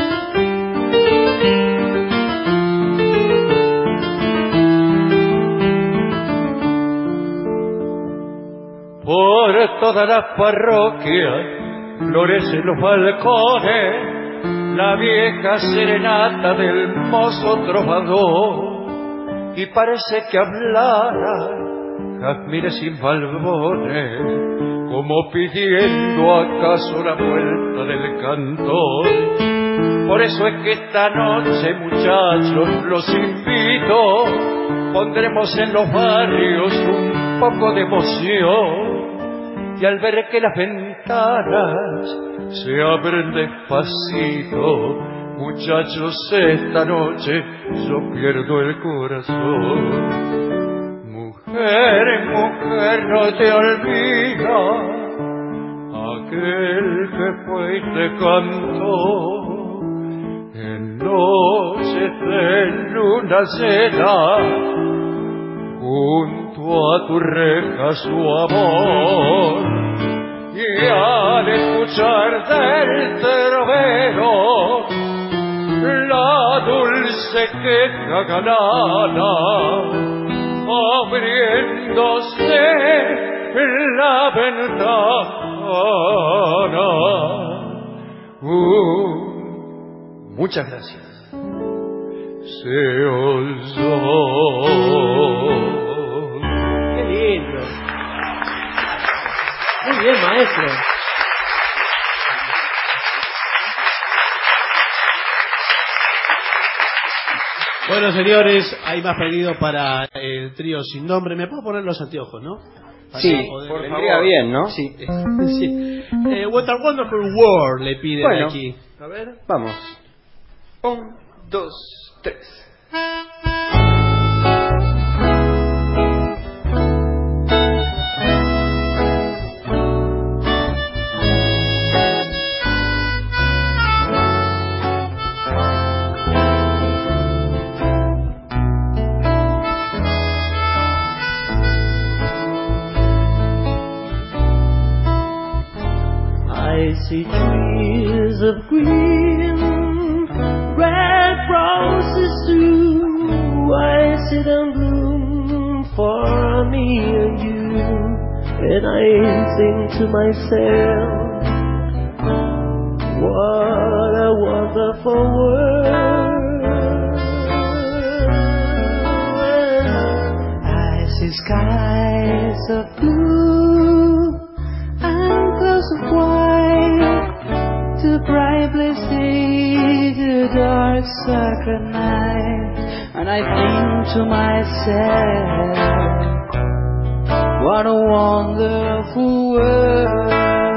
Por toda la parroquia florecen los balcones la vieja serenata del mozo trovador, y parece que hablara jazmines sin balbones, como pidiendo acaso la vuelta del cantor. Por eso es que esta noche, muchachos, los invito, pondremos en los barrios un poco de emoción, y al ver que las ventanas se abren despacito, muchachos, esta noche yo pierdo el corazón. Mujer, mujer, no te olvidas aquel que fue y te cantó en noches de luna llena, junto a tu reja su amor. Y al escuchar del trovero la dulce queja galana, abriéndose la ventana. Uh, Muchas gracias. Se oyó. Qué lindo. Muy bien, maestro. Bueno, señores, hay más pedidos para el trío sin nombre. ¿Me puedo poner los anteojos, no? Para Sí, poder- por vendría bien, ¿no? Sí. sí. Eh, What a Wonderful World le piden Bueno, aquí. A ver. Vamos. Un, dos, tres. I see trees of green, red roses too. I see them bloom for me and you, and I think to myself, what a wonderful world. I see skies of blue and clouds of white, to brightly see the dark sacred night, and I think to myself, what a wonderful world.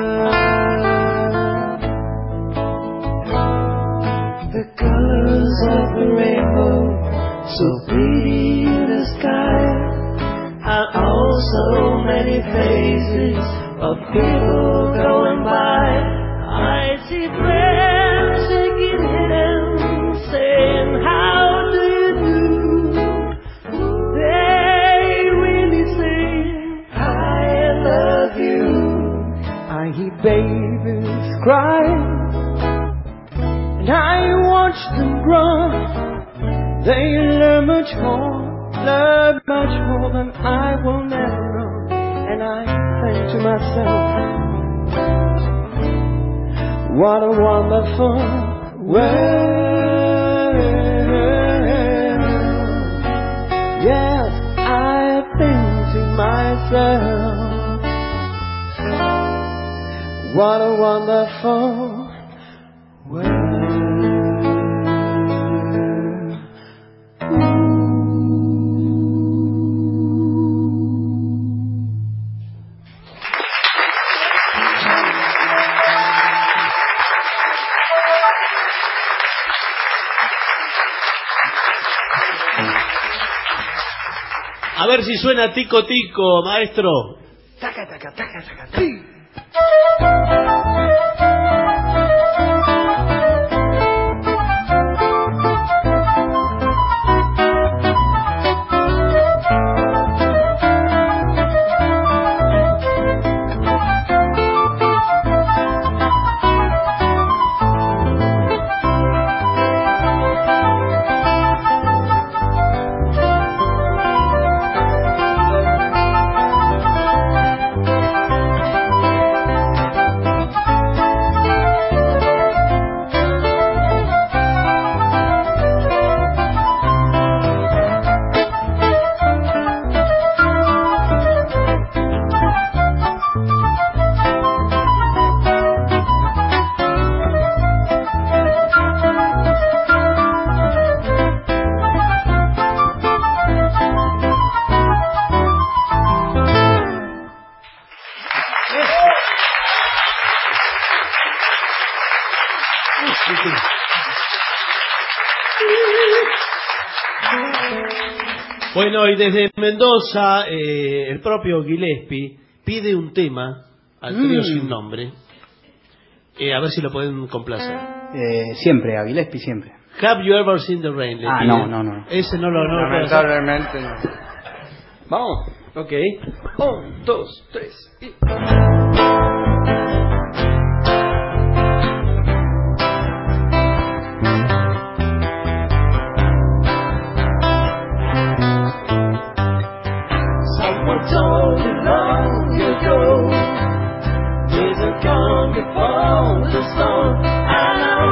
The colors of the rainbow, so pretty in the sky, and also many faces of people going by. I see friends shaking hands, saying, how do you do? They really say, I love you. I hear babies cry, and I watch them grow. They learn much more, learn much more than I will never know. And I think to myself, what a wonderful world. Yes, I think to myself, what a wonderful world. A ver si suena tico tico, maestro. Taca, taca, taca, taca, taca. Bueno, y desde Mendoza, eh, el propio Gillespie pide un tema al trío mm. sin nombre. Eh, a ver si lo pueden complacer. Eh, siempre, a Gillespie siempre. Have you ever seen the rain? Ah, no, no, no. Ese no lo... No Lamentablemente no. Vamos. Ok. Un, dos, tres y... told me long ago, days are gone before the sun. I know,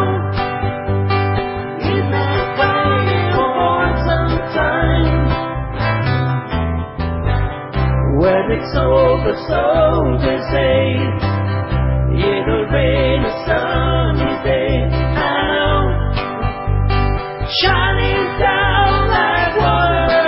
in that way for some time. When it's over, so they say, it'll rain a sunny day. I know, shining down like water.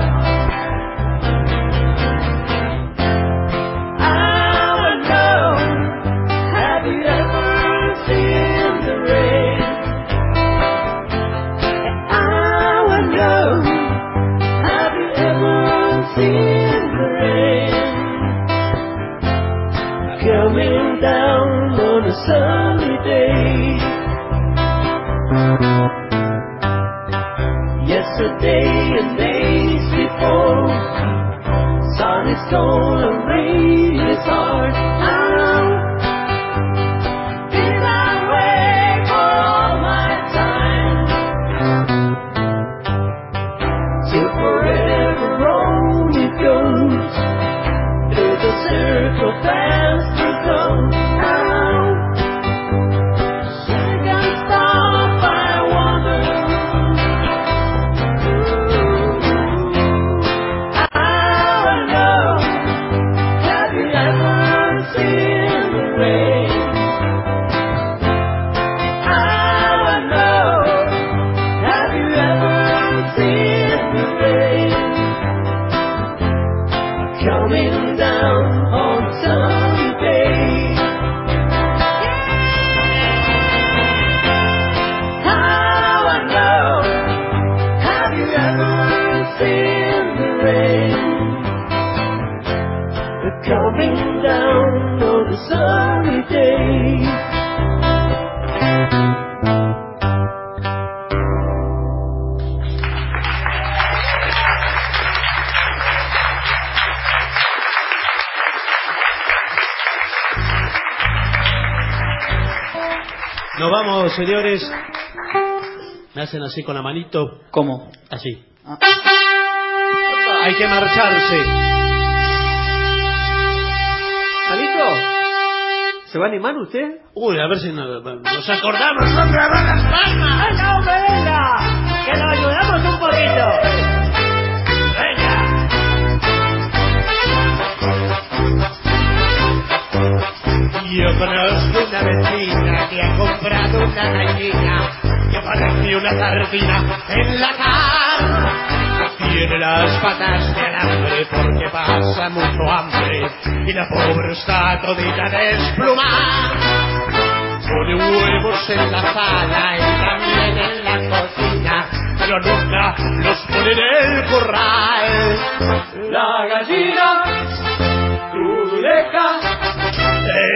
Coming down on a sunny day. Yesterday and days before, sun is cold and rain is hard. I know, did I wait for all my time? Till forever on it goes, through the circle fast. Coming down on Sunday. How I know, have you ever seen the rain? Coming down on a sunny day. Nos vamos, señores. Me hacen así con la manito. ¿Cómo? Así. Ah. Hay que marcharse. ¿Alito? ¿Se va a animar usted? Uy, a ver si nos, nos acordamos otra vez las palmas. ¡Ay, no, venga! ¡Que nos ayudamos un poquito! Yo conozco una vecina que ha comprado una gallina que parece una sardina en la cara. Tiene las patas de alambre porque pasa mucho hambre y la pobre está todita desplumada. Pone huevos en la sala y también en la cocina, pero nunca los pone en el corral.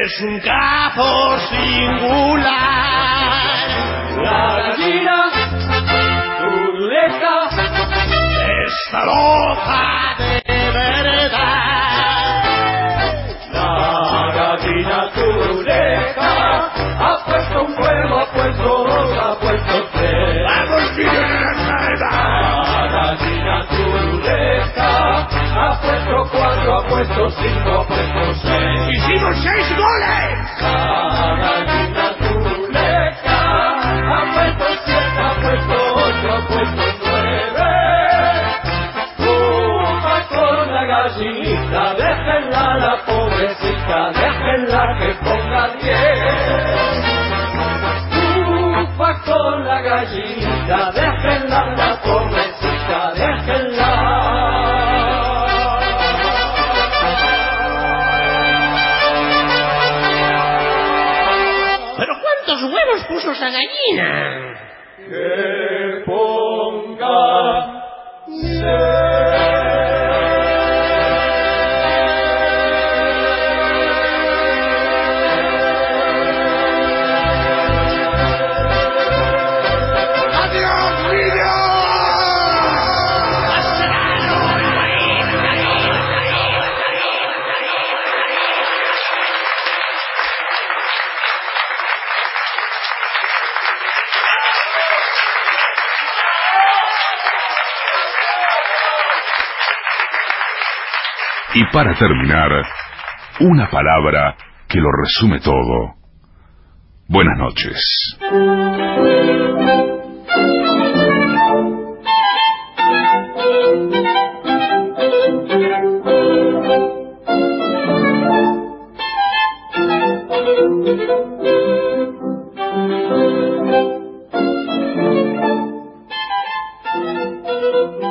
Es un caso singular. La gallina turuleca está loca de verdad. La gallina turuleca ha puesto un huevo, ha puesto dos, ha puesto tres. ¡Vamos, la gallina turuleca ha puesto cuatro, ha puesto cinco, ha puesto seis. ¡Hicimos seis goles! La gallina turuleca ha puesto siete, ha puesto ocho, ha puesto nueve. Upa con la gallinita, déjenla la pobrecita, déjenla que ponga diez. Upa con la gallinita, déjenla la pobrecita, déjenla. ¿Cuántos huevos puso esa gallina? Que ponga ¡adiós, niños! Y para terminar, una palabra que lo resume todo. Buenas noches. Thank you.